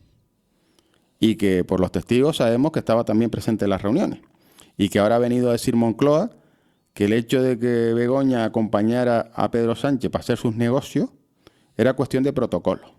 Y que por los testigos sabemos que estaba también presente en las reuniones. Y que ahora ha venido a decir Moncloa que el hecho de que Begoña acompañara a Pedro Sánchez para hacer sus negocios era cuestión de protocolo.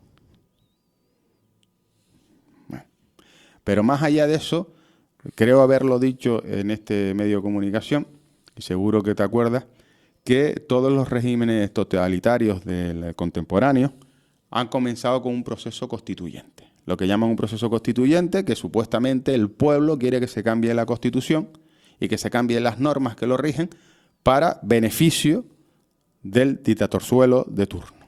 Bueno, pero más allá de eso, creo haberlo dicho en este medio de comunicación, y seguro que te acuerdas, que todos los regímenes totalitarios del contemporáneo han comenzado con un proceso constituyente. Lo que llaman un proceso constituyente, que supuestamente el pueblo quiere que se cambie la Constitución y que se cambien las normas que lo rigen para beneficio del dictatorzuelo de turno.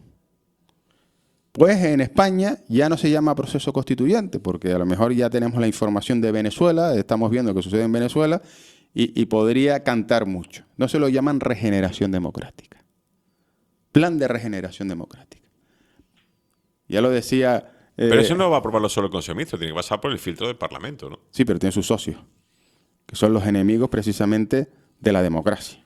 Pues en España ya no se llama proceso constituyente, porque a lo mejor ya tenemos la información de Venezuela, estamos viendo lo que sucede en Venezuela, y, y podría cantar mucho. No se lo llaman regeneración democrática. Plan de regeneración democrática. Ya lo decía... Eh, pero eso no va a aprobarlo solo el Consejo de Ministros, tiene que pasar por el filtro del Parlamento, ¿no? Sí, pero tiene sus socios, que son los enemigos precisamente de la democracia,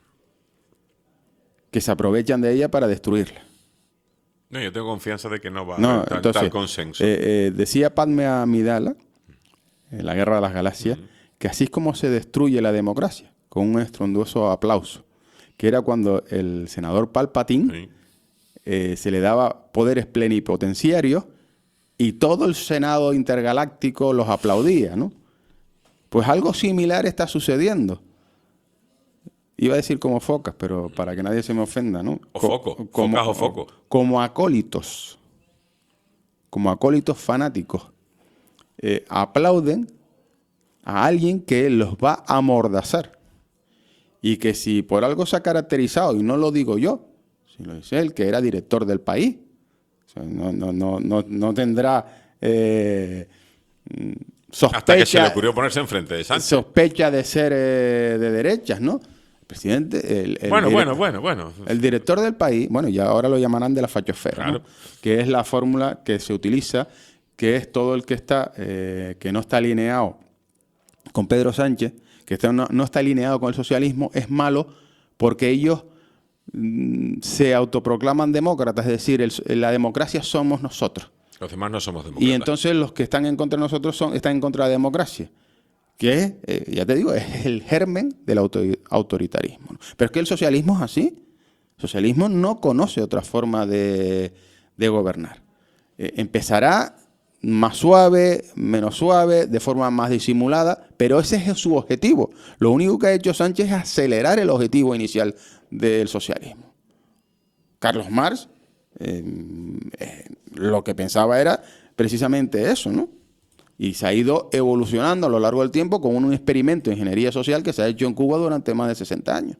que se aprovechan de ella para destruirla. No, yo tengo confianza de que no va a No, haber tal, entonces, tal consenso. Eh, eh, decía Padme Amidala, en la Guerra de las Galaxias, uh-huh, que así es como se destruye la democracia, con un estruendoso aplauso, que era cuando el senador Palpatine sí. eh, se le daba poderes plenipotenciarios y todo el Senado intergaláctico los aplaudía, ¿no? Pues algo similar está sucediendo. Iba a decir como focas, pero para que nadie se me ofenda, ¿no? O foco, Co como, focas o foco. Como acólitos, como acólitos fanáticos, eh, aplauden a alguien que los va a amordazar. Y que si por algo se ha caracterizado, y no lo digo yo, si lo dice él, que era director del país, o sea, no, no, no, no, no tendrá eh, sospecha... Hasta que se le ocurrió ponerse enfrente de Sánchez. Sospecha de ser eh, de derechas, ¿no? Presidente, el, el bueno, bueno, bueno, bueno. El director del país, bueno, ya ahora lo llamarán de la fachosfera, claro, ¿no? Que es la fórmula que se utiliza, que es todo el que está, eh, que no está alineado con Pedro Sánchez, que está, no, no está alineado con el socialismo, es malo porque ellos mm, se autoproclaman demócratas, es decir, el, la democracia somos nosotros. Los demás no somos demócratas. Y entonces los que están en contra de nosotros son, están en contra de la democracia. Que es, eh, ya te digo, es el germen del auto autoritarismo. Pero es que el socialismo es así. El socialismo no conoce otra forma de, de gobernar. Eh, empezará más suave, menos suave, de forma más disimulada, pero ese es su objetivo. Lo único que ha hecho Sánchez es acelerar el objetivo inicial del socialismo. Carlos Marx eh, eh, lo que pensaba era precisamente eso, ¿no? Y se ha ido evolucionando a lo largo del tiempo con un experimento de ingeniería social que se ha hecho en Cuba durante más de sesenta años.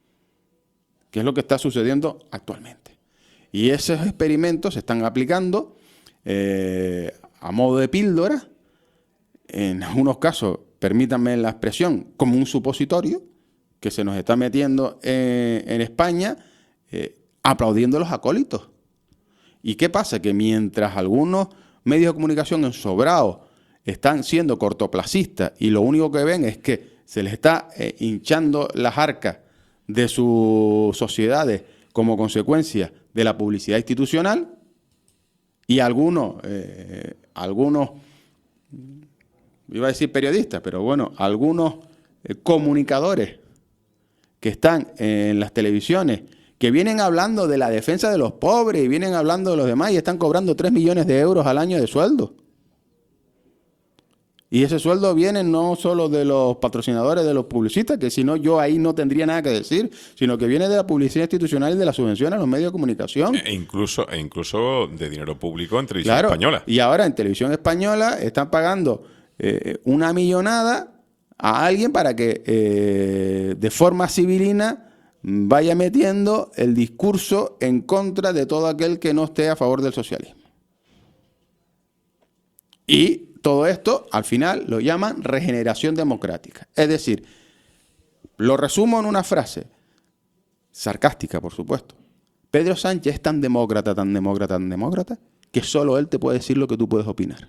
Que es lo que está sucediendo actualmente. Y esos experimentos se están aplicando eh, a modo de píldora, en algunos casos, permítanme la expresión, como un supositorio que se nos está metiendo en, en España, eh, aplaudiendo a los acólitos. ¿Y qué pasa? Que mientras algunos medios de comunicación ensobrados están siendo cortoplacistas y lo único que ven es que se les está eh, hinchando las arcas de sus sociedades como consecuencia de la publicidad institucional, y algunos, eh, algunos, iba a decir periodistas, pero bueno, algunos eh, comunicadores que están en las televisiones, que vienen hablando de la defensa de los pobres y vienen hablando de los demás y están cobrando tres millones de euros al año de sueldo. Y ese sueldo viene no solo de los patrocinadores, de los publicistas, que si no yo ahí no tendría nada que decir, sino que viene de la publicidad institucional y de la subvención a los medios de comunicación. E incluso, e incluso de dinero público en televisión claro, española. Y ahora en televisión española están pagando eh, una millonada a alguien para que eh, de forma civilina vaya metiendo el discurso en contra de todo aquel que no esté a favor del socialismo. Y todo esto, al final, lo llaman regeneración democrática. Es decir, lo resumo en una frase, sarcástica, por supuesto. Pedro Sánchez es tan demócrata, tan demócrata, tan demócrata, que solo él te puede decir lo que tú puedes opinar.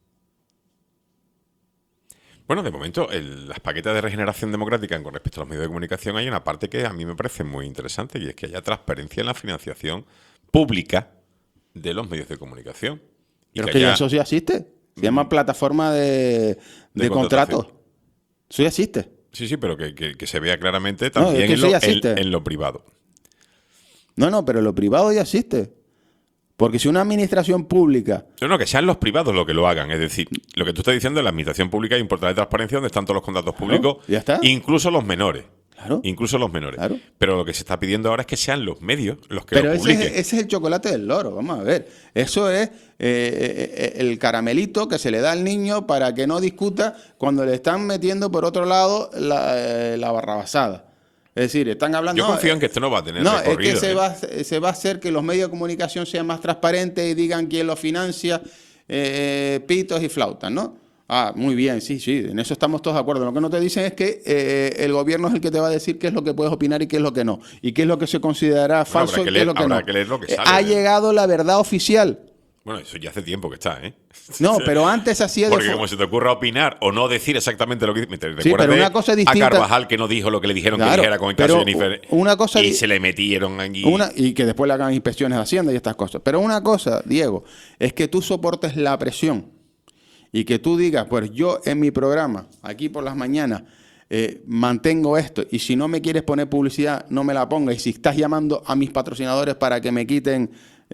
Bueno, de momento, el, las paquetas de regeneración democrática con respecto a los medios de comunicación hay una parte que a mí me parece muy interesante, y es que haya transparencia en la financiación pública de los medios de comunicación. Y Pero que que haya... ya eso sí existe. Se llama plataforma de, de, de contratos. Eso ya existe. Sí, sí, pero que, que, que se vea claramente también no, es que en, lo, ya existe. en, en lo privado. No, no, pero lo privado ya existe. Porque si una administración pública... No, no, que sean los privados los que lo hagan. Es decir, lo que tú estás diciendo es la administración pública hay un portal de transparencia donde están todos los contratos públicos, ya está. incluso los menores. Claro. Incluso los menores. Claro. Pero lo que se está pidiendo ahora es que sean los medios los que Pero lo ese publiquen. es, ese es el chocolate del loro, vamos a ver. Eso es eh, eh, el caramelito que se le da al niño para que no discuta cuando le están metiendo por otro lado la, eh, la barrabasada. Es decir, están hablando... Yo confío en que esto no va a tener No, recorrido. es que se, ¿eh? va, se va a hacer que los medios de comunicación sean más transparentes y digan quién lo financia, eh, pitos y flautas, ¿no? Ah, muy bien, sí, sí, en eso estamos todos de acuerdo. Lo que no te dicen es que eh, el gobierno es el que te va a decir qué es lo que puedes opinar y qué es lo que no. Y qué es lo que se considerará falso habrá que y qué leer- es lo que habrá no. que leer lo que Eh, sale, ha ¿eh? llegado la verdad oficial. Bueno, eso ya hace tiempo que está, ¿eh? No, pero antes hacía de Porque fo- como se te ocurra opinar o no decir exactamente lo que dice. ¿Te Sí, recuerdas pero de una cosa distinta- a Carvajal que no dijo lo que le dijeron Claro, que dijera con el caso pero de Jennifer? una cosa y di- se le metieron allí. Una, y que después le hagan inspecciones de Hacienda y estas cosas. Pero una cosa, Diego, es que tú soportes la presión y que tú digas, pues yo en mi programa, aquí por las mañanas, eh, mantengo esto y si no me quieres poner publicidad, no me la pongas. Y si estás llamando a mis patrocinadores para que me quiten...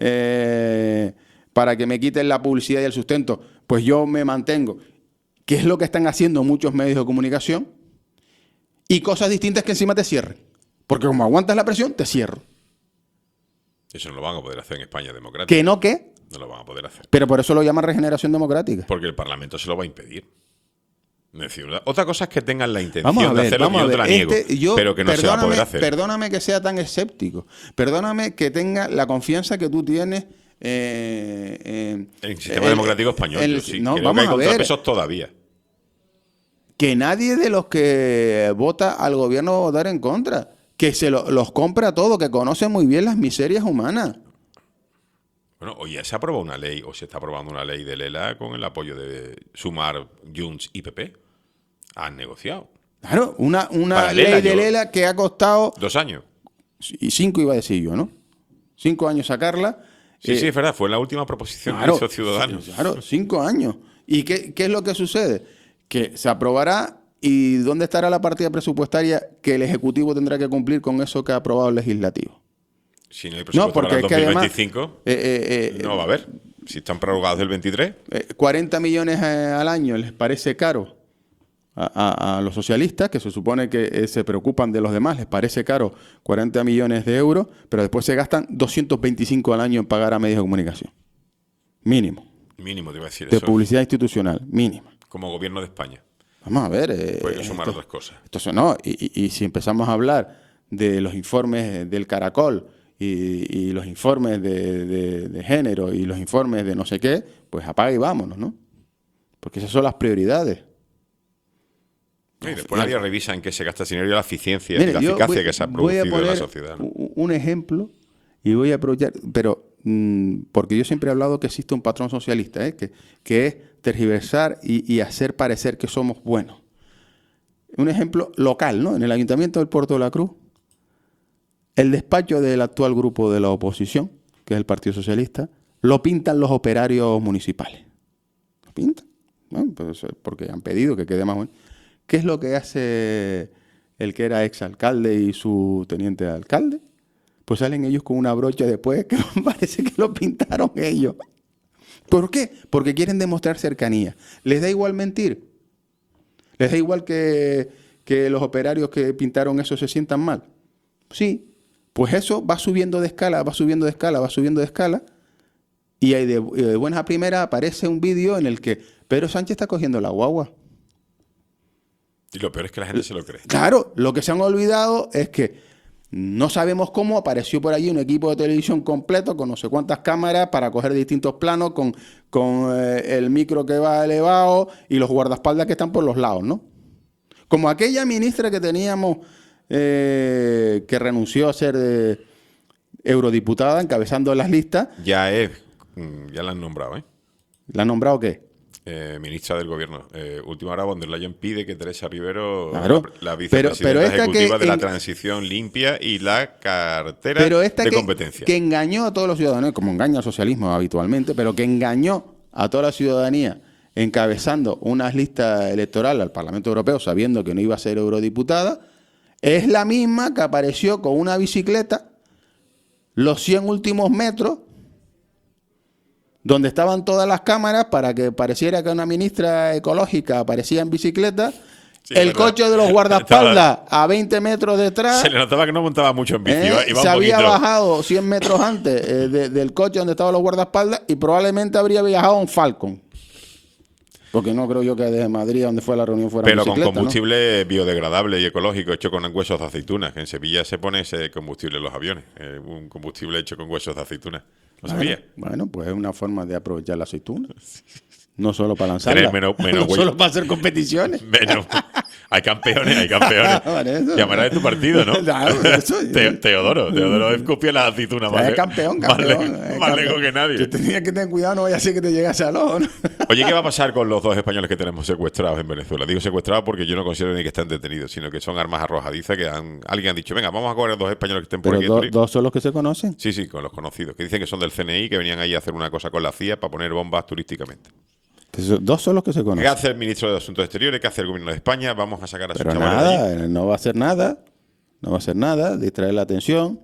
Eh, para que me quiten la publicidad y el sustento, pues yo me mantengo. ¿Qué es lo que están haciendo muchos medios de comunicación? Y cosas distintas que encima te cierren. Porque como aguantas la presión, te cierro. Eso no lo van a poder hacer en España democrática. ¿Que no qué? No lo van a poder hacer. Pero por eso lo llaman regeneración democrática. Porque el Parlamento se lo va a impedir. Es decir, una- otra cosa es que tengan la intención Vamos a de ver, hacerlo, vamos que a yo te ver. la niego, Este, yo- pero que no se va a poder perdóname- hacer. Perdóname que sea tan escéptico. Perdóname que tenga la confianza que tú tienes eh, eh, En el sistema el- democrático español, el- yo sí. no, creo que vamos hay a ver. contrapesos todavía. Que nadie de los que vota al gobierno va a votar en contra. Que se lo- los compra todo, que conoce muy bien las miserias humanas. Bueno, hoy ya se aprobó una ley, o se está aprobando una ley de Lela con el apoyo de Sumar, Junts y P P. Han negociado. Claro, una, una Paralela, ley de yo- Lela que ha costado... Dos años. Y cinco iba a decir yo, ¿no? Cinco años sacarla. Sí, Eh, sí, es verdad. Fue la última proposición Claro, que hizo Ciudadanos. Claro, cinco años. ¿Y qué, qué es lo que sucede? Que se aprobará y ¿dónde estará la partida presupuestaria que el Ejecutivo tendrá que cumplir con eso que ha aprobado el Legislativo? Si no hay presupuesto porque para el es que además, dos mil veinticinco, eh, eh, eh, no va a haber. Si están prorrogados del veintitrés. Eh, cuarenta millones eh, al año les parece caro a, a- a los socialistas, que se supone que eh, se preocupan de los demás, les parece caro cuarenta millones de euros, pero después se gastan doscientos veinticinco al año en pagar a medios de comunicación. Mínimo. Mínimo, te iba a decir De eso. publicidad institucional, mínima. Como gobierno de España. Vamos a ver. eh, Pues hay que sumar esto- otras cosas. Entonces, no, y, y- y si empezamos a hablar de los informes del Caracol y, y los informes de, de- de género y los informes de no sé qué, pues apaga y vámonos, ¿no? Porque esas son las prioridades. Y después nadie revisa en qué se gasta ese dinero y la eficiencia Mire, y la yo eficacia voy- que se ha voy a producido en la poner sociedad. ¿no? u- un ejemplo y voy a aprovechar, pero mm, porque yo siempre he hablado que existe un patrón socialista, ¿eh? que, que es tergiversar y, y hacer parecer que somos buenos. Un ejemplo local, ¿no? En el Ayuntamiento del Puerto de la Cruz, el despacho del actual grupo de la oposición, que es el Partido Socialista, lo pintan los operarios municipales. Lo pintan. Bueno, pues, porque han pedido que quede más bueno. ¿Qué es lo que hace el que era exalcalde y su teniente de alcalde? Pues salen ellos con una brocha después que parece que lo pintaron ellos. ¿Por qué? Porque quieren demostrar cercanía. ¿Les da igual mentir? ¿Les da igual que, que los operarios que pintaron eso se sientan mal? Sí. Pues eso va subiendo de escala, va subiendo de escala, va subiendo de escala. Y ahí de, de buenas a primeras aparece un vídeo en el que Pedro Sánchez está cogiendo la guagua. Y lo peor es que la gente se lo cree. Claro, lo que se han olvidado es que no sabemos cómo apareció por allí un equipo de televisión completo con no sé cuántas cámaras para coger distintos planos, con, con eh, el micro que va elevado y los guardaespaldas que están por los lados, ¿no? Como aquella ministra que teníamos eh, que renunció a ser eh, eurodiputada encabezando las listas. Ya es, mm, ya la han nombrado, ¿eh? ¿La han nombrado qué? Eh, ministra del Gobierno. Eh, última hora, von der Leyen pide que Teresa Rivero, Claro. la, la Pero- vicepresidenta pero esta ejecutiva que de la en- transición limpia y la cartera Pero esta de que, competencia. que engañó a todos los ciudadanos, como engaña al socialismo habitualmente, pero que engañó a toda la ciudadanía encabezando unas listas electorales al Parlamento Europeo sabiendo que no iba a ser eurodiputada, es la misma que apareció con una bicicleta los cien últimos metros donde estaban todas las cámaras para que pareciera que una ministra ecológica aparecía en bicicleta. Sí, el verdad. Coche de los guardaespaldas a veinte metros detrás. Se le notaba que no montaba mucho en bici. Eh, iba, iba se un había poquito... bajado cien metros antes eh, de, del coche donde estaban los guardaespaldas y probablemente habría viajado un Falcon. Porque no creo yo que desde Madrid, donde fue la reunión, fuera Pero en bicicleta, con combustible ¿no? biodegradable y ecológico hecho con huesos de aceitunas. Que en Sevilla se pone ese combustible en los aviones. Eh, un combustible hecho con huesos de aceitunas. ¿Lo bueno, sabía? Bueno, pues es una forma de aprovechar la aceituna. No solo para lanzarla, menos, menos no solo para hacer competiciones. Menos, hay campeones, hay campeones. Bueno, llamará de tu partido, ¿no? Claro, eso, Te, Teodoro, Teodoro escupía la aceituna más, es campeón, campeón, más, es más campeón. lejos que nadie. Tú tenías que tener cuidado, no vaya a ser que te llegase al ojo, ¿no? Oye, ¿qué va a pasar con los dos españoles que tenemos secuestrados en Venezuela? Digo secuestrados porque yo no considero ni que estén detenidos, sino que son armas arrojadizas que han, alguien ha dicho, venga, vamos a coger dos españoles que estén por Pero aquí. Do, ¿Dos son los que se conocen? Sí, sí, con los conocidos, que dicen que son del C N I, que venían ahí a hacer una cosa con la C I A para poner bombas turísticamente. Dos son los que se conocen. ¿Qué hace el ministro de Asuntos Exteriores? ¿Qué hace el gobierno de España? Vamos a sacar a Pero sus chavales nada, de allí. no va a hacer nada. No va a hacer nada, distraer la atención.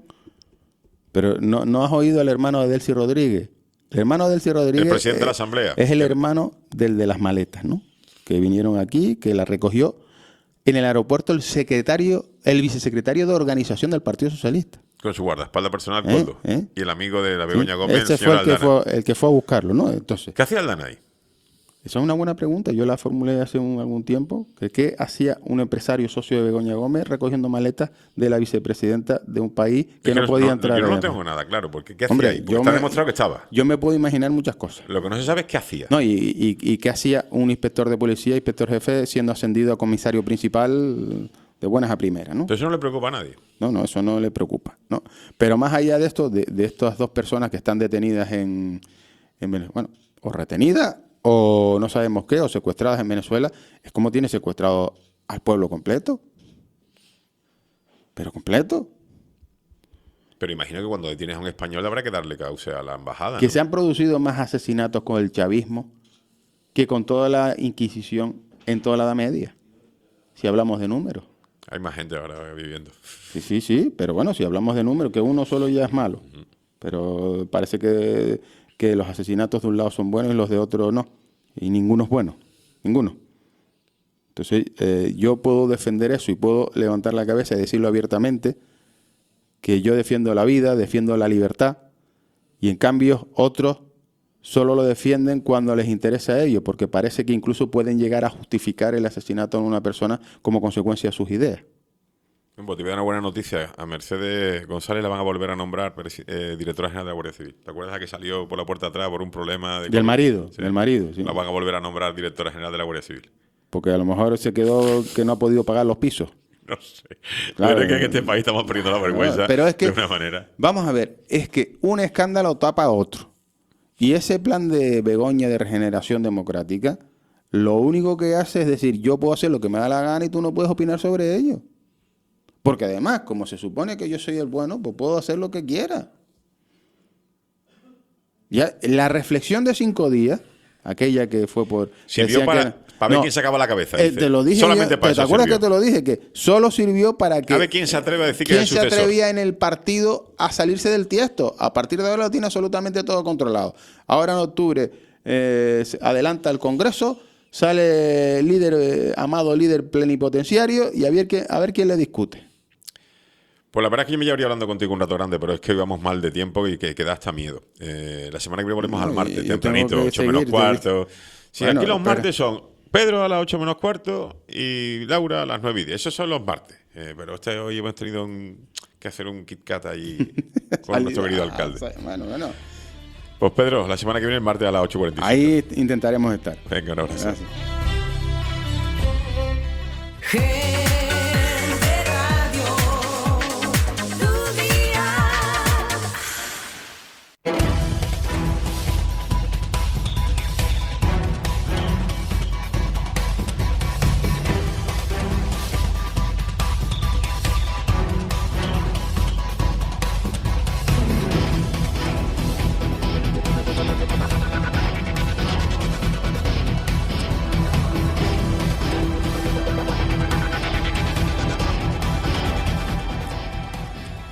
Pero no, no has oído al hermano de Delcy Rodríguez. El hermano de Delcy Rodríguez. El presidente eh, de la Asamblea. Es el hermano del de las maletas, ¿no? Que vinieron aquí, que la recogió en el aeropuerto el secretario, el vicesecretario de organización del Partido Socialista. Con su guardaespaldas personal, ¿Eh? Coldo. ¿Eh? Y el amigo de la Begoña Sí, Gómez, ese el fue señor el que Aldana. fue, el que fue a buscarlo, ¿no? Entonces, ¿Qué hacía Aldana ahí? esa es una buena pregunta. Yo la formulé hace un, algún tiempo. Que ¿Qué hacía un empresario socio de Begoña Gómez recogiendo maletas de la vicepresidenta de un país que Es no, no, podía no, entrar? Yo no en- lo tengo nada claro. Porque ¿qué hacía Hombre, ahí? Porque yo está me- demostrado que estaba. Yo me puedo imaginar muchas cosas. Lo que no se sabe es qué hacía. No, y, y, y qué hacía un inspector de policía, inspector jefe, siendo ascendido a comisario principal de buenas a primeras, ¿no? Pero eso no le preocupa a nadie. No, no, eso no le preocupa, ¿no? Pero más allá de esto, de, de estas dos personas que están detenidas en, en Venezuela, bueno, o retenidas o no sabemos qué, o secuestradas en Venezuela, es como tiene secuestrado al pueblo completo. Pero completo. Pero imagino que cuando detienes a un español habrá que darle cauce a la embajada, Que ¿no? se han producido más asesinatos con el chavismo que con toda la Inquisición en toda la Edad Media, si hablamos de números. Hay más gente ahora viviendo. Sí, sí, sí, pero bueno, si hablamos de números, que uno solo ya es malo. Pero parece que, que los asesinatos de un lado son buenos y los de otro no. Y ninguno es bueno, ninguno. Entonces, eh, yo puedo defender eso y puedo levantar la cabeza y decirlo abiertamente, que yo defiendo la vida, defiendo la libertad, y en cambio otros solo lo defienden cuando les interesa a ellos, porque parece que incluso pueden llegar a justificar el asesinato de una persona como consecuencia de sus ideas. Pues te voy a dar una buena noticia. A Mercedes González la van a volver a nombrar presi- eh, directora general de la Guardia Civil. ¿Te acuerdas que salió por la puerta de atrás por un problema? De Del marido, Sí. del marido, sí. La van a volver a nombrar directora general de la Guardia Civil. Porque a lo mejor se quedó que no ha podido pagar los pisos. No sé. Claro. Yo creo que en este país estamos perdiendo la vergüenza Pero es que, de una manera. vamos a ver, es que un escándalo tapa a otro. Y ese plan de Begoña de regeneración democrática, lo único que hace es decir, yo puedo hacer lo que me da la gana y tú no puedes opinar sobre ello. Porque además, como se supone que yo soy el bueno, pues puedo hacer lo que quiera. Ya, la reflexión de cinco días, aquella que fue por... Sirvió decían para, que- para ver no, quién sacaba la cabeza. eh, dice. te lo dije Solamente yo, para ¿te eso acuerdas sirvió. que te lo dije? Que solo sirvió para que... A ver quién se atreve a decir que ¿Quién es se el sucesor. atrevía en el partido a salirse del tiesto? A partir de ahora lo tiene absolutamente todo controlado. Ahora en octubre eh, se adelanta el Congreso, sale líder, eh, amado líder plenipotenciario y a ver, quién, a ver quién le discute. Pues la verdad es que yo me llevaría hablando contigo un rato grande, pero es que hoy vamos mal de tiempo y que, que da hasta miedo. Eh, la semana que viene volvemos No, al martes, y yo tempranito, tengo que ocho menos seguir, cuarto. Sí, Bueno, aquí los pero- martes son Pedro a las ocho menos cuarto y Laura a las nueve y diez. Esos son los martes. Eh, pero este hoy hemos tenido un- que hacer un Kit Kat ahí con nuestro querido alcalde. Bueno, bueno. Pues Pedro, la semana que viene el martes a las ocho cuarenta y cinco. Ahí intentaremos estar. Venga, un abrazo. Gracias.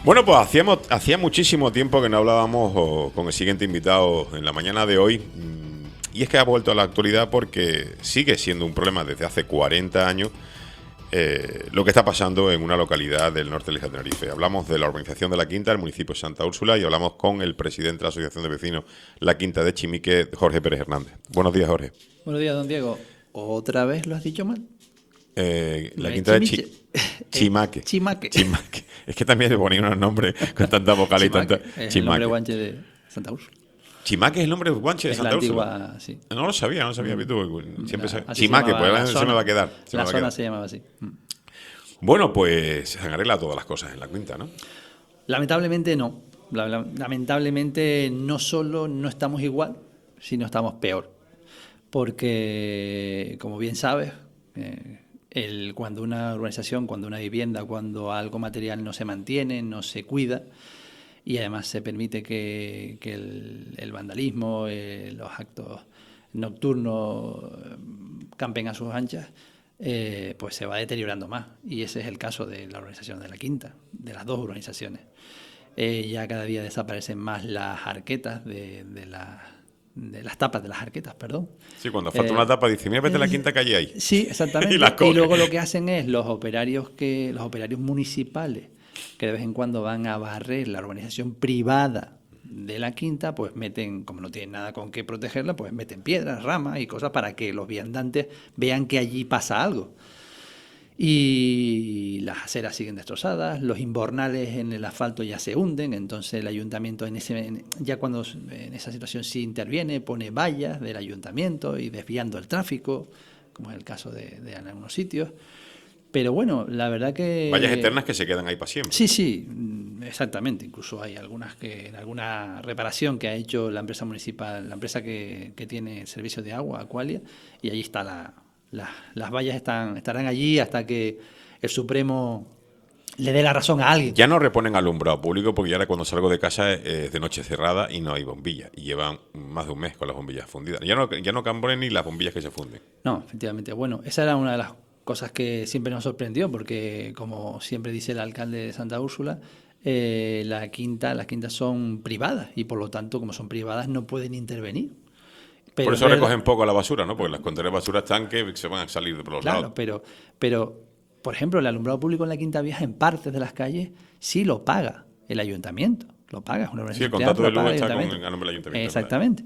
Bueno, pues hacíamos, hacía muchísimo tiempo que no hablábamos o, con el siguiente invitado en la mañana de hoy. Y es que ha vuelto a la actualidad porque sigue siendo un problema desde hace cuarenta años eh, lo que está pasando en una localidad del norte de la isla de Tenerife. Hablamos de la urbanización de La Quinta, el municipio de Santa Úrsula, y hablamos con el presidente de la Asociación de Vecinos La Quinta de Chimique, Jorge Pérez Hernández. Buenos días, Jorge. Buenos días, don Diego. ¿Otra vez lo has dicho mal? Eh, la Eh, Quinta de Chimiche. Chi- Chimaque. Chimaque. Chimaque. Es que también le ponían unos nombres con tanta vocal y Chimaque, tanta... es el nombre guanche de Santa Úrsula. Chimaque es el nombre guanche de Es Santa la Úrsula. antigua, sí. No lo sabía, no lo sabía. Mm. Tú, siempre La- sa- así se Chimaque, llamaba pues la se me zona. va a quedar. se me La va a zona quedar. se llamaba así. Mm. Bueno, pues se han arreglado todas las cosas en La Quinta, ¿no? Lamentablemente no. La- la- Lamentablemente no solo no estamos igual, sino estamos peor. Porque, como bien sabes, eh, el, cuando una urbanización, cuando una vivienda, cuando algo material no se mantiene, no se cuida, y además se permite que, que el, el vandalismo, eh, los actos nocturnos eh, campen a sus anchas, eh, pues se va deteriorando más. Y ese es el caso de la urbanización de La Quinta, de las dos urbanizaciones. Eh, ya cada día desaparecen más las arquetas de, de, la, de las tapas de las arquetas, perdón. Sí, cuando falta Eh, una tapa dice, mira, vete a La Quinta que hay ahí. Sí, exactamente. y, las y coge. luego lo que hacen es los operarios que los operarios municipales que de vez en cuando van a barrer la urbanización privada de La Quinta, pues meten, como no tienen nada con qué protegerla, pues meten piedras, ramas y cosas para que los viandantes vean que allí pasa algo. Y las aceras siguen destrozadas, los invernales en el asfalto ya se hunden, entonces el ayuntamiento en ese, en- ya cuando en esa situación sí interviene, pone vallas del ayuntamiento y desviando el tráfico, como es el caso de, de algunos sitios. Pero bueno, la verdad que... Vallas eternas que se quedan ahí para siempre. Sí, sí, mm, exactamente. Incluso hay algunas que, en alguna reparación que ha hecho la empresa municipal, la empresa que, que tiene servicio de agua, Aqualia, y allí está la, la- las vallas están, estarán allí hasta que el Supremo le dé la razón a alguien. Ya no reponen alumbrado público porque ya ahora cuando salgo de casa es de noche cerrada y no hay bombillas. Y llevan más de un mes con las bombillas fundidas. Ya no, ya no camponen ni las bombillas que se funden. No, efectivamente. Bueno, esa era una de las cosas que siempre nos sorprendió, porque como siempre dice el alcalde de Santa Úrsula, eh, la quinta, las quintas son privadas y por lo tanto, como son privadas, no pueden intervenir. Pero Por eso es verdad- recogen poco la basura, ¿no? Porque las contenedores de basura están que se van a salir de por los Claro, lados. pero, pero, por ejemplo, el alumbrado público en la Quinta Vieja, en partes de las calles, sí lo paga el ayuntamiento. Lo paga, es una Sí, el organización contrato de privada, luz lo está paga el con, a nombre del ayuntamiento. Exactamente.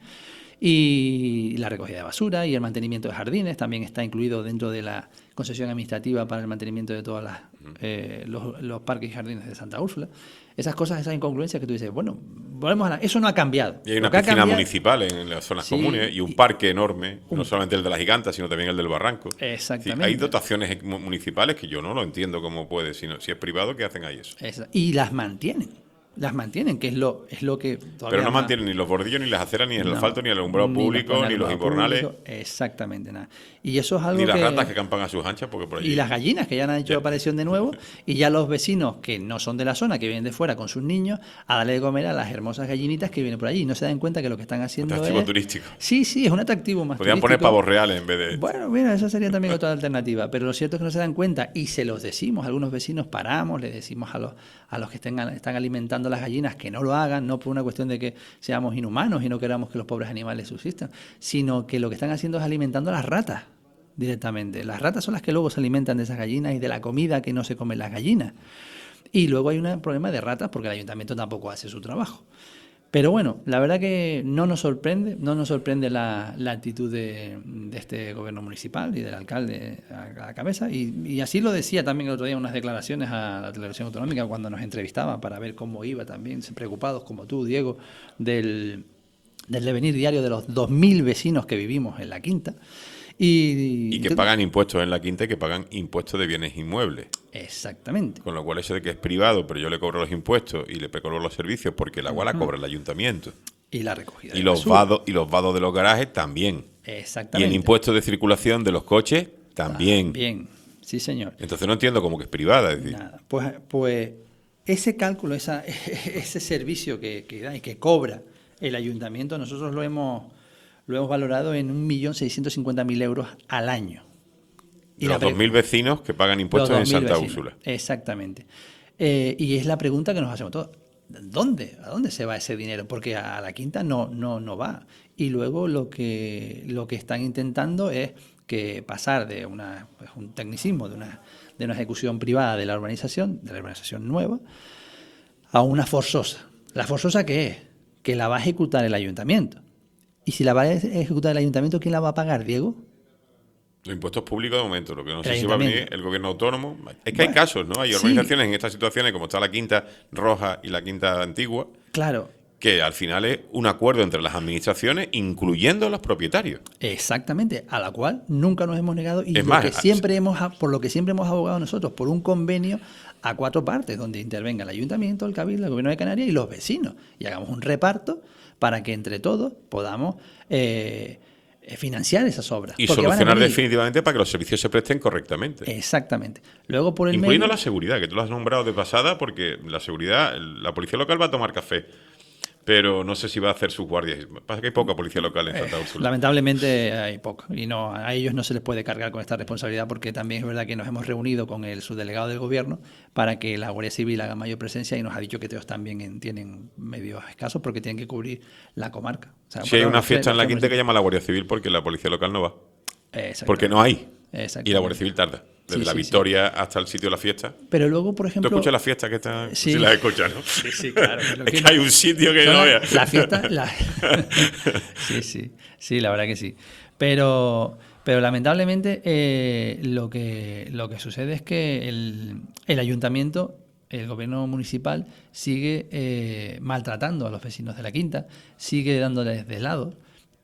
Y la recogida de basura y el mantenimiento de jardines también está incluido dentro de la concesión administrativa para el mantenimiento de todos eh, los, los parques y jardines de Santa Úrsula. Esas cosas, esas incongruencias que tú dices, bueno, volvemos a la, eso no ha cambiado. Y hay una Lo que ha piscina cambiado- municipal en las zonas Sí, comunes y un y- parque enorme, no un- solamente el de la Giganta, sino también el del Barranco. Exactamente. Sí, hay dotaciones mu- municipales que yo no lo entiendo cómo puede, sino si es privado, ¿qué hacen ahí eso? Esa- y las mantienen. Las mantienen, que es lo, es lo que todavía Pero no más- mantienen ni los bordillos, ni las aceras, ni el No, asfalto, ni el alumbrado ni público, los ni los alumbrado invernales, público, exactamente nada. Y eso es algo ni las que... ratas que campan a sus anchas, porque por allí... Y las gallinas que ya han hecho aparición de nuevo, y ya los vecinos que no son de la zona, que vienen de fuera con sus niños, a darle de comer a las hermosas gallinitas que vienen por allí. Y no se dan cuenta que lo que están haciendo Atractivo es... turístico. Sí, sí, es un atractivo más Podrían poner turístico. pavos reales en vez de... Bueno, mira, esa sería también otra alternativa. Pero lo cierto es que no se dan cuenta y se los decimos. Algunos vecinos paramos, le decimos a los, a los que estén, están alimentando las gallinas que no lo hagan, no por una cuestión de que seamos inhumanos y no queramos que los pobres animales subsistan, sino que lo que están haciendo es alimentando a las ratas directamente. Las ratas son las que luego se alimentan de esas gallinas y de la comida que no se comen las gallinas. Y luego hay un problema de ratas porque el ayuntamiento tampoco hace su trabajo. Pero bueno, la verdad que no nos sorprende, no nos sorprende la, la actitud de, de este gobierno municipal y del alcalde a, a la cabeza. Y, y así lo decía también el otro día en unas declaraciones a la televisión autonómica cuando nos entrevistaba para ver cómo iba también, preocupados como tú, Diego, del, del devenir diario de los dos mil vecinos que vivimos en la Quinta. Y, Y que pagan impuestos en la Quinta y que pagan impuestos de bienes inmuebles. Exactamente. Con lo cual eso de que es privado, pero yo le cobro los impuestos y le cobro los servicios porque el agua la Ujú. cobra el ayuntamiento. Y la recogida Y de los basura. vados y los vados de los garajes también. Y Exactamente. el impuesto de circulación de los coches también. Bien, sí señor. Entonces no entiendo cómo que es privada. Es decir, Nada. Pues, pues ese cálculo, esa, ese servicio que, que da y que cobra el ayuntamiento, nosotros lo hemos, lo hemos valorado en un millón seiscientos cincuenta mil euros al año. de los dos mil vecinos que pagan impuestos Los en dos mil Santa vecinos. Úrsula. Exactamente. Eh, y es la pregunta que nos hacemos todos. ¿Dónde? ¿A dónde se va ese dinero? Porque a la quinta no, no, no va. Y luego lo que, lo que están intentando es que pasar de una, pues un tecnicismo, de una, de una ejecución privada de la urbanización, de la urbanización nueva, a una forzosa. ¿La forzosa qué es? Que la va a ejecutar el ayuntamiento. Y si la va a ejecutar el ayuntamiento, ¿quién la va a pagar, Diego? Los impuestos públicos de momento, lo que no El sé si va a venir ayuntamiento. el gobierno autónomo. Es que Bueno, hay casos, ¿no? Hay sí. organizaciones en estas situaciones, como está la Quinta Roja y la Quinta Antigua, Claro, que al final es un acuerdo entre las administraciones, incluyendo a los propietarios. exactamente, a la cual nunca nos hemos negado y Es lo más, que a- siempre hemos, por lo que siempre hemos abogado nosotros, por un convenio a cuatro partes, donde intervenga el ayuntamiento, el cabildo, el gobierno de Canarias y los vecinos, y hagamos un reparto para que entre todos podamos eh, eh, financiar esas obras. Y Porque van a solucionar venir. definitivamente para que los servicios se presten correctamente. Exactamente. Luego por el Incluyendo medio- la seguridad, que tú lo has nombrado de pasada, porque la seguridad, el- la policía local va a tomar café, pero no sé si va a hacer sus guardias. Pasa que hay poca policía local en Santa Úrsula. Lamentablemente hay poco y no a ellos no se les puede cargar con esta responsabilidad porque también es verdad que nos hemos reunido con el subdelegado del gobierno para que la Guardia Civil haga mayor presencia y nos ha dicho que ellos también en- tienen medios escasos porque tienen que cubrir la comarca. O sea, Si hay perdón, una los fiesta en la tres- Quinta que llama a la Guardia Civil porque la policía local no va. Exactamente. Porque no hay. Exactamente. Y la Guardia Civil tarda. Desde Sí, la sí, Victoria hasta el sitio de la fiesta. Pero luego, por ejemplo... ¿Tú escuchas la fiesta que está? Sí. Sí, la escuchas, ¿no? Sí, sí, claro. Es que hay un sitio que Son no la- veas. La fiesta... la- sí, sí. Sí, la verdad que sí. Pero, pero lamentablemente eh, lo, que, lo que sucede es que el, el ayuntamiento, el gobierno municipal, sigue eh, maltratando a los vecinos de la Quinta, sigue dándoles de lado.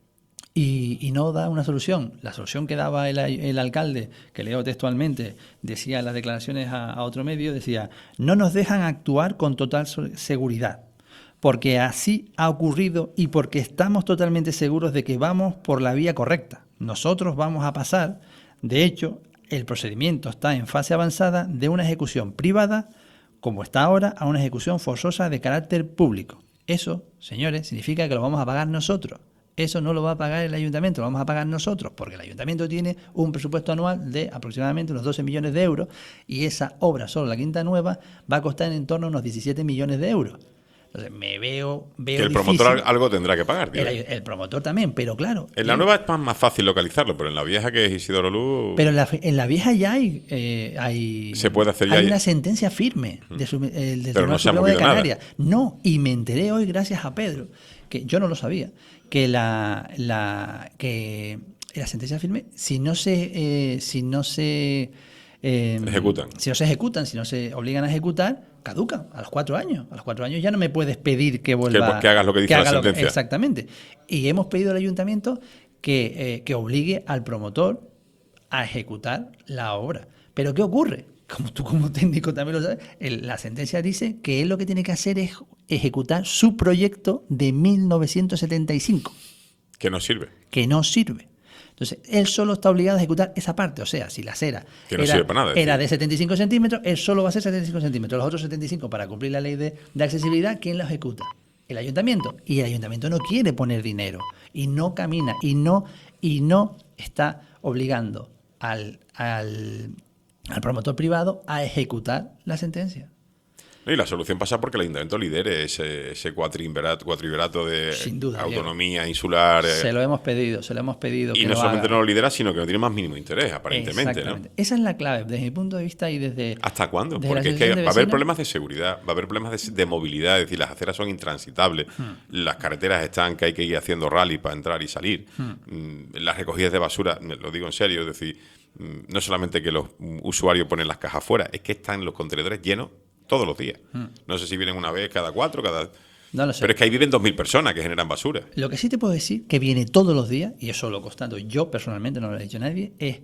Y, y no da una solución. La solución que daba el, el alcalde, que leo textualmente, decía en las declaraciones a, a otro medio, decía, no nos dejan actuar con total so- seguridad, porque así ha ocurrido y porque estamos totalmente seguros de que vamos por la vía correcta. Nosotros vamos a pasar, de hecho, el procedimiento está en fase avanzada de una ejecución privada, como está ahora, a una ejecución forzosa de carácter público. Eso, señores, significa que lo vamos a pagar nosotros. Eso no lo va a pagar el ayuntamiento, lo vamos a pagar nosotros, porque el ayuntamiento tiene un presupuesto anual de aproximadamente unos doce millones de euros y esa obra, solo la Quinta Nueva, va a costar en torno a unos diecisiete millones de euros. Entonces, me veo, veo Que el promotor difícil. al- algo tendrá que pagar, tío. El, el promotor también, pero claro. En la nueva es más, más fácil localizarlo, pero en la vieja, que es Isidoro Luz, Pero en la, en la vieja ya hay, eh, hay, se puede hacer ya. hay ahí. una sentencia firme de su- el, del Pero Tribunal no se ha Supremo de movido nada. Canarias. No, y me enteré hoy gracias a Pedro, que yo no lo sabía, que la, la que la sentencia firme, si no se, eh, si no se eh, Ejecutan. si no se ejecutan, si no se obligan a ejecutar, caducan a los cuatro años. A los cuatro años ya no me puedes pedir que vuelva. que hagas lo que dice la haga lo que- sentencia. exactamente. Y hemos pedido al ayuntamiento que, eh, que obligue al promotor a ejecutar la obra. Pero ¿qué ocurre? Como tú como técnico también lo sabes, el- la sentencia dice que él lo que tiene que hacer es ejecutar su proyecto de mil novecientos setenta y cinco, Que no sirve. que no sirve. Entonces, él solo está obligado a ejecutar esa parte. O sea, si la acera Que no era, sirve para nada, es era decir. de setenta y cinco centímetros, él solo va a hacer setenta y cinco centímetros. Los otros setenta y cinco, para cumplir la ley de, de accesibilidad, ¿quién lo ejecuta? El ayuntamiento. Y el ayuntamiento no quiere poner dinero. Y no camina. Y no, y no está obligando al, al, al promotor privado a ejecutar la sentencia. Y la solución pasa porque el ayuntamiento lidere ese, ese cuatrimberato, cuatriverato de Sin duda, autonomía insular. eh, Se lo hemos pedido, se lo hemos pedido. y que no lo solamente haga. no lo lidera, sino que no tiene más mínimo interés, aparentemente, ¿no? Exactamente. Esa es la clave, desde mi punto de vista y desde... ¿Hasta cuándo? desde la Porque es que asociación de va a haber vecinos. problemas de seguridad, va a haber problemas de, de movilidad, es decir, las aceras son intransitables, Hmm. las carreteras están que hay que ir haciendo rally para entrar y salir, Hmm. Mm, las recogidas de basura, me lo digo en serio, es decir, mm, no solamente que los mm, usuarios ponen las cajas fuera, es que están los contenedores llenos todos los días. Hmm. No sé si vienen una vez cada cuatro, cada... No lo sé. Pero es que ahí viven dos mil personas que generan basura. Lo que sí te puedo decir, que viene todos los días, y eso lo constato yo personalmente, no lo ha dicho nadie, es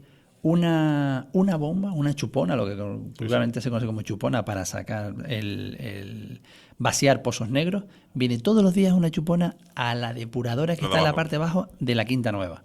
una, una bomba, una chupona, lo que vulgarmente se conoce como chupona, para sacar el, el vaciar pozos negros. Viene todos los días una chupona a la depuradora que Lo de está en la abajo. parte de abajo de la Quinta Nueva,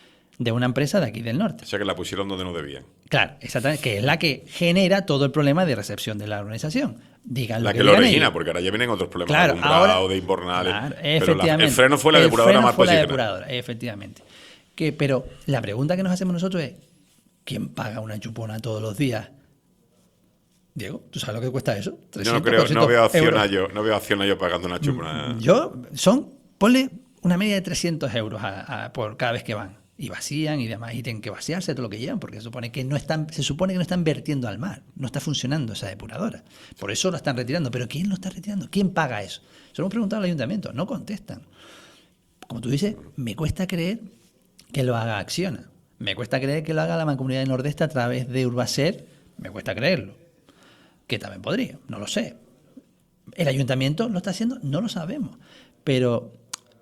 de una empresa de aquí del norte. O sea que la pusieron donde no debían. Claro, exactamente, que es la que genera todo el problema de recepción de la organización. Digan La lo que que lo digan origina, ellos. porque ahora ya vienen otros problemas Claro, de alumbrado, ahora- de inbornales. Claro, pero la- efectivamente. el freno fue la El depuradora freno más fue la posible. depuradora, efectivamente. Que, pero la pregunta que nos hacemos nosotros es, ¿quién paga una chupona todos los días Diego, ¿tú sabes lo que cuesta eso? Yo no creo, no veo Acciona yo, no veo Acciona yo pagando una chupa. Yo, son, ponle una media de trescientos euros a, a, por cada vez que van. Y vacían y demás, y tienen que vaciarse todo lo que llevan, porque se supone que no están, se supone que no están vertiendo al mar, no está funcionando esa depuradora. Por eso lo están retirando. ¿Pero quién lo está retirando? ¿Quién paga eso? Se lo hemos preguntado al ayuntamiento, no contestan. Como tú dices, me cuesta creer que lo haga Acciona. Me cuesta creer que lo haga la Mancomunidad del Nordeste a través de Urbaser. Me cuesta creerlo. Que también podría, no lo sé. ¿El ayuntamiento lo está haciendo? No lo sabemos. Pero...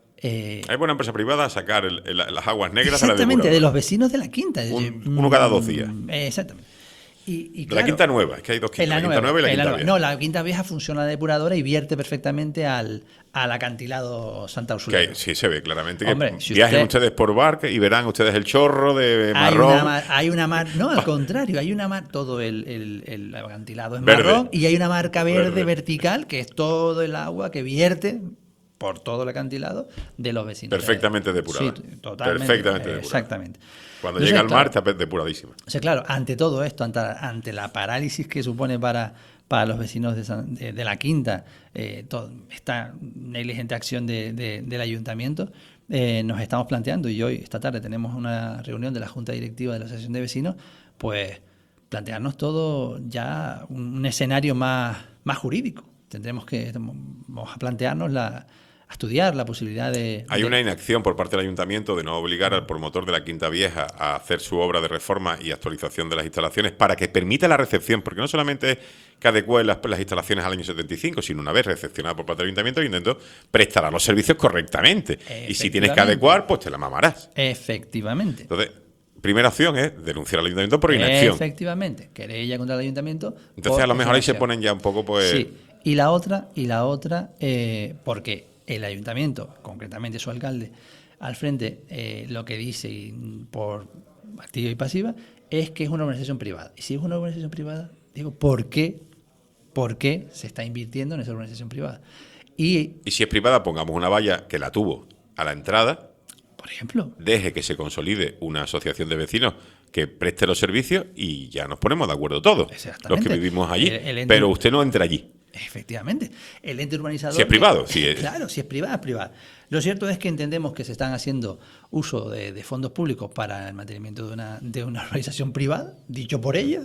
Eh, hay buena empresa privada a sacar el, el, las aguas negras a la exactamente, de los vecinos de la quinta. Un, uno cada dos días. Exactamente. Y, y de claro, la quinta nueva, es que hay dos quintas, la, la quinta nueva y la quinta la vieja. No, la quinta vieja funciona la depuradora y vierte perfectamente al, al acantilado Santa Úrsula. Okay, sí, se ve claramente. Hombre, que si viajen usted, ustedes por barca y verán ustedes el chorro de marrón. Hay una mar, hay una mar no, al contrario, hay una mar, todo el, el, el acantilado es verde. marrón y hay una marca verde, verde vertical que es todo el agua que vierte por todo el acantilado de los vecinos. Perfectamente depurada. Sí, totalmente. Perfectamente depurada. Exactamente. Cuando Entonces, llega al mar claro, está depuradísima. O sea, claro, ante todo esto, ante, ante la parálisis que supone para, para los vecinos de, San, de, de la Quinta, eh, todo, esta negligente acción de, de, del ayuntamiento, eh, nos estamos planteando, y hoy, esta tarde, tenemos una reunión de la Junta Directiva de la Asociación de Vecinos, pues plantearnos todo ya un, un escenario más, más jurídico. Tendremos que, vamos a plantearnos la... a estudiar la posibilidad de... Hay de... una inacción por parte del ayuntamiento de no obligar al promotor de la Quinta Vieja a hacer su obra de reforma y actualización de las instalaciones para que permita la recepción, porque no solamente es que adecue las, las instalaciones al año setenta y cinco, sino una vez recepcionada por parte del ayuntamiento, el ayuntamiento prestará los servicios correctamente. Y si tienes que adecuar, pues te la mamarás. Efectivamente. Entonces, primera opción es denunciar al ayuntamiento por inacción. Efectivamente. Querella contra el ayuntamiento. Entonces, a lo mejor ahí se ponen ya un poco, pues... Sí. Y la otra, y la otra, eh, porque... el ayuntamiento, concretamente su alcalde, al frente, eh, lo que dice y por activa y pasiva es que es una organización privada. Y si es una organización privada, digo, ¿por qué, por qué se está invirtiendo en esa organización privada? Y, y si es privada, pongamos una valla que la tuvo a la entrada, por ejemplo, deje que se consolide una asociación de vecinos que preste los servicios y ya nos ponemos de acuerdo todos, los que vivimos allí. El, el Pero usted no entra allí. Efectivamente. El ente urbanizador... Si es privado, sí es. Claro, si es privado, es privado. Lo cierto es que entendemos que se están haciendo uso de, de fondos públicos para el mantenimiento de una, de una urbanización privada, dicho por ella,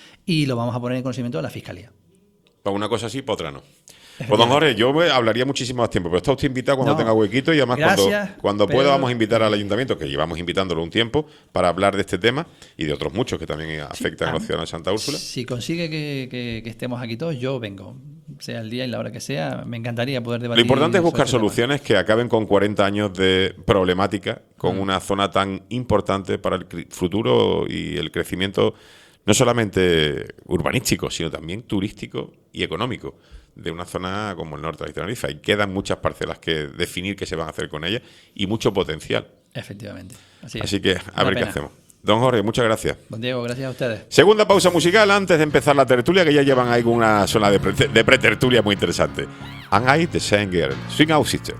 y lo vamos a poner en conocimiento de la Fiscalía. Para una cosa sí, para otra no. Pues don Jorge, yo hablaría muchísimo más tiempo, pero está usted invitado cuando no, tenga huequito y además gracias, cuando, cuando pueda vamos a invitar al ayuntamiento, que llevamos invitándolo un tiempo, para hablar de este tema y de otros muchos que también afectan sí, a la ciudad de Santa Úrsula. Si consigue que, que, que estemos aquí todos, yo vengo, sea el día y la hora que sea, me encantaría poder debatir. Lo importante es buscar este soluciones tema. que acaben con cuarenta años de problemática, con mm. una zona tan importante para el futuro y el crecimiento no solamente urbanístico, sino también turístico y económico de una zona como el norte de Tenerife. Y quedan muchas parcelas que definir qué se van a hacer con ellas y mucho potencial. Efectivamente. Así, Así que a ver qué hacemos. Don Jorge, muchas gracias. Don Diego, gracias a ustedes. Segunda pausa musical antes de empezar la tertulia, que ya llevan ahí una zona de, pre de pretertulia muy interesante. And I, the same girl. Swing out, sister.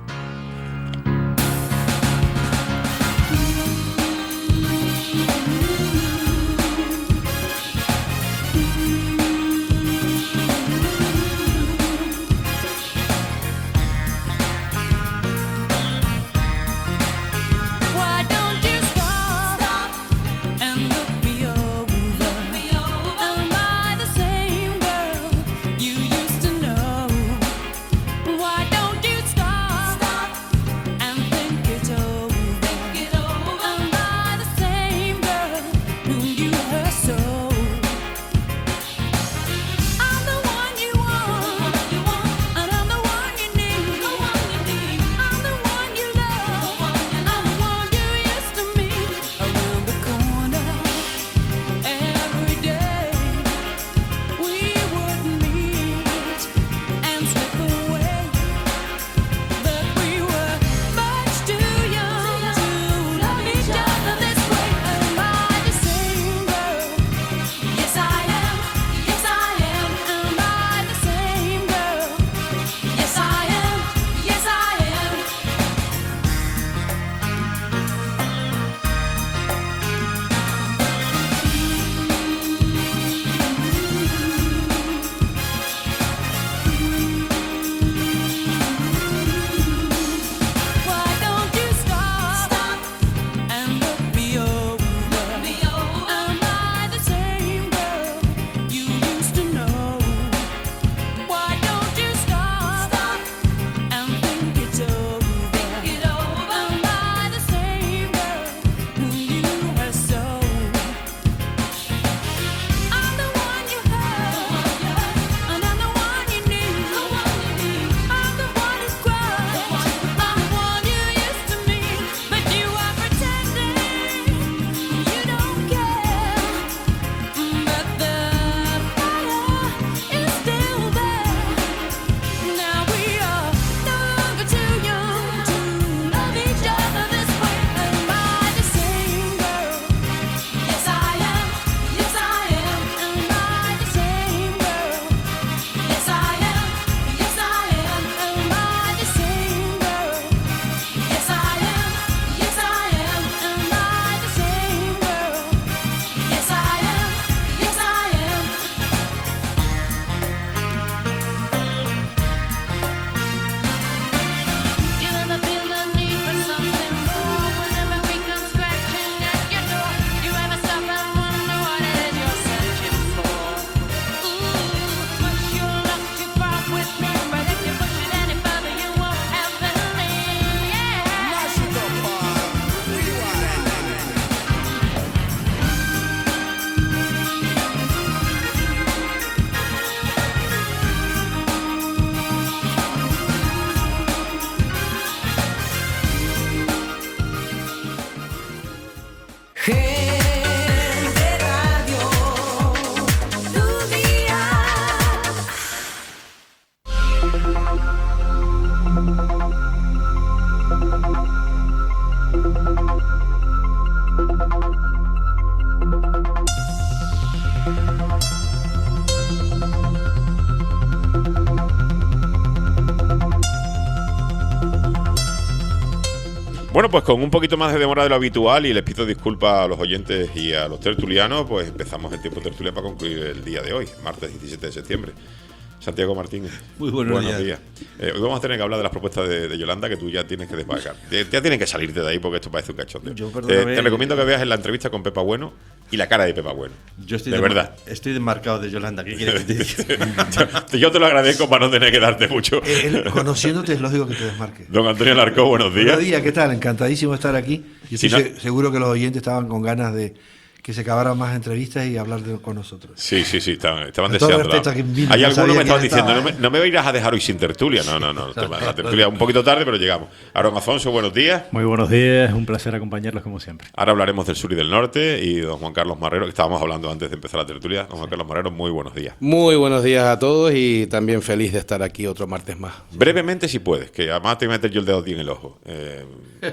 Why don't you stop? Bueno, pues con un poquito más de demora de lo habitual y les pido disculpas a los oyentes y a los tertulianos, pues empezamos el tiempo tertulia para concluir el día de hoy, martes diecisiete de septiembre. Santiago Martínez. Muy buenos, buenos días. días. Eh, hoy vamos a tener que hablar de las propuestas de, de Yolanda, que tú ya tienes que desbarcar. Ya tienes que salirte de ahí porque esto parece un cachondeo. Yo, te, te recomiendo que veas en la entrevista con Pepa Bueno y la cara de Pepa Bueno. Yo estoy de verdad. Estoy desmarcado de Yolanda. ¿Qué quieres que te diga? yo, yo te lo agradezco para no tener que darte mucho. Eh, conociéndote es lógico que te desmarques. Don Antonio Larcó, buenos días. Buenos días, ¿qué tal? Encantadísimo de estar aquí. Y estoy si no, se, seguro que los oyentes estaban con ganas de que se acabaran más entrevistas y hablar de, con nosotros. Sí, sí, sí, estaban, estaban deseando. Hay no algunos me estaban diciendo, estaba, no, me, no me irás a dejar hoy sin tertulia. No, no, no. La tertulia un poquito tarde, pero llegamos. Aaron Afonso, buenos días. Muy buenos días, un placer acompañarlos como siempre. Ahora hablaremos del sur y del norte y don Juan Carlos Marrero, que estábamos hablando antes de empezar la tertulia. Don Juan Carlos Marrero, muy buenos días. Muy buenos días a todos y también feliz de estar aquí otro martes más. Brevemente, si puedes, que además te voy a meter yo el dedo a ti en el ojo. Eh...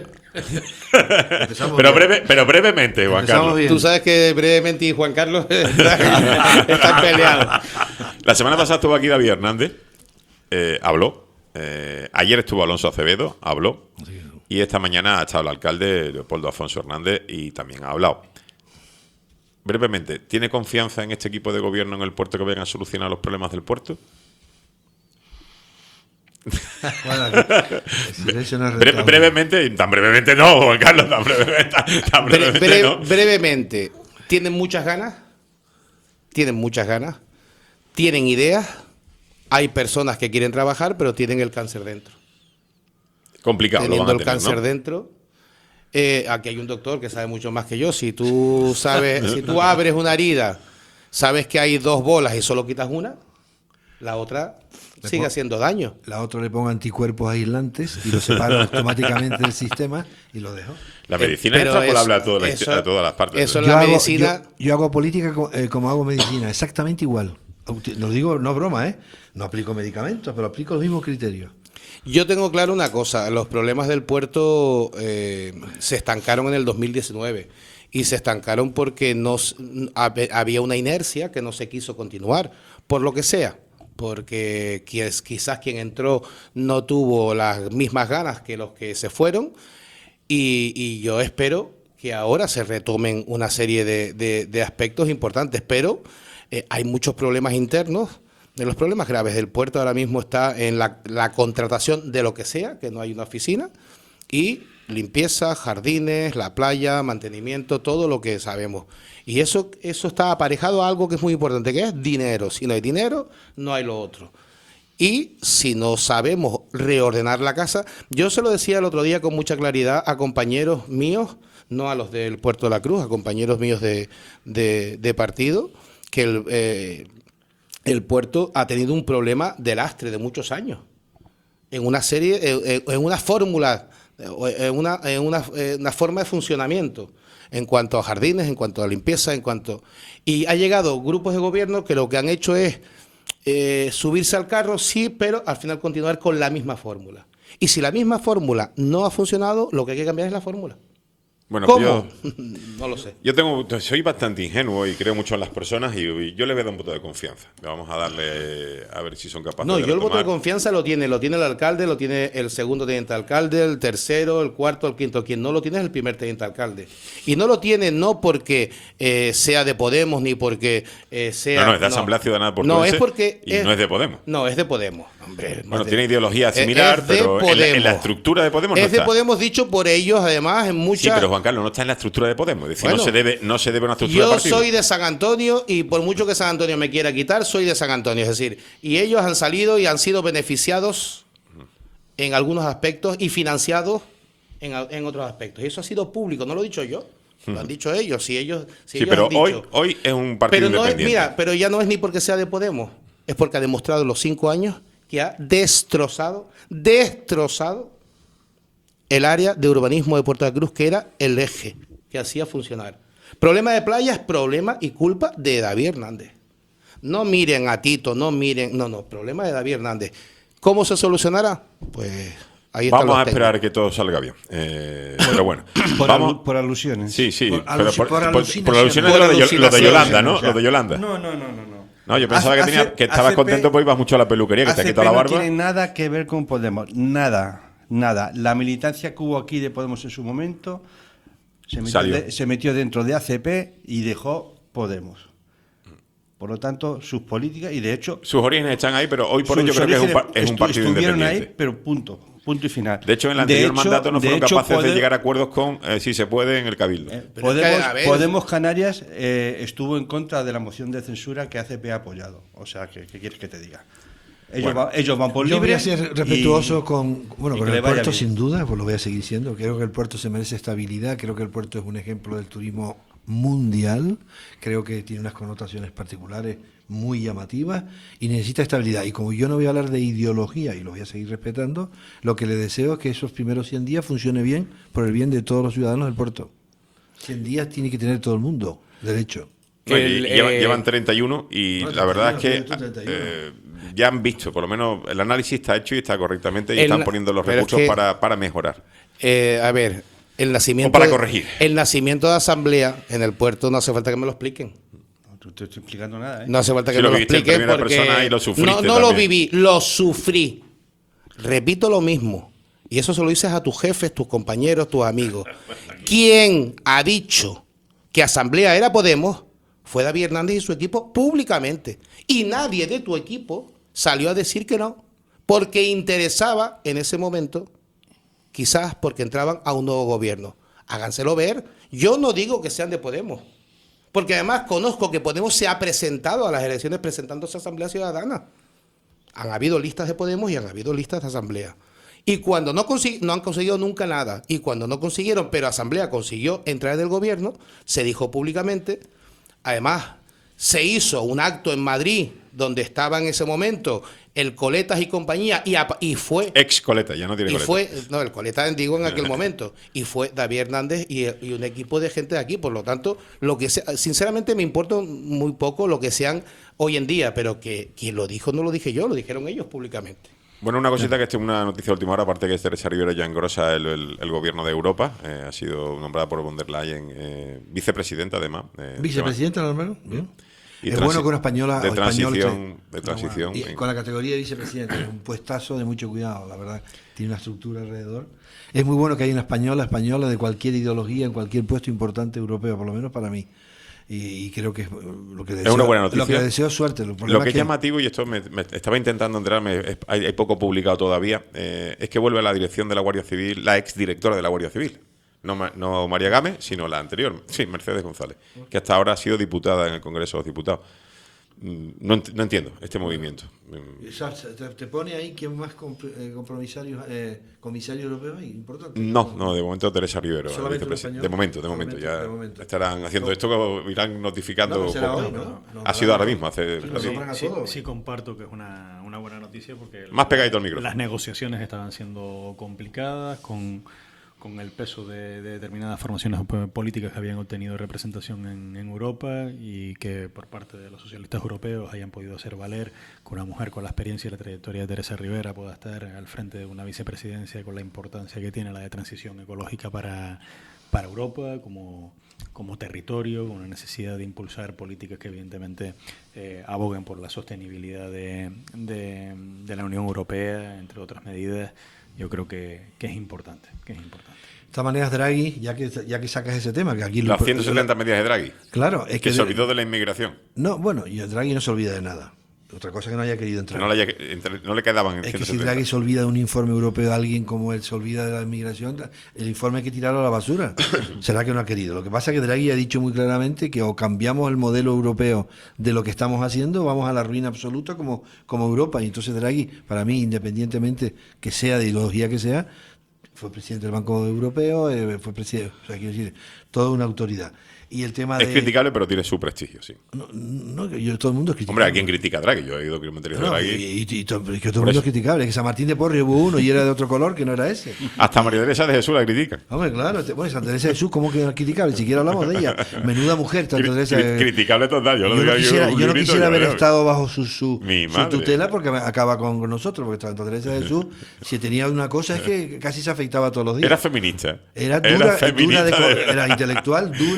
pero, breve, pero brevemente, Juan Empezamos Carlos. Bien. Tú sabes que brevemente y Juan Carlos están, están peleados. La semana pasada estuvo aquí David Hernández, eh, habló. Eh, ayer estuvo Alonso Acevedo, habló. Y esta mañana ha estado el alcalde Leopoldo Afonso Hernández y también ha hablado. Brevemente, ¿tiene confianza en este equipo de gobierno en el puerto que vengan a solucionar los problemas del puerto? Bueno, no Bre brevemente, tan brevemente no, Juan Carlos, tan brevemente, tan brevemente, bre no. brevemente, ¿tienen muchas ganas? Tienen muchas ganas, tienen ideas, hay personas que quieren trabajar, pero tienen el cáncer dentro. Complicado. Teniendo lo van a el tener, cáncer ¿no? dentro. Eh, aquí hay un doctor que sabe mucho más que yo. Si tú sabes, si tú abres una herida, sabes que hay dos bolas y solo quitas una, la otra le sigue haciendo daño. La otra le pongo anticuerpos aislantes y lo separo automáticamente del sistema y lo dejo. La medicina eh, es extrapolable a, toda la, eso, a todas las partes. Eso ¿no? es la yo medicina. Hago, yo, yo hago política eh, como hago medicina, exactamente igual. Lo digo, no es broma, ¿eh? No aplico medicamentos, pero aplico los mismos criterios. Yo tengo claro una cosa, los problemas del puerto eh, se estancaron en el dos mil diecinueve y se estancaron porque no, había una inercia que no se quiso continuar, por lo que sea, porque quizás quien entró no tuvo las mismas ganas que los que se fueron y, y yo espero que ahora se retomen una serie de, de, de aspectos importantes, pero eh, hay muchos problemas internos. De los problemas graves del puerto ahora mismo está en la, la contratación de lo que sea, que no hay una oficina, y limpieza, jardines, la playa, mantenimiento, todo lo que sabemos. Y eso, eso está aparejado a algo que es muy importante, que es dinero. Si no hay dinero, no hay lo otro. Y si no sabemos reordenar la casa, yo se lo decía el otro día con mucha claridad a compañeros míos, no a los del Puerto de la Cruz, a compañeros míos de, de, de partido, que el... Eh, el puerto ha tenido un problema de lastre de muchos años, en una serie, en una fórmula, en una, en una, en una forma de funcionamiento, en cuanto a jardines, en cuanto a limpieza, en cuanto... Y ha llegado grupos de gobierno que lo que han hecho es eh, subirse al carro, sí, pero al final continuar con la misma fórmula. Y si la misma fórmula no ha funcionado, lo que hay que cambiar es la fórmula. Bueno, ¿Cómo? Yo, no lo sé. Yo tengo, soy bastante ingenuo y creo mucho en las personas y, y yo le voy a dar un voto de confianza. Vamos a darle a ver si son capaces no, de No, yo el retomar. voto de confianza lo tiene, lo tiene el alcalde, lo tiene el segundo teniente alcalde, el tercero, el cuarto, el quinto. Quien no lo tiene es el primer teniente alcalde. Y no lo tiene no porque eh, sea de Podemos ni porque eh, sea... No, no, es de no. Asamblea Ciudadana Portuense. No, es porque... Y es, no es de Podemos. No, es de Podemos. Hombre, bueno, de, tiene ideología similar, pero en la, en la estructura de Podemos es no está. Es de Podemos dicho por ellos, además, en muchas... Sí, pero Juan Carlos, no está en la estructura de Podemos. Es decir, bueno, no, se debe, no se debe a una estructura yo de partido. Yo soy de San Antonio y por mucho que San Antonio me quiera quitar, soy de San Antonio. Es decir, y ellos han salido y han sido beneficiados en algunos aspectos y financiados en, en otros aspectos. Y eso ha sido público, no lo he dicho yo. Lo han dicho ellos. Si ellos, si sí, ellos pero han dicho, hoy, hoy es un partido pero no independiente. Es, mira, pero ya no es ni porque sea de Podemos. Es porque ha demostrado en los cinco años que ha destrozado, destrozado el área de urbanismo de Puerto de la Cruz, que era el eje que hacía funcionar. Problema de playas, problema y culpa de David Hernández. No miren a Tito, no miren, no, no, problema de David Hernández. ¿Cómo se solucionará? Pues ahí está. Vamos a esperar a que todo salga bien. Eh, pero bueno, por, vamos alu por alusiones. Sí, sí, por, pero alusi por, por, por, alucinaciones. por alusiones de lo de, lo de Yolanda, ¿no? Lo de Yolanda. No, no, no, no. no. No, yo pensaba que, tenía, que estabas contento porque ibas mucho a la peluquería, que te ha quitado la barba. No tiene nada que ver con Podemos, nada. nada. La militancia que hubo aquí de Podemos en su momento se metió, Salió. de- se metió dentro de A C P y dejó Podemos. Por lo tanto, sus políticas, y de hecho... Sus orígenes están ahí, pero hoy por hoy yo sus creo que es un, orígenes pa- es un estu- partido estuvieron independiente. ahí, pero punto, punto y final. De hecho, en el De anterior hecho- mandato no de fueron hecho, capaces de Pode- llegar a acuerdos con, eh, si se puede, en el Cabildo. Podemos, Podemos Canarias eh, estuvo en contra de la moción de censura que A C P ha apoyado. O sea, ¿qué, qué quieres que te diga? Ellos, Bueno, va- ellos van por yo libre. voy a ser respetuoso y- con, bueno, y con que le el vaya puerto, bien. sin duda, pues lo voy a seguir siendo. Creo que el puerto se merece estabilidad, creo que el puerto es un ejemplo del turismo mundial, creo que tiene unas connotaciones particulares muy llamativas y necesita estabilidad. Y como yo no voy a hablar de ideología y lo voy a seguir respetando, lo que le deseo es que esos primeros cien días funcione bien por el bien de todos los ciudadanos del puerto. cien días tiene que tener todo el mundo derecho. No, y El, llevan, eh, llevan treinta y uno y no, la verdad es treinta y que uno, treinta y uno. eh, ya han visto, por lo menos el análisis está hecho y está correctamente y El- están poniendo los pero es recursos que- para, para mejorar. Eh, a ver, el nacimiento... O para de- corregir. El nacimiento de asamblea en el puerto no hace falta que me lo expliquen. No te estoy explicando nada, ¿eh? No hace falta que Sí, me lo lo viviste en expliquen primera porque... persona y lo sufriste no, no lo también. viví, lo sufrí. Repito lo mismo. Y eso se lo dices a tus jefes, tus compañeros, tus amigos. ¿Quién ha dicho que asamblea era Podemos? Fue David Hernández y su equipo públicamente. Y nadie de tu equipo salió a decir que no. Porque interesaba en ese momento, quizás porque entraban a un nuevo gobierno. Háganselo ver. Yo no digo que sean de Podemos. Porque además conozco que Podemos se ha presentado a las elecciones presentándose a Asamblea Ciudadana. Han habido listas de Podemos y han habido listas de Asamblea. Y cuando no, consi- no han conseguido nunca nada, y cuando no consiguieron, pero Asamblea consiguió entrar en el gobierno, se dijo públicamente. Además, se hizo un acto en Madrid donde estaba en ese momento el Coletas y compañía, y, apa- y fue... Ex Coleta, ya no tiene Y Coleta. fue, no, el Coleta digo en aquel momento, y fue David Hernández y, y un equipo de gente de aquí, por lo tanto, lo que sea, sinceramente me importa muy poco lo que sean hoy en día, pero que quien lo dijo no lo dije yo, lo dijeron ellos públicamente. Bueno, una cosita que es una noticia de última hora, aparte que Teresa Rivera ya engrosa el, el, el gobierno de Europa, eh, ha sido nombrada por von der Leyen eh, vicepresidenta además. Eh, Vicepresidenta, ¿no, hermano? Bien. Y Es transi- bueno que una española de o español transición, esté- de transición. Y en- con la categoría de vicepresidenta, es un puestazo de mucho cuidado, la verdad. Tiene una estructura alrededor. Es muy bueno que haya una española, española de cualquier ideología en cualquier puesto importante europeo, por lo menos para mí. Y, y creo que es lo que Es deseo. una buena noticia. Lo que le deseo es suerte. El Lo problema que es es llamativo, y esto me, me estaba intentando enterarme, es- hay, hay poco publicado todavía, eh, es que vuelve a la dirección de la Guardia Civil, la exdirectora de la Guardia Civil. No, Ma- no María Gámez, sino la anterior, sí, Mercedes González, que hasta ahora ha sido diputada en el Congreso de los Diputados. Mm, No, ent- no entiendo este movimiento. Mm, Exacto, te, te pone ahí quién más comp- eh, compromisarios, eh, comisario europeo hay, importante. No, no, de momento Teresa Rivero. la Solamente vicepresi- un español. de momento, de momento. Solamente, Ya de momento. estarán haciendo esto, como irán notificando. No, será poco. hoy, ¿no? No, Ha sido ahora no. mismo, hace. Nos hace- nombran a Sí, todos. sí comparto que es una, una buena noticia porque Más pegadito al micrófono. las negociaciones estaban siendo complicadas con, con el peso de, de determinadas formaciones po- políticas que habían obtenido representación en, en Europa y que por parte de los socialistas europeos hayan podido hacer valer que una mujer con la experiencia y la trayectoria de Teresa Rivera pueda estar al frente de una vicepresidencia con la importancia que tiene la de transición ecológica para, para Europa como, como territorio, con una necesidad de impulsar políticas que evidentemente eh, aboguen por la sostenibilidad de, de, de la Unión Europea, entre otras medidas. Yo creo que, que es importante, que es importante. De todas maneras, Draghi, ya que, ya que sacas ese tema, que aquí... lo- Las ciento setenta medidas de Draghi. Claro, es que que... se olvidó de la inmigración. No, bueno, y Draghi no se olvida de nada. Otra cosa que no haya querido Que entrar. no, le haya- entre- no le quedaban en Es que ciento si setenta. Draghi se olvida de un informe europeo de alguien como él se olvida de la inmigración, el informe hay que tirarlo a la basura. Será que no ha querido. Lo que pasa es que Draghi ha dicho muy claramente que o cambiamos el modelo europeo de lo que estamos haciendo, vamos a la ruina absoluta como, como Europa. Y entonces Draghi, para mí, independientemente que sea de ideología que sea, fue presidente del Banco Europeo, eh, fue presidente, o sea, quiero decir, toda una autoridad. Y el tema Es de... criticable, pero tiene su prestigio, sí. No, no, que yo, todo el mundo es criticable. Hombre, ¿a quién critica a Draghi? Yo he oído comentarios de No, Draghi. y, y- y to- que todo el Por mundo eso. es criticable. Que San Martín de Porres hubo uno y era de otro color que no era ese. Hasta María Teresa de Jesús la critican. Hombre, claro. Te, bueno, Santa Teresa de Jesús, ¿cómo que no es criticable? Ni siquiera hablamos de ella. Menuda mujer, Santa Cri- Teresa. cri- criticable total. Yo, lo Yo digo no aquí quisiera, un yo no grito, quisiera yo haber creo. estado bajo su, su, Mi su madre. tutela porque acaba con nosotros. Porque Santa Teresa de Jesús, si tenía una cosa, es que casi se afeitaba todos los días. Era feminista. Era dura, feminista dura de co- de- era intelectual, dura, dura,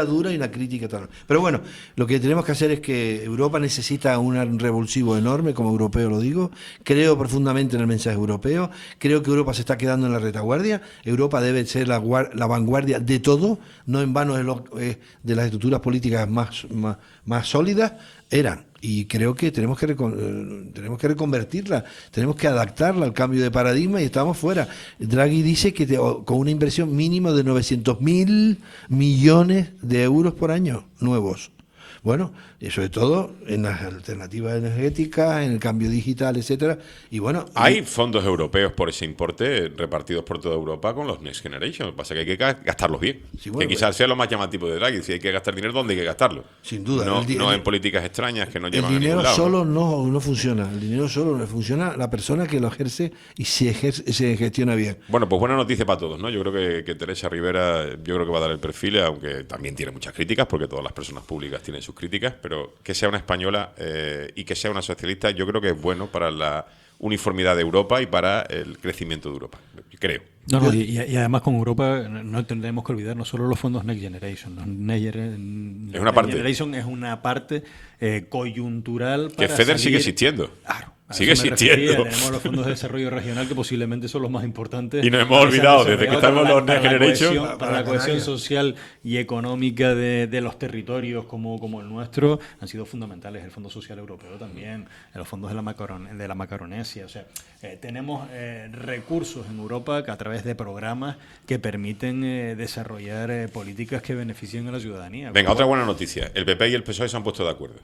dura y una crítica total. Pero bueno, lo que tenemos que hacer es que Europa necesita un revulsivo enorme, como europeo lo digo. Creo profundamente en el mensaje europeo. Creo que Europa se está quedando en la retaguardia. Europa debe ser la, la vanguardia de todo, no en vano de, lo, eh, de las estructuras políticas más, más, más sólidas. Eran. Y creo que tenemos que, recon, tenemos que reconvertirla, tenemos que adaptarla al cambio de paradigma y estamos fuera. Draghi dice que te, con una inversión mínima de novecientos mil millones de euros por año nuevos. Bueno, y sobre todo en las alternativas energéticas, en el cambio digital, etcétera. Y bueno, hay y, fondos europeos por ese importe repartidos por toda Europa con los Next Generation. Lo que pasa es que hay que gastarlos bien. Sí, bueno, que quizás pues, sea lo más llamativo de Draghi. Si hay que gastar dinero, ¿dónde hay que gastarlo? Sin duda. No, el, no el, en políticas extrañas que no el llevan a dinero ningún lado. solo no, no funciona. El dinero solo no funciona la persona que lo ejerce y se, ejerce, se gestiona bien. Bueno, pues buena noticia para todos, ¿no? Yo creo que, que Teresa Rivera, yo creo que va a dar el perfil, aunque también tiene muchas críticas, porque todas las personas públicas tienen sus críticas, pero que sea una española eh, y que sea una socialista, yo creo que es bueno para la uniformidad de Europa y para el crecimiento de Europa, creo. No, no, y, y además con Europa no tendremos que olvidar no solo los fondos Next Generation. Los Next, es una parte. Generation es una parte eh, coyuntural para que FEDER salir, sigue existiendo. Claro. Sigue existiendo. Tenemos los fondos de desarrollo regional que posiblemente son los más importantes. Y nos hemos olvidado, desde que estamos en los Next Generation. Para, para, para la cohesión social y económica de, de los territorios como, como el nuestro, han sido fundamentales. El Fondo Social Europeo también, los fondos de la, Macaron, de la Macaronesia. O sea, eh, tenemos eh, recursos en Europa que a través de programas que permiten eh, desarrollar eh, políticas que beneficien a la ciudadanía. Venga, otra buena noticia. El P P y el P S O E se han puesto de acuerdo.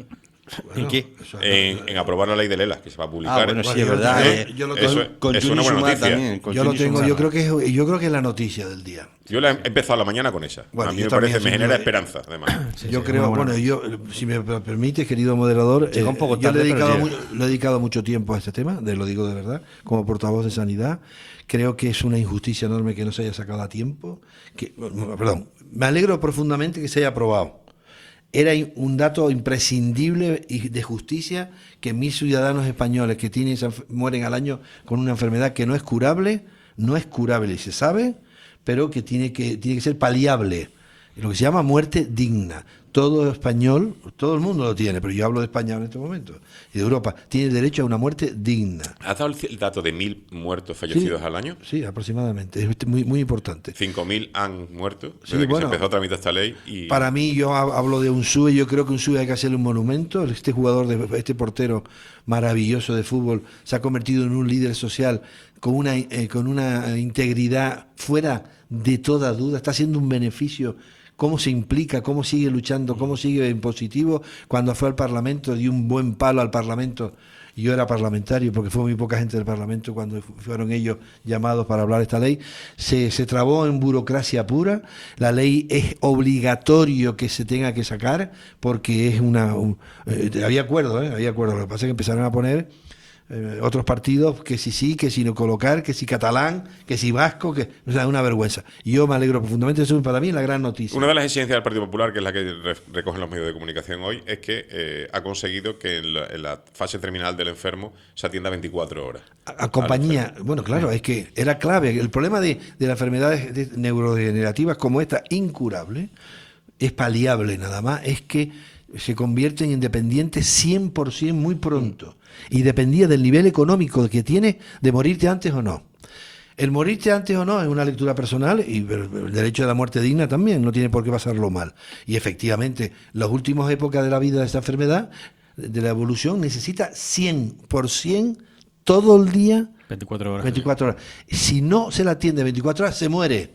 Bueno, ¿en qué? En, en aprobar la ley de Lela, que se va a publicar. Ah, bueno, sí, es verdad. Eh, yo lo eso con es una buena noticia. También, yo lo tengo, yo creo que es, yo creo que es la noticia del día. Yo la he empezado la mañana con esa. Bueno, a mí me también, parece, me genera yo, esperanza, además. Sí, yo sí, creo, bueno, bueno, yo, si me permite, querido moderador, eh, tarde, yo le he, dedicado mu le he dedicado mucho tiempo a este tema, de, lo digo de verdad, como portavoz de Sanidad. Creo que es una injusticia enorme que no se haya sacado a tiempo. Que, perdón, me alegro profundamente que se haya aprobado. Era un dato imprescindible y de justicia que mil ciudadanos españoles que tienen esa, mueren al año con una enfermedad que no es curable, no es curable y se sabe, pero que tiene que, tiene que ser paliable. Lo que se llama muerte digna. Todo español, todo el mundo lo tiene, pero yo hablo de España en este momento, y de Europa, tiene derecho a una muerte digna. ¿Has dado el dato de mil muertos fallecidos sí, al año? Sí, aproximadamente. Es muy, muy importante. Cinco mil han muerto desde sí, que bueno, se empezó a tramitar esta ley. Y... Para mí, yo hablo de Unzúe, yo creo que Unzúe hay que hacerle un monumento. Este jugador, de, este portero maravilloso de fútbol, se ha convertido en un líder social con una, eh, con una integridad fuera de toda duda. Está haciendo un beneficio. Cómo se implica, cómo sigue luchando, cómo sigue en positivo. Cuando fue al Parlamento, dio un buen palo al Parlamento. Yo era parlamentario, porque fue muy poca gente del Parlamento cuando fueron ellos llamados para hablar de esta ley. Se, se trabó en burocracia pura. La ley es obligatorio que se tenga que sacar, porque es una... Un, eh, había acuerdo, ¿eh? Había acuerdo. Lo que pasa es que empezaron a poner... Eh, otros partidos que si sí, que si no colocar, que si catalán, que si vasco, que o sea, una vergüenza. Y yo me alegro profundamente, eso es para mí la gran noticia. Una de las exigencias del Partido Popular, que es la que re recogen los medios de comunicación hoy, es que eh, ha conseguido que en la, en la fase terminal del enfermo se atienda veinticuatro horas. A, a compañía, bueno, claro, es que era clave. El problema de, de las enfermedades de neurodegenerativas como esta, incurable, es paliable nada más, es que se convierten en dependientes cien por ciento muy pronto. Y dependía del nivel económico que tienes de morirte antes o no. El morirte antes o no es una lectura personal y el derecho de la muerte digna también, no tiene por qué pasarlo mal. Y efectivamente, las últimas épocas de la vida de esta enfermedad, de la evolución, necesita cien por ciento todo el día. veinticuatro horas. veinticuatro horas. Si no se la atiende veinticuatro horas, se muere.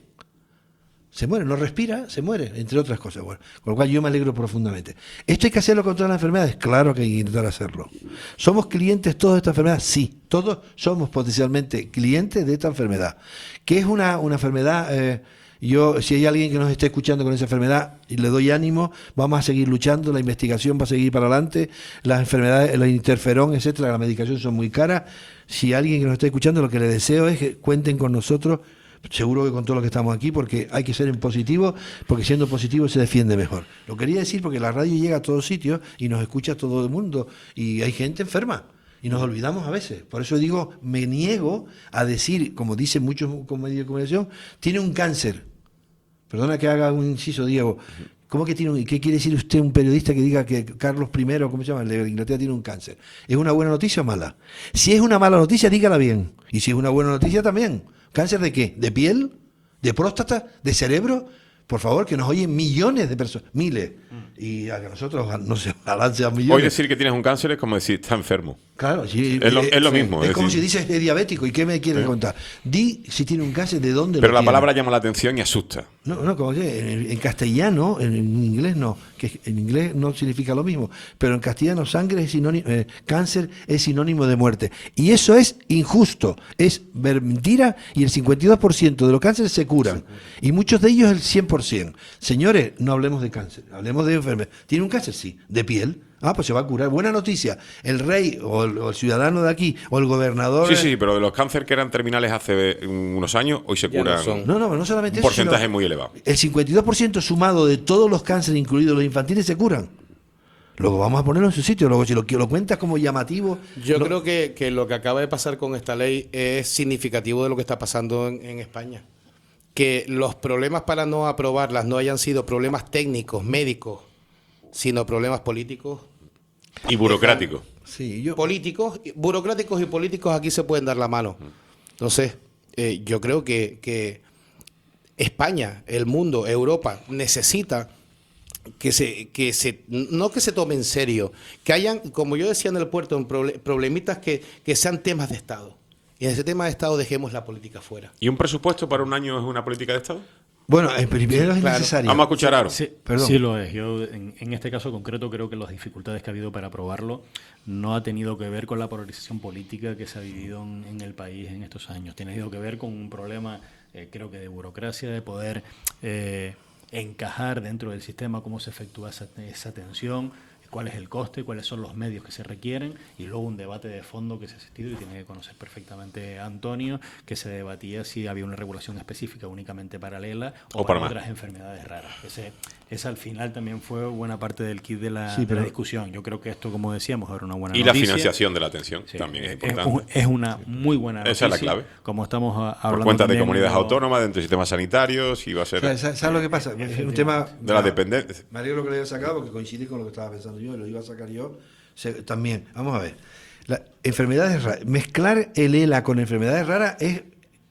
Se muere, no respira, se muere, entre otras cosas. Bueno, con lo cual yo me alegro profundamente. ¿Esto hay que hacerlo con todas las enfermedades? Claro que hay que intentar hacerlo. ¿Somos clientes todos de esta enfermedad? Sí, todos somos potencialmente clientes de esta enfermedad. ¿Qué es una, una enfermedad? Eh, yo, si hay alguien que nos esté escuchando con esa enfermedad, y le doy ánimo, vamos a seguir luchando, la investigación va a seguir para adelante, las enfermedades, el interferón, etcétera, la medicación son muy caras. Si alguien que nos está escuchando, lo que le deseo es que cuenten con nosotros. Seguro que con todo lo que estamos aquí, porque hay que ser en positivo, porque siendo positivo se defiende mejor. Lo quería decir porque la radio llega a todos sitios y nos escucha todo el mundo y hay gente enferma y nos olvidamos a veces. Por eso digo, me niego a decir, como dicen muchos medios de comunicación, tiene un cáncer. Perdona que haga un inciso, Diego. ¿Cómo que tiene un, ¿Qué quiere decir usted un periodista que diga que Carlos primero, ¿cómo se llama? El de Inglaterra tiene un cáncer. ¿Es una buena noticia o mala? Si es una mala noticia, dígala bien. Y si es una buena noticia, también. ¿Cáncer de qué? ¿De piel? ¿De próstata? ¿De cerebro? Por favor, que nos oyen millones de personas, miles. Y a que nosotros no se balance a millones. Hoy decir que tienes un cáncer es como decir está enfermo. Claro, sí, es, lo, eh, es lo sí. mismo. Es, es como decir, si dices es diabético. ¿Y qué me quieres sí. contar? Di si tiene un cáncer, de dónde Pero lo la tiene. palabra llama la atención y asusta. No, no, como que en, en castellano, en, en inglés no, que en inglés no significa lo mismo, pero en castellano sangre es sinónimo, eh, cáncer es sinónimo de muerte. Y eso es injusto, es mentira, y el cincuenta y dos por ciento de los cánceres se curan, y muchos de ellos el cien por ciento. Señores, no hablemos de cáncer, hablemos de enfermedad. ¿Tiene un cáncer? Sí. ¿De piel? Ah, pues se va a curar. Buena noticia. El rey o el, o el ciudadano de aquí o el gobernador... Sí, sí, pero de los cánceres que eran terminales hace unos años, hoy se Ya curan no son. No, no, no solamente un eso, porcentaje sino- muy elevado. El cincuenta y dos por ciento sumado de todos los cánceres, incluidos los infantiles, se curan. Luego vamos a ponerlo en su sitio. Luego, si lo, lo cuentas como llamativo... Yo lo- creo que, que lo que acaba de pasar con esta ley es significativo de lo que está pasando en, en España. Que los problemas para no aprobarlas no hayan sido problemas técnicos, médicos, sino problemas políticos. Y burocráticos. Sí, yo... Políticos, burocráticos y políticos aquí se pueden dar la mano. Entonces, eh, yo creo que, que España, el mundo, Europa, necesita que se, que se, no que se tome en serio, que hayan, como yo decía en el puerto, en proble- problemitas que, que sean temas de Estado. Y en ese tema de Estado dejemos la política fuera. ¿Y un presupuesto para un año es una política de Estado? Bueno, en primero es Claro. necesario. Vamos a escuchar ahora. Sí, Perdón. sí lo es. Yo en, en este caso concreto creo que las dificultades que ha habido para aprobarlo no ha tenido que ver con la polarización política que se ha vivido en, en el país en estos años. Tiene que ver con un problema, eh, creo que de burocracia, de poder eh, encajar dentro del sistema cómo se efectúa esa, esa atención, cuál es el coste, cuáles son los medios que se requieren, y luego un debate de fondo que se ha asistido y tiene que conocer perfectamente Antonio, que se debatía si había una regulación específica únicamente paralela o, O para, para más. otras enfermedades raras. Ese, ese al final también fue buena parte del kit de la, Sí, de pero- la discusión. Yo creo que esto, como decíamos, era una buena Y la noticia. financiación de la atención Sí, también es es, importante. un- es una muy buena noticia. Esa es la clave. Como estamos a- Por hablando cuenta de también comunidades lo- autónomas, dentro de sistemas sanitarios, y va a ser ¿Sabes, sabes- sabes lo que pasa? Es un tema... de la dependencia. Me alegro que lo haya sacado porque coincidí con lo que estaba pensando yo y lo iba a sacar yo se- también. Vamos a ver. La, enfermedades raras. Mezclar el ELA con enfermedades raras es,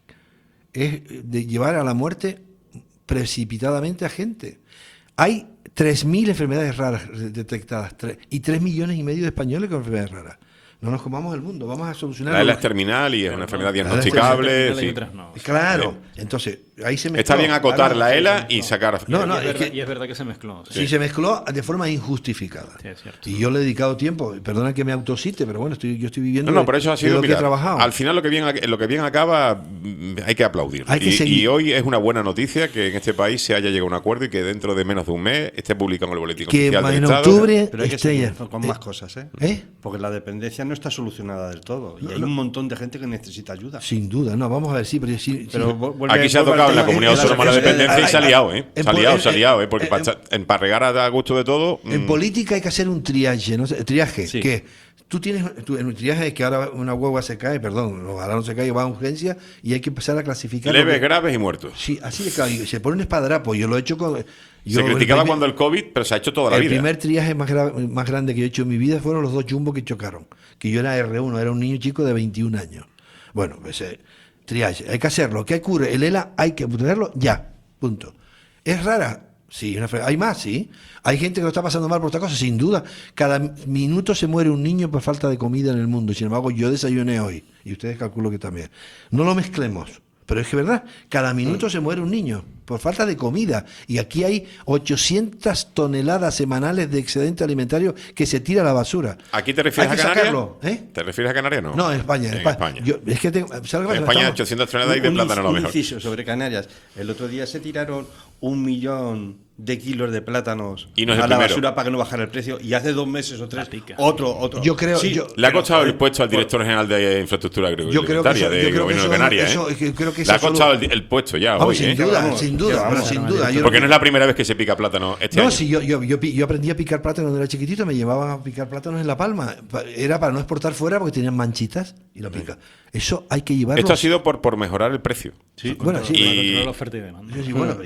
es de llevar a la muerte precipitadamente a gente. Hay tres mil enfermedades raras detectadas tres- y tres millones y medio de españoles con enfermedades raras. No nos comamos el mundo, vamos a solucionar... La ELA es terminal y es una enfermedad La ELA es diagnosticable. terminal y sí. otras no. Claro, entonces ahí se mezcló. Está bien acotar Claro, la sí, ELA se y mezcló. sacar... No, no, y, es es verdad, que- y es verdad que se mezcló. Sí, se mezcló de forma injustificada. Sí, es cierto. Y yo le he dedicado tiempo, perdona que me autocite, pero bueno, estoy, yo estoy viviendo No, no, de- pero eso ha de sido, lo que mira, he trabajado. al final lo que bien lo que bien acaba mm, hay que aplaudir. Hay que y, seguir. y hoy es una buena noticia que en este país se haya llegado a un acuerdo y que dentro de menos de un mes esté publicado en el boletín Que oficial del en Estado. octubre Pero hay que esté seguir ya. con más cosas, ¿eh? ¿Eh? Porque la dependencia no está solucionada del todo. Y No, hay no. un montón de gente que necesita ayuda. Sin duda, no, vamos a ver, sí, pero sí. Pero sí. vu- vuelve- Aquí se ha vuelve tocado al en la tema- comunidad en la autónoma la sociedad- dependencia y se ha liado, ¿eh? en Se ha po- liado, en- se ha liado, ¿eh? Porque en- para, en, para regar a, a gusto de todo... En mm, política hay que hacer un triaje, ¿no? Triaje, Sí. que tú tienes, tú- en un triaje es que ahora una hueva se cae, perdón, ojalá no se caiga, va a urgencia y hay que empezar a clasificar. leves, lo que- graves y muertos. Sí, así es, claro, y se pone un espadrapo, yo lo he hecho con... yo se el criticaba primer- cuando el COVID, pero se ha hecho toda la el vida. primer triaje más, gra- más grande que yo he hecho en mi vida fueron los dos jumbos que chocaron. Que yo era erre uno, era un niño chico de veintiún años. Bueno, ese triaje, hay que hacerlo. ¿Qué ocurre? El ELA hay que tenerlo ya, punto. ¿Es rara? Sí. Una enfermedad. ¿Hay más? Sí. ¿Hay gente que lo está pasando mal por esta cosa? Sin duda. Cada minuto se muere un niño por falta de comida en el mundo. Sin embargo, yo desayuné hoy. Y ustedes calculo que también. No lo mezclemos. Pero es que verdad, cada minuto se muere un niño por falta de comida. Y aquí hay ochocientas toneladas semanales de excedente alimentario que se tira a la basura. ¿Aquí te refieres Hay que a Canarias? sacarlo, ¿eh? ¿Te refieres a Canarias? No, No, en España. En En España. España. Yo- es que tengo, ¿sabes qué En pasa? España Estamos- ochocientas toneladas y de Un- plátano a lo un mejor. inciso sobre Canarias. El otro día se tiraron un millón de kilos de plátanos Y no es a el la primero. basura para que no bajara el precio. Y hace dos meses o tres, otro, otro. Yo creo- Sí, yo- Le ha pero, costado el joder, puesto al por- director general de Infraestructura Yo creo que Agroalimentaria eso- yo del creo que Gobierno de eso- Canarias. eso- ¿eh? que creo que Le eso ha costado solo- el, el puesto ya Vamos, hoy, sin ¿eh? duda, vamos, sin que duda, vamos, pero sin hermano, duda. Yo- Porque no es la primera vez que se pica plátano este No, año. si yo, yo, yo, pi- yo aprendí a picar plátanos cuando era chiquitito, me llevaban a picar plátanos en La Palma. Pa- Era para no exportar fuera porque tenían manchitas y lo pica. Eso hay que llevarlo. Esto ha sido por, por mejorar el precio. Sí, Bueno, sí, Y- Para controlar la oferta y demanda. Sí, sí, bueno, pero yo- yo-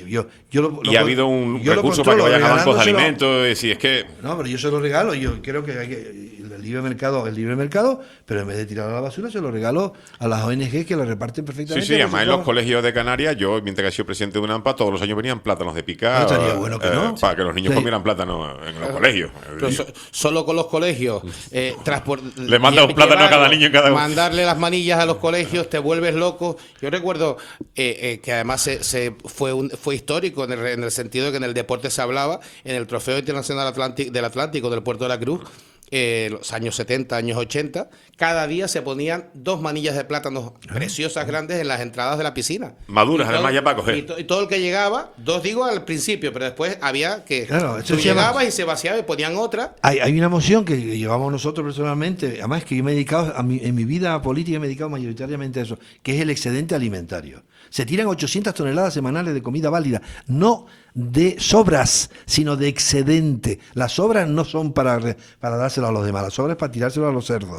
yo, yo lo, y lo, ha habido un yo lo recurso para que controlo, vayan a bancos de regalándoselo. alimentos. Si es que. No, pero yo se lo regalo. Yo creo que hay que. El libre mercado, el libre mercado, pero en vez de tirarlo a la basura, se lo regalo a las O N G que lo reparten Sí, perfectamente. sí, además en los colegios de Canarias, yo, mientras que he sido presidente de una AMPA, todos los años venían plátanos de picar. No, estaría bueno que no. Para que los niños Sí. comieran plátano en los colegios. Pero so- solo con los colegios. Eh, transport- Le manda un plátano a cada llevarlo, niño en cada uno. Mandarle las manillas a los colegios, te vuelves loco. Yo recuerdo eh, eh, que además se, se fue un, fue histórico en el, en el sentido de que en el deporte se hablaba, en el Trofeo Internacional Atlántico, del Atlántico del Puerto de la Cruz, eh, los años setenta, años ochenta, cada día se ponían dos manillas de plátanos preciosas grandes en las entradas de la piscina. Maduras, Y todo- además, ya para coger. Y, to- y todo el que llegaba, dos digo al principio, pero después había que Claro, eso tú se llama- llegabas y se vaciaba y ponían otra. Hay, hay una moción que llevamos nosotros personalmente, además que yo me he dedicado, a mi- en mi vida política me he dedicado mayoritariamente a eso, que es el excedente alimentario. Se tiran ochocientas toneladas semanales de comida válida, no de sobras, sino de excedente. Las sobras no son para, re- para dárselo a los demás, las sobras es para tirárselo a los cerdos.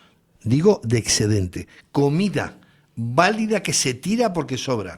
Digo de excedente. Comida válida que se tira porque sobra.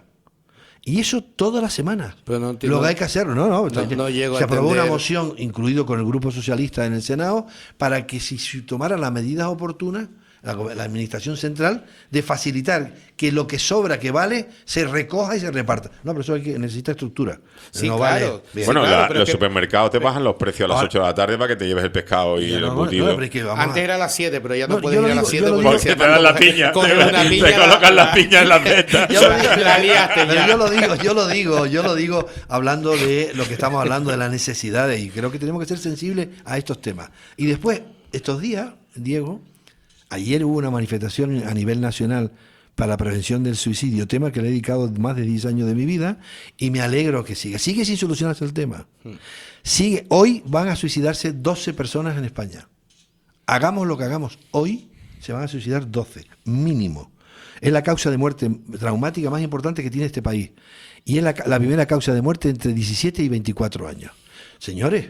Y eso todas las semanas. Pero no entiendo- Lo que hay que hacerlo, no, no. No- no llego a se aprobó una entender. moción, incluido con el Grupo Socialista en el Senado, para que si se tomaran las medidas oportunas, la, la Administración Central, de facilitar que lo que sobra, que vale, se recoja y se reparta. No, pero eso hay que, necesita estructura. Sí, no claro. vale. Bien. Bueno, claro, la- pero los es que- supermercados te bajan los precios a las Ahora- ocho de la tarde para que te lleves el pescado y Ya el no, no, embutido. no, pero es que vamos Antes a- era a las siete, pero ya no, No, puedes yo ir lo a las digo- siete yo lo porque digo- se Porque te dan la coges- piña. coges Te, una piña, te colocan las piñas en las cestas. Yo lo digo, La liaste pero ya. yo lo digo, yo lo digo, yo lo digo hablando de lo que estamos hablando de las necesidades y creo que tenemos que ser sensibles a estos temas. Y después, estos días, Diego, ayer hubo una manifestación a nivel nacional para la prevención del suicidio, tema que le he dedicado más de diez años de mi vida y me alegro que siga. Sigue sin solucionarse el tema. Sigue, hoy van a suicidarse doce personas en España. Hagamos lo que hagamos, hoy se van a suicidar doce, mínimo. Es la causa de muerte traumática más importante que tiene este país. Y es la, la primera causa de muerte entre diecisiete y veinticuatro años. Señores,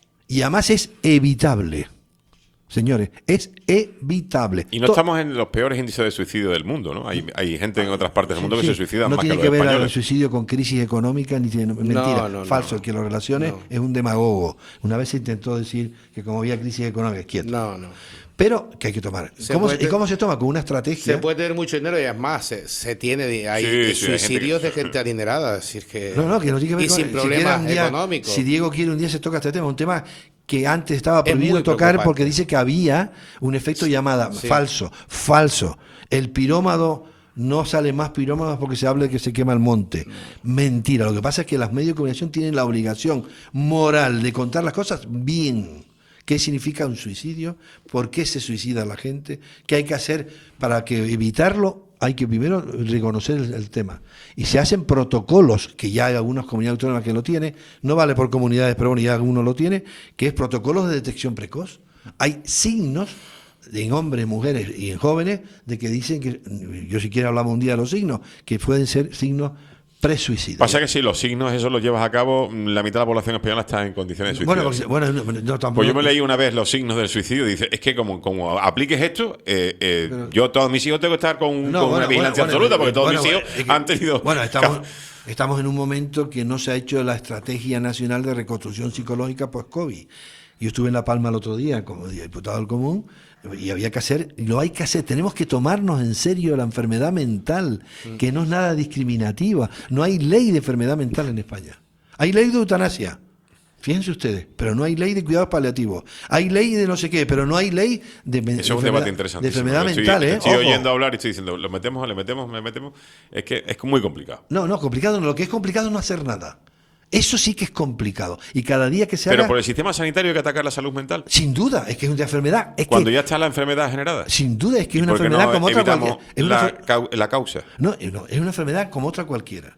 y además es evitable. Señores, es evitable. Y no To- estamos en los peores índices de suicidio del mundo, ¿no? Hay, hay gente en otras partes del mundo que Sí, se suicida no más que tiene los que ver el españoles. suicidio con crisis económica ni tiene mentira, no, falso. no. El que lo relacione es un demagogo. Una vez se intentó decir que como había crisis económica, quieto. No, no. Pero que hay que tomar. Se ¿Cómo, puede ¿Y te- cómo se toma? Con una Se estrategia. puede tener mucho dinero y es más, se, se tiene, de- hay Sí, sí, hay gente suicidios que- de gente adinerada, es decir que No, no, que no tiene que ver y con sin si quiere problemas un día- económicos. Si Diego quiere un día se toca este tema, un tema que antes estaba Es prohibido muy tocar preocupante. porque dice que había un efecto llamada. Sí. Falso, falso. El pirómado no sale más pirómados porque se habla de que se quema el monte. Mentira. Lo que pasa es que los medios de comunicación tienen la obligación moral de contar las cosas bien. ¿Qué significa un suicidio? ¿Por qué se suicida la gente? ¿Qué hay que hacer para que evitarlo? Hay que primero reconocer el, el tema. Y se hacen protocolos, que ya hay algunas comunidades autónomas que lo tienen, no vale por comunidades, pero bueno, ya alguno lo tiene, que es protocolos de detección precoz. Hay signos en hombres, mujeres y en jóvenes de que dicen que, yo si quiero hablamos un día de los signos, que pueden ser signos presuicidas. Pasa que si los signos eso los llevas a cabo, la mitad de la población española está en condiciones de Bueno, suicidio. porque- bueno, no, no, tampoco- Pues yo me leí una vez los signos del suicidio y dice, es que como, como apliques esto, eh, eh, yo todos mis hijos tengo que estar con, No, con bueno, una vigilancia bueno, absoluta, bueno, porque todos bueno, mis hijos es que- han tenido... Bueno, estamos, estamos en un momento que no se ha hecho la estrategia nacional de reconstrucción psicológica post-COVID. Yo estuve en La Palma el otro día como diputado del Común y había que hacer, y lo hay que hacer, tenemos que tomarnos en serio la enfermedad mental, que no es nada discriminativa. No hay ley de enfermedad mental en España. Hay ley de eutanasia. Fíjense ustedes, pero no hay ley de cuidados paliativos. Hay ley de no sé qué, pero no hay ley de, de Eso es un enfermedad- debate de interesante. enfermedad mental, ¿eh? Estoy Ojo. oyendo hablar y estoy diciendo, lo metemos, le metemos, le metemos. Es que es muy complicado. No, no, complicado no. Lo que es complicado es no hacer nada. Eso sí que es complicado. Y cada día que se Pero haga... por el sistema sanitario hay que atacar la salud mental. Sin duda, es que es una enfermedad. Es Cuando que, ya está la enfermedad generada. sin duda, es que es ¿Y una por qué enfermedad no como otra evitamos cualquiera. Es una la, enfer- cau- la causa. no, eh, no, es una enfermedad como otra cualquiera.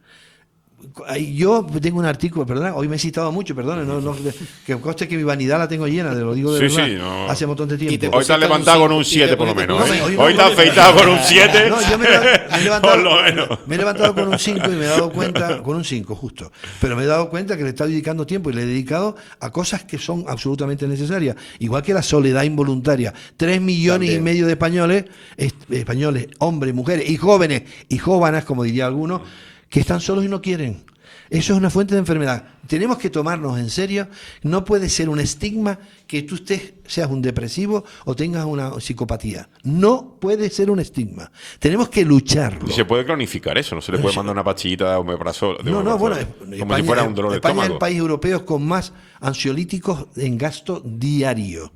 Ay, Yo tengo un artículo, perdón, hoy me he citado mucho, perdón, no, no, que conste que mi vanidad la tengo llena, te lo digo de Sí, verdad, sí, no. hace un montón de tiempo. Y te Hoy te has levantado con un siete por lo menos, No, ¿eh? me- Hoy no, te has me- afeitado con un siete. No, yo me, he- me he levantado, Por lo menos. me he levantado con un cinco y me he dado cuenta, con un cinco justo, pero me he dado cuenta que le he estado dedicando tiempo y le he dedicado a cosas que son absolutamente necesarias, igual que la soledad involuntaria. Tres millones También. y medio de españoles, es- españoles, hombres, mujeres y jóvenes y jóvenes, como diría alguno, que están solos y no quieren. Eso es una fuente de enfermedad. Tenemos que tomarnos en serio. No puede ser un estigma que tú estés, seas un depresivo o tengas una psicopatía. No puede ser un estigma. Tenemos que lucharlo. Y se puede cronificar eso, no se le puede mandar una pastillita de omeprazol. de No, no, bueno, omeprazol, como España, si fuera un dolor de España es estómago. el país europeo con más ansiolíticos en gasto diario.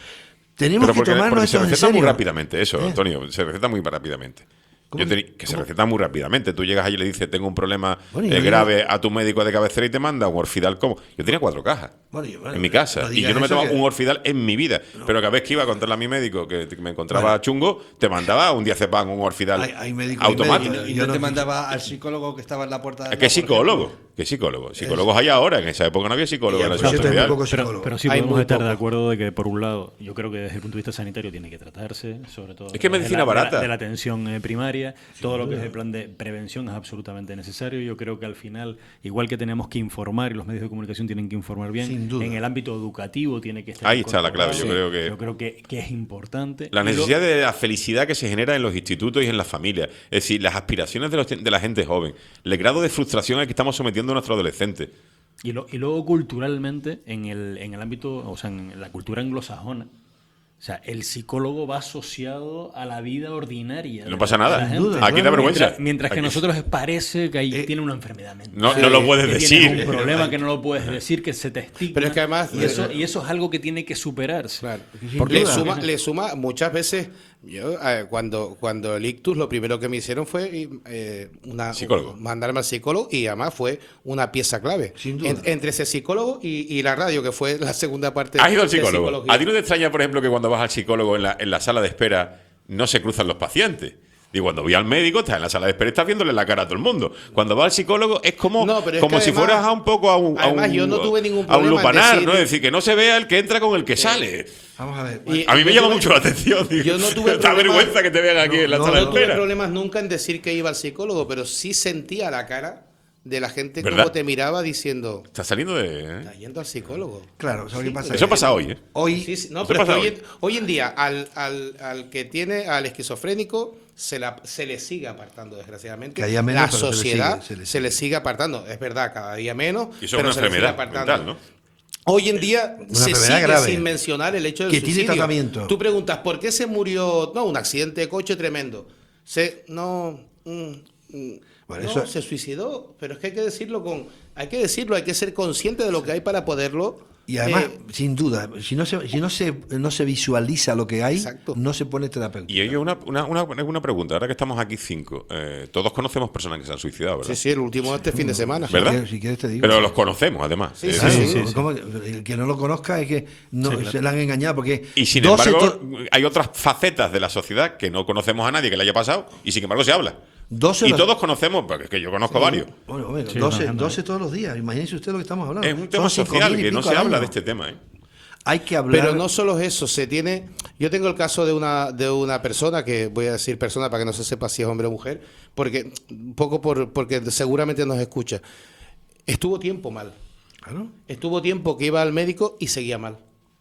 Tenemos Pero que porque, tomarnos porque se eso en receta muy serio. rápidamente eso, ¿Eh? Antonio, se receta muy rápidamente. ¿Cómo Yo que- te- que se receta muy rápidamente. Tú llegas allí y le dices, tengo un problema Bueno, eh, yo- grave a tu médico de cabecera y te manda un Orfidal como. Yo tenía cuatro cajas Bueno, yo- bueno, en mi casa no y digas yo no me eso tomaba que- un Orfidal en mi vida. Pero cada vez que iba a contarle a mi médico que, que me encontraba chungo, te mandaba un diazepam, un Orfidal Hay- hay médicos- automático. Y no te mandaba al psicólogo que estaba en la puerta de ¿Qué al lado, por psicólogo? ejemplo. ¿Qué psicólogo? Psicólogos hay ahora. En esa época no había psicólogos en la Pero, Ciudad pero, Social. pero- pero sí Hay podemos muy estar de poco. acuerdo de que, por un lado, yo creo que desde el punto de vista sanitario tiene que tratarse, sobre todo Es que de medicina la, de la- barata. de la atención eh, primaria, todo lo que es el plan de prevención es absolutamente necesario. Yo creo que al final, igual que tenemos que informar y los medios de comunicación tienen que informar bien, Sin duda. en el ámbito educativo tiene que estar Ahí está la clave, yo incorporado. creo que- Yo creo que, que es importante. La Y lo- necesidad de la felicidad que se genera en los institutos y en las familias. Es decir, las aspiraciones de, los- de la gente joven. El grado de frustración al que estamos sometiendo a nuestros adolescentes. Y, lo- y luego culturalmente, en el, en el ámbito, o sea, en la cultura anglosajona, o sea, el psicólogo va asociado a la vida ordinaria. No de pasa la- nada. de la Sin gente. duda, Aquí da vergüenza. Mientras, mientras que Aquí- nosotros parece que ahí tiene una enfermedad mental. No- no lo puedes que decir. tienes un problema que no lo puedes decir, que se te estigma. Pero es que además- Y eso, y eso es algo que tiene que superarse. Porque le suma, le suma muchas veces. Yo, eh, cuando, cuando el ictus, lo primero que me hicieron fue eh, una, Psicólogo. mandarme al psicólogo y además fue una pieza clave. En- entre ese psicólogo y, y la radio, que fue la segunda parte. ¿Has ido al de psicólogo? psicología. ¿A ti no te extraña, por ejemplo, que cuando vas al psicólogo en la, en la sala de espera no se cruzan los pacientes? Y cuando voy al médico, estás en la sala de espera y estás viéndole la cara a todo el mundo. Cuando vas al psicólogo es como, No, pero es como que si además- fueras a un poco a un, a además, un, yo no tuve ningún a un problema en lupanar, decir- ¿no? Es decir, que no se vea el que entra con el que sale. Vamos a ver. Y- a mí me yo llama tuve- mucho la atención. Digo, Yo no tuve da problema- vergüenza que te vean aquí en la no, sala no de tuve espera. problemas nunca en decir que iba al psicólogo, pero sí sentía la cara de la gente ¿Verdad? como te miraba diciendo, Está saliendo de... ¿eh? está yendo al psicólogo. Claro, ¿sabes qué pasa? Eso pasa hoy, ¿eh? Hoy, Sí, sí, no, Eso pero es que pasa hoy, hoy. en- hoy en día al, al, al que tiene, al esquizofrénico, se, la, se le sigue apartando, desgraciadamente. Cada día menos, la pero se le sociedad sigue, se le se le sigue apartando. Es verdad, cada día menos. Y eso es pero una se le sigue enfermedad apartando. mental, ¿no? Hoy en día se enfermedad sigue grave. sin mencionar el hecho del Que tiene suicidio. tratamiento. Tú preguntas, ¿por qué se murió? No, un accidente de coche tremendo. Se, no, mm, mm, Bueno, no, eso- se suicidó. Pero es que hay que decirlo con, hay que decirlo, hay que ser consciente de lo que hay para poderlo. Y además, eh, sin duda, si no se, si no se, no se visualiza lo que hay, no se pone terapeuta. Y ello una, una, una, una pregunta, ahora que estamos aquí cinco, eh, todos conocemos personas que se han suicidado, ¿verdad? Sí, sí, el último este fin de semana. ¿Verdad? Si quieres- si quieres te digo. Pero los conocemos, además. Sí, Eh, sí, Claro, sí, sí, sí. ¿cómo? El que no lo conozca es que no, Sí, claro. se le han engañado porque Y sin doce embargo, to- hay otras facetas de la sociedad que no conocemos a nadie que le haya pasado y sin embargo se habla. doce y los- todos conocemos, porque es que yo conozco varios. Bueno, bueno, Sí, doce, no, no, no. doce todos los días. Imagínese usted lo que estamos hablando. Es un tema Son cinco social mil y que no pico se al habla año. de este tema. ¿eh? Hay que hablar. Pero no solo eso, se tiene. Yo tengo el caso de una de una persona que voy a decir persona para que no se sepa si es hombre o mujer, porque un poco por porque seguramente nos escucha. Estuvo tiempo mal. Claro. Estuvo tiempo que iba al médico y seguía mal.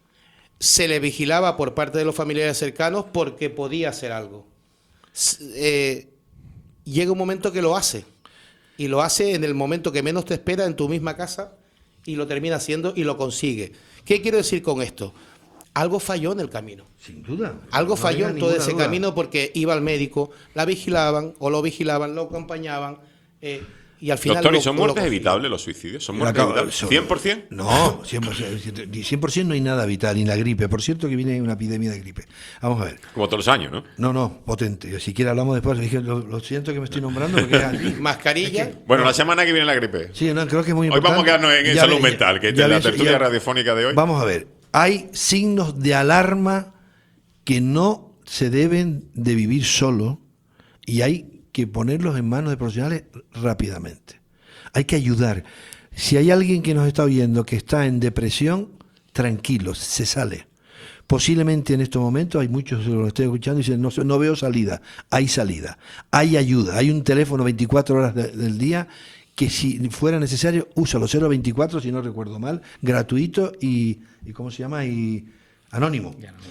Se le vigilaba por parte de los familiares cercanos porque podía hacer algo. S- eh, llega un momento que lo hace. Y lo hace en el momento que menos te espera en tu misma casa y lo termina haciendo y lo consigue. ¿Qué quiero decir con esto? Algo falló en el camino. Sin duda. Algo No falló tenga en todo ninguna ese duda. camino porque iba al médico, la vigilaban o lo vigilaban, lo acompañaban eh, y al final... Doctor, ¿y lo- son lo muertes cogían. evitables los suicidios? ¿Son Lo muertes acabo- evitables? eso- ¿cien por ciento? No, cien por ciento, cien por ciento no hay nada vital, ni la gripe. Por cierto que viene una epidemia de gripe. Vamos a ver. Como todos los años, ¿no? No, no, potente. Si quiere hablamos después. Dije, lo, lo siento que me estoy nombrando porque es así. Mascarilla. Bueno, la semana que viene la gripe. Sí, no, creo que es muy Hoy importante. vamos a quedarnos en, en Ya salud ve- mental, que ya es la ves, tertulia ya- radiofónica de hoy. Vamos a ver. Hay signos de alarma que no se deben de vivir solo y hay que ponerlos en manos de profesionales rápidamente. Hay que ayudar. Si hay alguien que nos está oyendo que está en depresión, tranquilo, se sale. Posiblemente en estos momentos hay muchos que lo estoy escuchando y dicen, no, no veo salida. Hay salida. Hay ayuda. Hay un teléfono veinticuatro horas de- del día que si fuera necesario, úsalo. cero veinticuatro, si no recuerdo mal, gratuito y, y ¿cómo se llama? Y anónimo.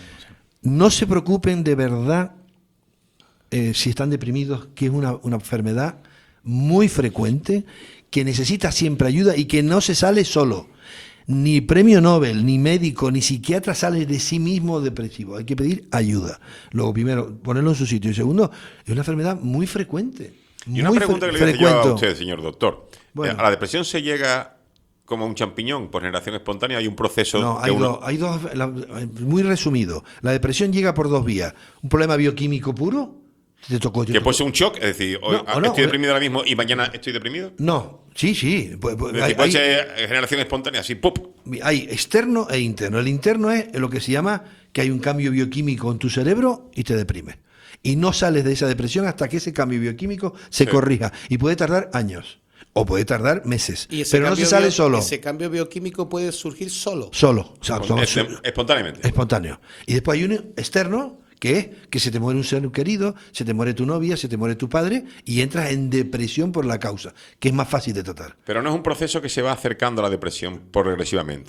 No se preocupen de verdad eh, si están deprimidos, que es una, una enfermedad muy frecuente, que necesita siempre ayuda y que no se sale solo. Ni premio Nobel, ni médico, ni psiquiatra sale de sí mismo depresivo. Hay que pedir ayuda. Luego, primero, ponerlo en su sitio. Y segundo, es una enfermedad muy frecuente. Y una muy pregunta fre- que le voy a hacer yo a frecuento. usted, señor doctor. Bueno. Eh, ¿A la depresión se llega como un champiñón por generación espontánea? ¿Hay un proceso No, que hay, uno... dos, hay dos, la- muy resumido. La depresión llega por dos vías. Un problema bioquímico puro. Te tocó, te que tocó. puede ser un shock? Es decir, hoy No, o no, estoy o- deprimido ahora mismo y mañana estoy deprimido. No, sí, sí. Pu- pu- Es decir, hay- puede hay- ser generación espontánea, así, ¡pop! Hay externo e interno. El interno es lo que se llama que hay un cambio bioquímico en tu cerebro y te deprime. Y no sales de esa depresión hasta que ese cambio bioquímico se Sí. corrija. Y puede tardar años. O puede tardar meses. Y ese Pero no se cambio sale bio- solo. Ese cambio bioquímico puede surgir solo. Solo. O sea, son- Este- espontáneamente. Espontáneo. Y después hay uno externo, que es que se te muere un ser querido, se te muere tu novia, se te muere tu padre, y entras en depresión por la causa, que es más fácil de tratar. Pero no es un proceso que se va acercando a la depresión progresivamente.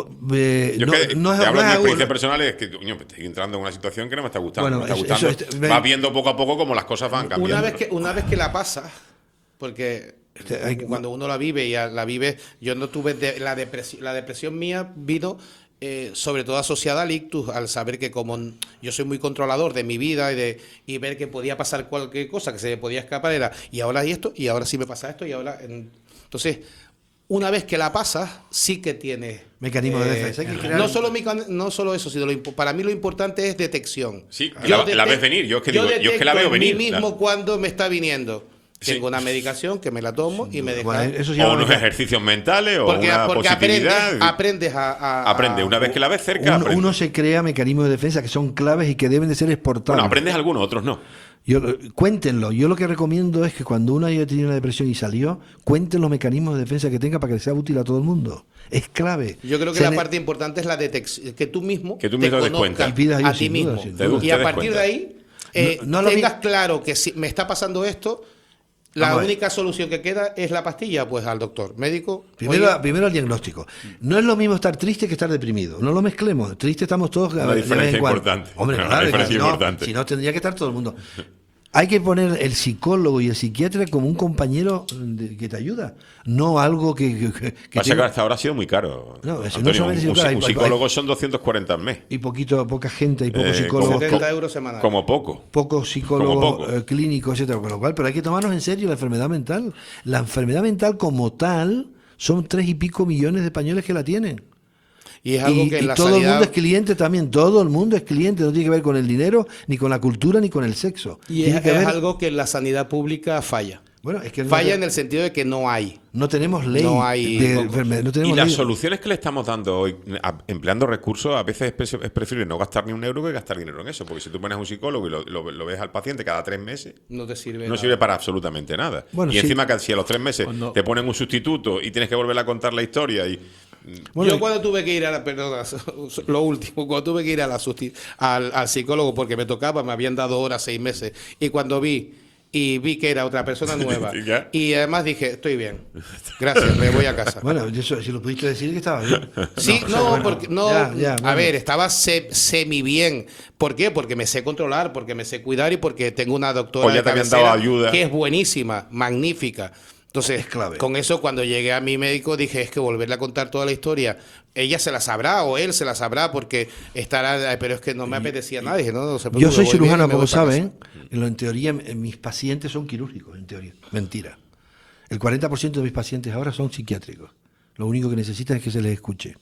Eh, Yo no, es que no es- te hablo no de mi es- experiencia personal, es que coño, me estoy entrando en una situación que no me está gustando. Bueno, no me está eso- gustando. eso- este- Va viendo poco a poco cómo las cosas van cambiando. Una vez que, una vez que la pasa, porque cuando uno la vive y la vive, yo no tuve de- la depresión, la depresión mía vino eh, sobre todo asociada al ictus, al saber que como n- yo soy muy controlador de mi vida y de y ver que podía pasar cualquier cosa, que se me podía escapar, era y ahora hay esto, y ahora sí me pasa esto, y ahora... en- entonces, una vez que la pasas, sí que tiene... Mecanismo de defensa, hay que crear- no, solo, mecan- no solo eso, sino lo impo- para mí lo importante es detección. Sí, la- la ves venir, yo es que digo, yo es que la detecto veo en venir, mí la- mismo cuando me está viniendo. Sí. Tengo una medicación que me la tomo y me deja... Bueno, eso O unos ejercicios mentales o porque una porque aprendes, positividad. aprendes a, a- Aprende, a- una vez que la ves cerca, Uno, aprende. uno se crea mecanismos de defensa que son claves y que deben de ser exportables. Bueno, aprendes algunos, otros no. Yo, cuéntenlo. Yo lo que recomiendo es que cuando uno haya tenido una depresión y salió, cuenten los mecanismos de defensa que tenga para que le sea útil a todo el mundo. Es clave. Yo creo que Se la ne- parte importante es la detección, que tú mismo Que tú te mismo te des conozcas cuenta. Y pidas ayuda, a ti sin duda, mismo. sin Te- duda. te Y a des partir cuenta. de ahí eh, No- no lo tengas mi- claro que si me está pasando esto, la Vamos a ver. única solución que queda es la pastilla, pues al doctor, médico. Primero, oye, primero el diagnóstico. No es lo mismo estar triste que estar deprimido. No lo mezclemos. Triste estamos todos. Una de vez en diferencia cuando. importante. Hombre, Una claro, diferencia si no- importante. Si no, tendría que estar todo el mundo. Hay que poner el psicólogo y el psiquiatra como un compañero de- que te ayuda. No algo que. que, que Pasa que tenga- hasta ahora ha sido muy caro. No, eso no Antonio, solamente un, es caro, un hay- hay- psicólogo son doscientos cuarenta al mes. y poquito, poca gente, y pocos Eh, psicólogos. como- setenta euros semanales. Como poco. Pocos psicólogos Como poco. eh, clínicos, etcétera, con lo cual, pero hay que tomarnos en serio la enfermedad mental. La enfermedad mental como tal son tres y pico millones de españoles que la tienen. y es algo Y, que en y la todo el sanidad mundo es cliente también, todo el mundo es cliente, no tiene que ver con el dinero, ni con la cultura, ni con el sexo. y Tiene es, que es ver- algo que en la sanidad pública falla. Bueno, es que no Falla te- en el sentido de que no hay. no tenemos ley no hay- de no- enfermedad, no Y tenemos las ley. soluciones que le estamos dando hoy, a- empleando recursos, a veces es, pre- es preferible no gastar ni un euro que gastar dinero en eso. Porque si tú pones a un psicólogo y lo, lo- lo ves al paciente cada tres meses, No te sirve. no nada. sirve para absolutamente nada. Bueno, y sí. encima que si a los tres meses Cuando- te ponen un sustituto y tienes que volver a contar la historia y Bueno, Yo cuando tuve que ir a la, perdona, lo último, cuando tuve que ir a la susti- al, al psicólogo porque me tocaba, me habían dado horas seis meses, y cuando vi y vi que era otra persona nueva, ¿Ya? y además dije, estoy bien, gracias, me voy a casa. Bueno, eso, si lo pudiste decir que estaba bien. Sí, no, bueno, porque no, ya, ya, a bueno. ver, estaba se- semi bien. ¿Por qué? Porque me sé controlar, porque me sé cuidar y porque tengo una doctora O ya de te habían cabecera dado ayuda. que es buenísima, magnífica. Entonces, Es clave. con eso cuando llegué a mi médico dije, es que volverle a contar toda la historia, ella se la sabrá o él se la sabrá porque estará, pero es que no me apetecía nada. Dije, no, no se preocupe, Yo soy voy bien cirujano, y me como voy para casa. saben, en, lo- en teoría en- mis pacientes son quirúrgicos, en teoría. Mentira. El cuarenta por ciento de mis pacientes ahora son psiquiátricos. Lo único que necesitan es que se les escuche.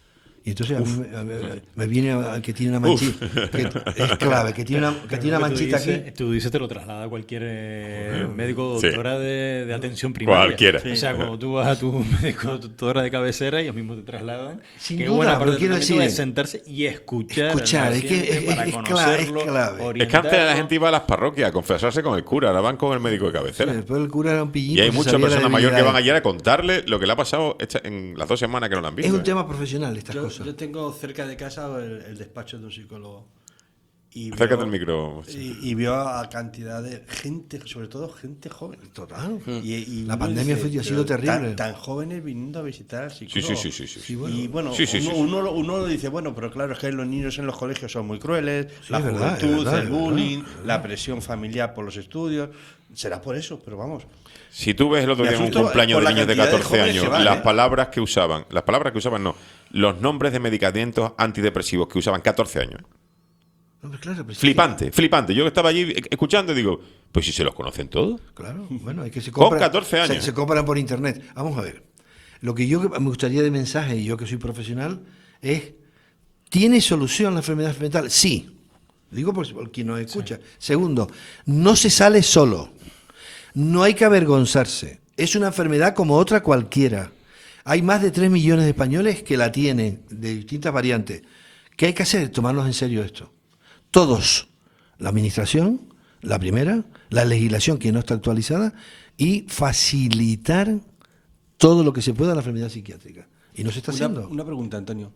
Y entonces a mí me, a mí- me viene al que tiene una manchita, que es clave, que tiene una, que Pero tiene una lo que tú manchita dices- aquí. Tú dices, te lo traslada a cualquier eh, médico o Sí. doctora de, de atención primaria. Cualquiera. O sea, cuando tú vas a tu médico o doctora de cabecera, ellos mismos te trasladan. Sin Qué duda, buena pero parte del quiero tratamiento decir- es sentarse y escuchar. Escuchar, al es que paciente es- para es cla- es conocerlo, clave. es que antes la orientarlo. gente iba a las parroquias a confesarse con el cura, ahora van con el médico de cabecera. Después el cura era un pillín. Y hay pues, muchas sabía la personas mayores que debilidad. van allá a contarle lo que le ha pasado esta- en las dos semanas que no la han visto. Es un ¿eh? tema profesional estas Yo, cosas. yo tengo cerca de casa el, el despacho de un psicólogo y Acércate vio- al micro. Y, y vio a cantidad de gente, sobre todo gente joven. Total. Y, y La uno pandemia dice, fue- ha sido pero terrible. Tan, tan jóvenes viniendo a visitar al psicólogo. Sí, sí, sí, sí, sí. Y bueno, Sí, sí, uno, sí, sí. uno lo- uno lo dice, bueno, pero claro, es que los niños en los colegios son muy crueles, Sí, la es verdad, juventud, es verdad, el es verdad, bullying, es verdad. la presión familiar por los estudios. Será por eso, pero vamos. Si tú ves el otro Me día en un asusto cumpleaños por de la niños de cantidad de catorce jóvenes años, que van, las ¿eh? palabras que usaban, las palabras que usaban no, los nombres de medicamentos antidepresivos que usaban catorce años. Hombre, claro, pues sí. Flipante, flipante. Yo estaba allí escuchando y digo, pues si se los conocen todos. Claro, bueno, hay que se Con compran- catorce años. Se, se compran por internet. Vamos a ver. Lo que yo me gustaría de mensaje, y yo que soy profesional, es: ¿tiene solución la enfermedad mental? Sí. Digo por, por quien nos escucha. Segundo, no se sale solo. No hay que avergonzarse. Es una enfermedad como otra cualquiera. Hay más de tres millones de españoles que la tienen, de distintas variantes. ¿Qué hay que hacer? Tomarnos en serio esto. Todos, la administración, la primera, la legislación que no está actualizada, y facilitar todo lo que se pueda a la enfermedad psiquiátrica. Y no se está Una, haciendo. una pregunta, Antonio.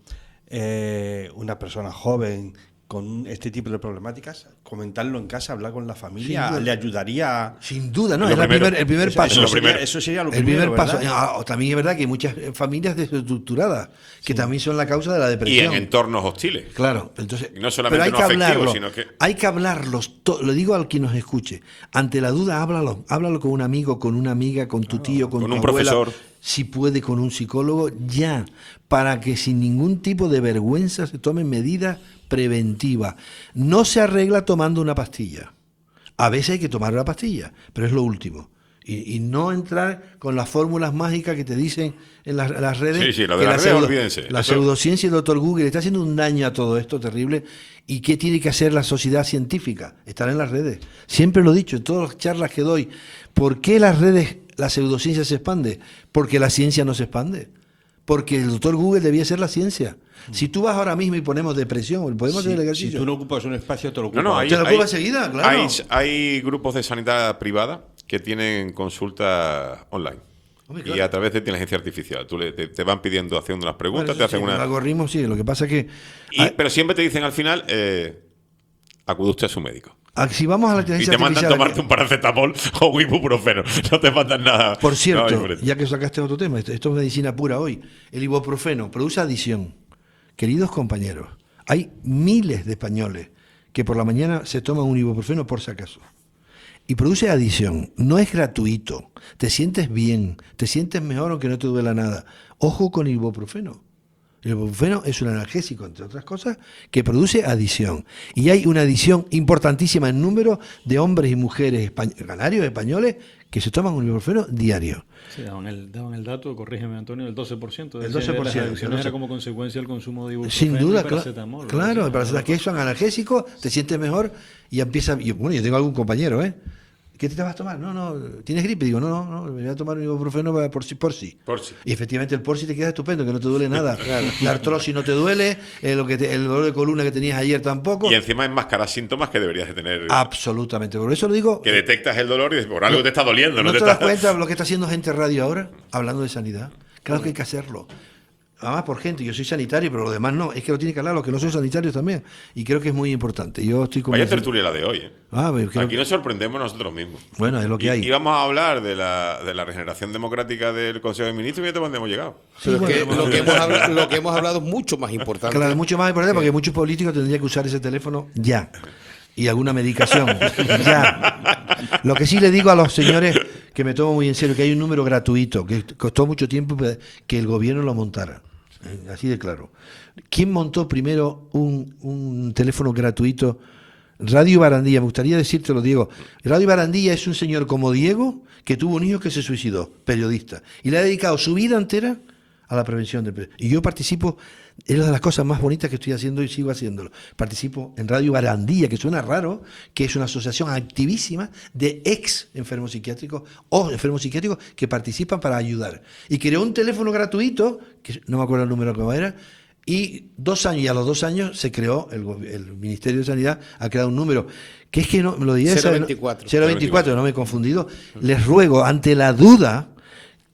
Eh, una persona joven con este tipo de problemáticas, comentarlo en casa, hablar con la familia, Sin duda. le ayudaría. Sin duda, ¿no? Lo Es la primero. primer- el primer Eso- paso. Eso, sería, eso sería lo el primero, primer paso. ¿verdad? Ah, o también es verdad que hay muchas eh, familias desestructuradas que también son la causa de la Y depresión. en entornos hostiles. Claro, entonces, Y no solamente pero hay no que afectivos, hablarlo, sino que. hay que hablarlos, to- lo digo al que nos escuche. Ante la duda, háblalo, háblalo con un amigo, con una amiga, con tu tío, con, con tu un abuela, profesor. si puede con un psicólogo, ya, para que sin ningún tipo de vergüenza se tomen medidas preventivas. No se arregla tomando una pastilla. A veces hay que tomar una pastilla, pero es lo último. Y, y no entrar con las fórmulas mágicas que te dicen en las, las redes. Sí, sí, lo de que las la redes, pseudo- olvídense. La Eso- pseudociencia y el doctor Google está haciendo un daño a todo esto terrible. ¿Y qué tiene que hacer la sociedad científica? Estar en las redes. Siempre lo he dicho en todas las charlas que doy. ¿Por qué las redes, la pseudociencia se expande? Porque la ciencia no se expande. Porque el doctor Google debía ser la ciencia. Si tú vas ahora mismo y ponemos depresión, podemos Si, hacer el si ejercicio. tú no ocupas un espacio, te lo No, ocupas. no, hay, Te lo hay- ocupa enseguida, claro. hay, hay grupos de sanidad privada que tienen consultas online. Hombre, Y claro. a través de inteligencia artificial. Tú le- te, te van pidiendo, haciendo unas preguntas, Bueno, te eso hacen sí, una. el algoritmo sí, lo que pasa es que Y- pero siempre te dicen al final, eh, acude usted a su médico. ah, si vamos a la Y inteligencia te mandan artificial, tomarte un paracetamol o un ibuprofeno. No te mandan nada. por cierto, nada diferente. ya que sacaste otro tema, esto, esto es medicina pura hoy. El ibuprofeno produce adicción. Queridos compañeros, hay miles de españoles que por la mañana se toman un ibuprofeno por si acaso. Y produce adicción. No es gratuito. Te sientes bien, te sientes mejor aunque no te duela nada. Ojo con el ibuprofeno. El ibuprofeno es un analgésico, entre otras cosas, que produce adicción. Y hay una adicción importantísima en número de hombres y mujeres espa- canarios, españoles, que se toman un ibuprofeno diario. Sí, daban el, daban el dato, corrígeme Antonio, el doce por ciento. El decía, doce por ciento, de las adicciones el doce. era como consecuencia del consumo de ibuprofeno Sin duda, y cla- paracetamol. claro, el ¿no? paracetamol, que son analgésicos, te sientes mejor y empieza. Y, bueno, yo tengo algún compañero, ¿eh? ¿Qué te vas a tomar? No, no, ¿tienes gripe? Digo, no, no, no, me voy a tomar un ibuprofeno para- por sí, por sí. Por sí. Y efectivamente el por sí te queda estupendo, que no te duele nada. La artrosis no te duele, eh, lo que te- el dolor de columna que tenías ayer tampoco. Y encima enmascaras síntomas que deberías de tener. Absolutamente, por eso lo digo. Que detectas el dolor y dices, por algo te está doliendo. No, ¿No te te das está... cuenta lo que está haciendo Gente Radio ahora? Hablando de sanidad. Claro que hay que hacerlo. Además por gente, yo soy sanitario, pero los demás no. Es que lo tiene que hablar los que no son sanitarios también. Y creo que es muy importante. Yo estoy Vaya convencido- tertulia la de hoy. ¿eh? Ah, pero creo Aquí nos sorprendemos nosotros mismos. Bueno, es lo que Y- hay. Y vamos a hablar de la, de la regeneración democrática del Consejo de Ministros y fíjate dónde hemos llegado. Pero bueno, que bueno, lo, que bueno. hemos hablado, lo que hemos hablado es mucho más importante. Claro, mucho más importante porque muchos políticos tendrían que usar ese teléfono ya. Y alguna medicación. ya. Lo que sí le digo a los señores que me tomo muy en serio, que hay un número gratuito, que costó mucho tiempo que el gobierno lo montara. Eh, Así de claro. ¿Quién montó primero un, un teléfono gratuito? Radio Barandilla, me gustaría decírtelo, Diego. Radio Barandilla es un señor como Diego que tuvo un hijo que se suicidó, periodista, y le ha dedicado su vida entera a la prevención del pe- Y yo participo, es una de las cosas más bonitas que estoy haciendo y sigo haciéndolo. Participo en Radio Barandilla, que suena raro, que es una asociación activísima de ex enfermos psiquiátricos o enfermos psiquiátricos que participan para ayudar. Y creó un teléfono gratuito, que no me acuerdo el número que era, y dos años, y a los dos años se creó, el, go- el Ministerio de Sanidad ha creado un número, que es que no, me lo diré, cero ¿sabe? veinticuatro. cero veinticuatro, no me he confundido. Les ruego, ante la duda,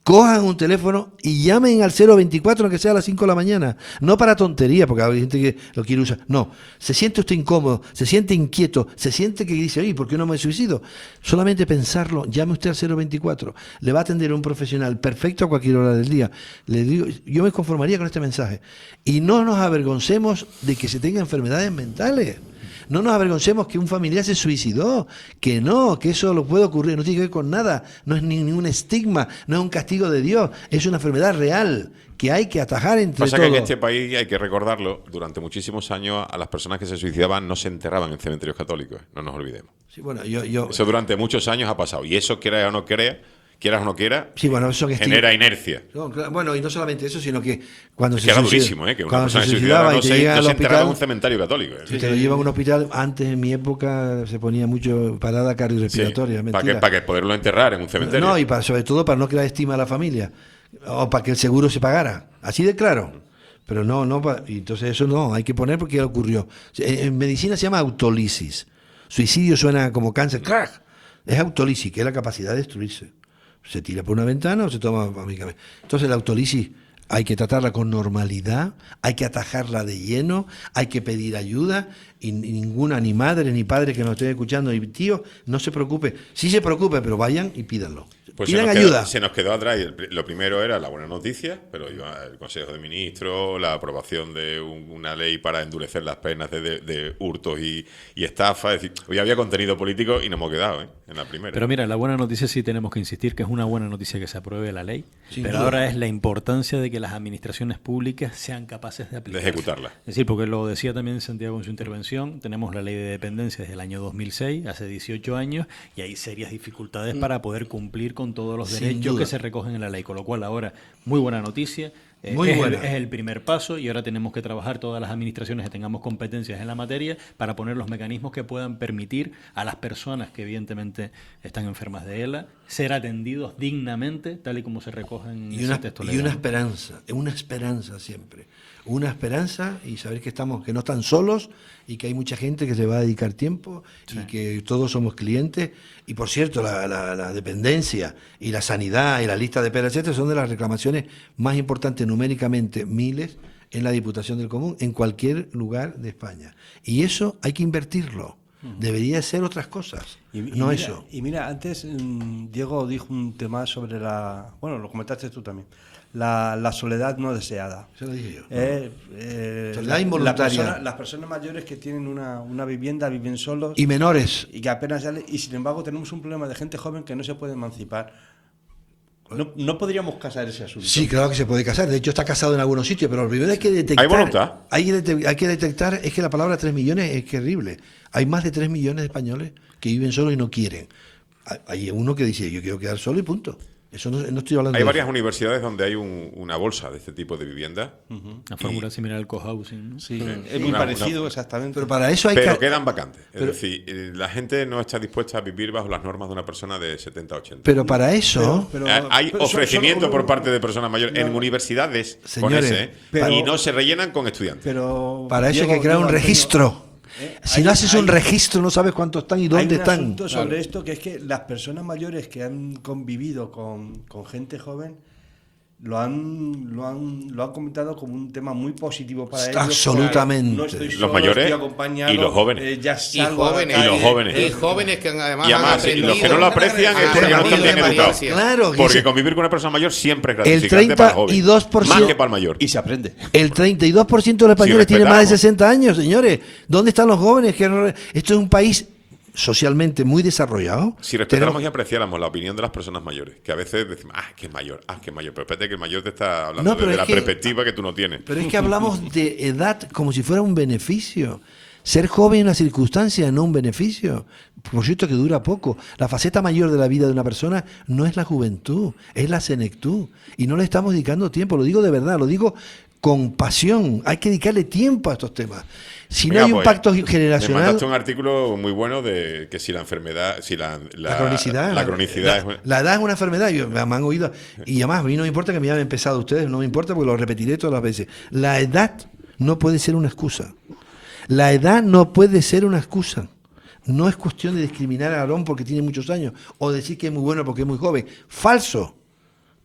cojan un teléfono y llamen al cero veinticuatro, aunque sea a las cinco de la mañana. No para tontería, porque hay gente que lo quiere usar. No, se siente usted incómodo, se siente inquieto, se siente que dice, oye, ¿por qué no me suicido? Solamente pensarlo, llame usted al cero veinticuatro. Le va a atender un profesional perfecto a cualquier hora del día. Le digo, yo me conformaría con este mensaje. Y no nos avergoncemos de que se tenga enfermedades mentales. No nos avergoncemos que un familiar se suicidó, que no, que eso lo puede ocurrir, no tiene que ver con nada, no es ni, ni un estigma, no es un castigo de Dios, es una enfermedad real que hay que atajar entre Pasa todos. que en este país, hay que recordarlo, durante muchísimos años a las personas que se suicidaban no se enterraban en cementerios católicos, no nos olvidemos. Sí, bueno, yo, yo, eso durante muchos años ha pasado, y eso, quiera o no quiera, quieras o no quieras, sí, bueno, eso que genera estima. inercia. No, claro, bueno, y no solamente eso, sino que cuando es se que era suicida, durísimo, ¿eh? Que una cuando persona se se suicidaba suicidaba no y te se, llegan no al se enterraba en hospital, un cementerio católico. ¿eh? si te lo llevan a un hospital, antes en mi época se ponía mucho parada cardiorrespiratoria, Sí, mentira. para que, para que poderlo enterrar en un cementerio. No, y para, sobre todo para no crear estima a la familia, o para que el seguro se pagara, así de claro. Pero no, no, pa- y entonces eso no, hay que poner porque ya ocurrió. En, en medicina se llama autólisis. Suicidio suena como cáncer, ¡crack! Es autólisis, que es la capacidad de destruirse. Se tira por una ventana o se toma medicamento. Entonces la autólisis hay que tratarla con normalidad, hay que atajarla de lleno, hay que pedir ayuda, y, y ninguna, ni madre ni padre que nos esté escuchando, y tío, no se preocupe. Sí se preocupe, pero vayan y pídanlo. Pues se Pidan nos, ayuda. quedó, se nos quedó atrás. y el pri- Lo primero era la buena noticia, pero iba el Consejo de Ministros, la aprobación de un- una ley para endurecer las penas de, de- de hurtos y, y estafa. Es decir, hoy había contenido político y nos hemos quedado ¿eh? en la primera. Pero mira, la buena noticia sí tenemos que insistir que es una buena noticia que se apruebe la ley, Sin pero duda. ahora es la importancia de que las administraciones públicas sean capaces de de aplicarla. ejecutarla. Es decir, porque lo decía también Santiago en su intervención, tenemos la ley de dependencia desde el año dos mil seis, hace dieciocho años, y hay serias dificultades Mm. para poder cumplir con todos los Sin derechos duda. que se recogen en la ley, con lo cual ahora, muy buena noticia. eh, Muy es, buena. El, es el primer paso y ahora tenemos que trabajar todas las administraciones que tengamos competencias en la materia para poner los mecanismos que puedan permitir a las personas que evidentemente están enfermas de ELA ser atendidos dignamente, tal y como se recoge en Y ese una, texto y legal. una esperanza, una esperanza siempre. Una esperanza y saber que estamos, que no están solos y que hay mucha gente que se va a dedicar tiempo y que todos somos clientes. Y por cierto, la, la- la dependencia y la sanidad y la lista de espera, etcétera, son de las reclamaciones más importantes numéricamente, miles, en la Diputación del Común, en cualquier lugar de España. Y eso hay que invertirlo. Debería ser otras cosas, Y, y no mira, eso. Y mira, antes mm, Diego dijo un tema sobre la... Bueno, lo comentaste tú también. La, la soledad no deseada. Eso lo dije yo. Eh, eh, Soledad la- involuntaria. la persona- las personas mayores que tienen una, una vivienda viven solos. Y menores. Y que apenas salen. Y sin embargo tenemos un problema de gente joven que no se puede emancipar. No, no podríamos casar ese asunto. Sí, claro que se puede casar. De hecho, está casado en algunos sitios, pero lo primero hay que detectar. ¿Hay voluntad? Hay que, dete- hay que detectar, es que la palabra tres millones es terrible. Hay más de tres millones de españoles que viven solos y no quieren. Hay- Hay uno que dice, yo quiero quedar solo y punto. Eso no, no estoy hablando Hay de varias eso. universidades donde hay un- una bolsa de este tipo de vivienda. Una fórmula similar al cohousing, ¿no? Sí, Sí, es muy una- parecido una- exactamente. Pero para eso hay Pero que... quedan vacantes. Es pero- decir, eh, la gente no está dispuesta a vivir bajo las normas de una persona de setenta, ochenta. Pero para eso... Pero- Eh, hay pero solo- ofrecimiento solo- por parte de personas mayores en No. universidades con Señores, ese, ¿eh? pero- y no se rellenan con estudiantes. Pero Para eso hay Diego- que crear un Diego Antonio, registro. eh, Si hay- no haces un hay- registro, no sabes cuántos están y dónde Hay un están. asunto sobre Claro. esto que es que las personas mayores que han convivido con, con gente joven lo han, lo han lo han comentado como un tema muy positivo para ellos. Absolutamente. No estoy Los solo, mayores estoy acompañado, y los jóvenes. eh, ya Y salgo a la jóvenes, Y los calle. jóvenes. y jóvenes que además Y además, han y aprendido los que no lo aprecian es han porque no están aprendido bien de educados. Valencia. Claro, que Porque se- convivir con una persona mayor siempre es el gratificante para el joven. treinta y dos por ciento Más que para el mayor. Y se aprende. El treinta y dos por ciento de los españoles tienen más de respetamos. sesenta años, señores. ¿Dónde están los jóvenes? Que no- Esto es un país socialmente muy desarrollado. Si respetáramos Tenemos- y apreciáramos la opinión de las personas mayores, que a veces decimos, ah, que es mayor, ah, que es mayor, pero espérate que el mayor te está hablando No, pero desde es la que- perspectiva que tú no tienes. Pero es que hablamos de edad como si fuera un beneficio. Ser joven es una circunstancia, no un beneficio. Por cierto que dura poco. La faceta mayor de la vida de una persona no es la juventud, es la senectud. Y no le estamos dedicando tiempo, lo digo de verdad, lo digo con pasión. Hay que dedicarle tiempo a estos temas. Si no Venga, hay un pues, pacto Me generacional... mandaste un artículo muy bueno de que si la enfermedad, si la, la, La cronicidad. la cronicidad es la, la edad es una enfermedad, yo, me han oído. Y además, a mí no me importa que me hayan empezado ustedes, no me importa porque lo repetiré todas las veces. La edad no puede ser una excusa. La edad no puede ser una excusa. No es cuestión de discriminar a Aarón porque tiene muchos años o decir que es muy bueno porque es muy joven. Falso.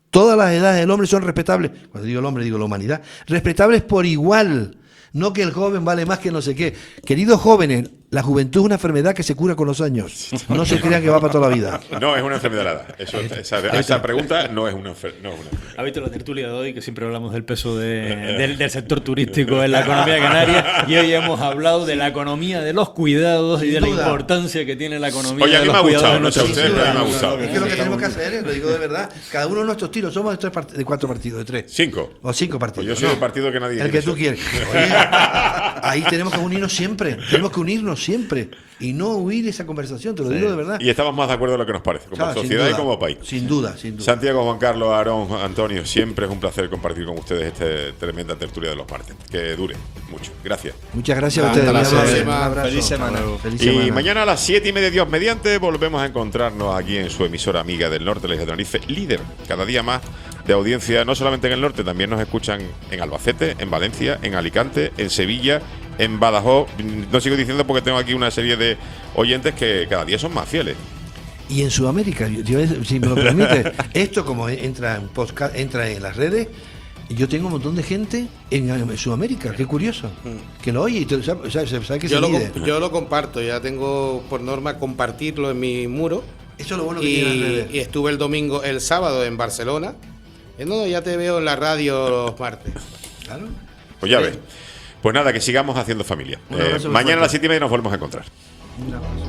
Todas las edades del hombre son respetables. Cuando digo el hombre, digo la humanidad. Respetables por igual. No que el joven vale más que no sé qué. Queridos jóvenes, la juventud es una enfermedad que se cura con los años. No se crean que va para toda la vida. No es una enfermedad. Eso, esa, esa pregunta no es una enfermedad. No ¿Ha visto la tertulia de hoy que siempre hablamos del peso de, del, del sector turístico en la economía canaria? Y hoy hemos hablado de la economía de los cuidados y de la importancia que tiene la economía Oye, a de mí los me ha cuidados. gustado, no sé a ustedes, pero a mí me ha gustado. Es que lo que tenemos que hacer es, lo digo de verdad, cada uno de nuestros tiros, somos de, tres part- de cuatro partidos, de tres. Cinco. O cinco partidos. Pues yo soy no. el partido que nadie El quiere que tú ser. quieres. Oye, ahí tenemos que unirnos siempre. Tenemos que unirnos siempre. Y no huir esa conversación, te lo Sí. digo de verdad. Y estamos más de acuerdo de lo que nos parece, como Claro, sin sociedad y duda. como país. Sin duda, sin duda. Santiago, Juan Carlos, Aarón, Antonio, siempre es un placer compartir con ustedes esta tremenda tertulia de los martes. Que dure mucho. Gracias. Muchas gracias a Hasta ustedes. la muy amables. próxima. Un abrazo. Feliz semana. Feliz Y semana. mañana a las siete y media, Dios mediante, volvemos a encontrarnos aquí en su emisora amiga del norte, la isla de Tenerife, líder cada día más de audiencia, no solamente en el norte, también nos escuchan en Albacete, en Valencia, en Alicante, en Sevilla, en Badajoz. No sigo diciendo porque tengo aquí una serie de oyentes que cada día son más fieles. Y en Sudamérica, yo- yo- si me lo permite, esto como entra en podcast, entra en las redes, yo tengo un montón de gente en, en Sudamérica, qué curioso, que lo oye y te- sabe, sabe- sabe que Yo se lo, mide. comp- yo lo comparto, ya tengo por norma compartirlo en mi muro. Eso es lo bueno que y, tiene las redes. y estuve el domingo, el sábado en Barcelona. Eh, No, ya te veo en la radio los martes. Claro. Pues ya Sí. ves. Pues nada, que sigamos haciendo familia. Un Eh, abrazo muy mañana a las fuerte. siete y media nos volvemos a encontrar. Un abrazo.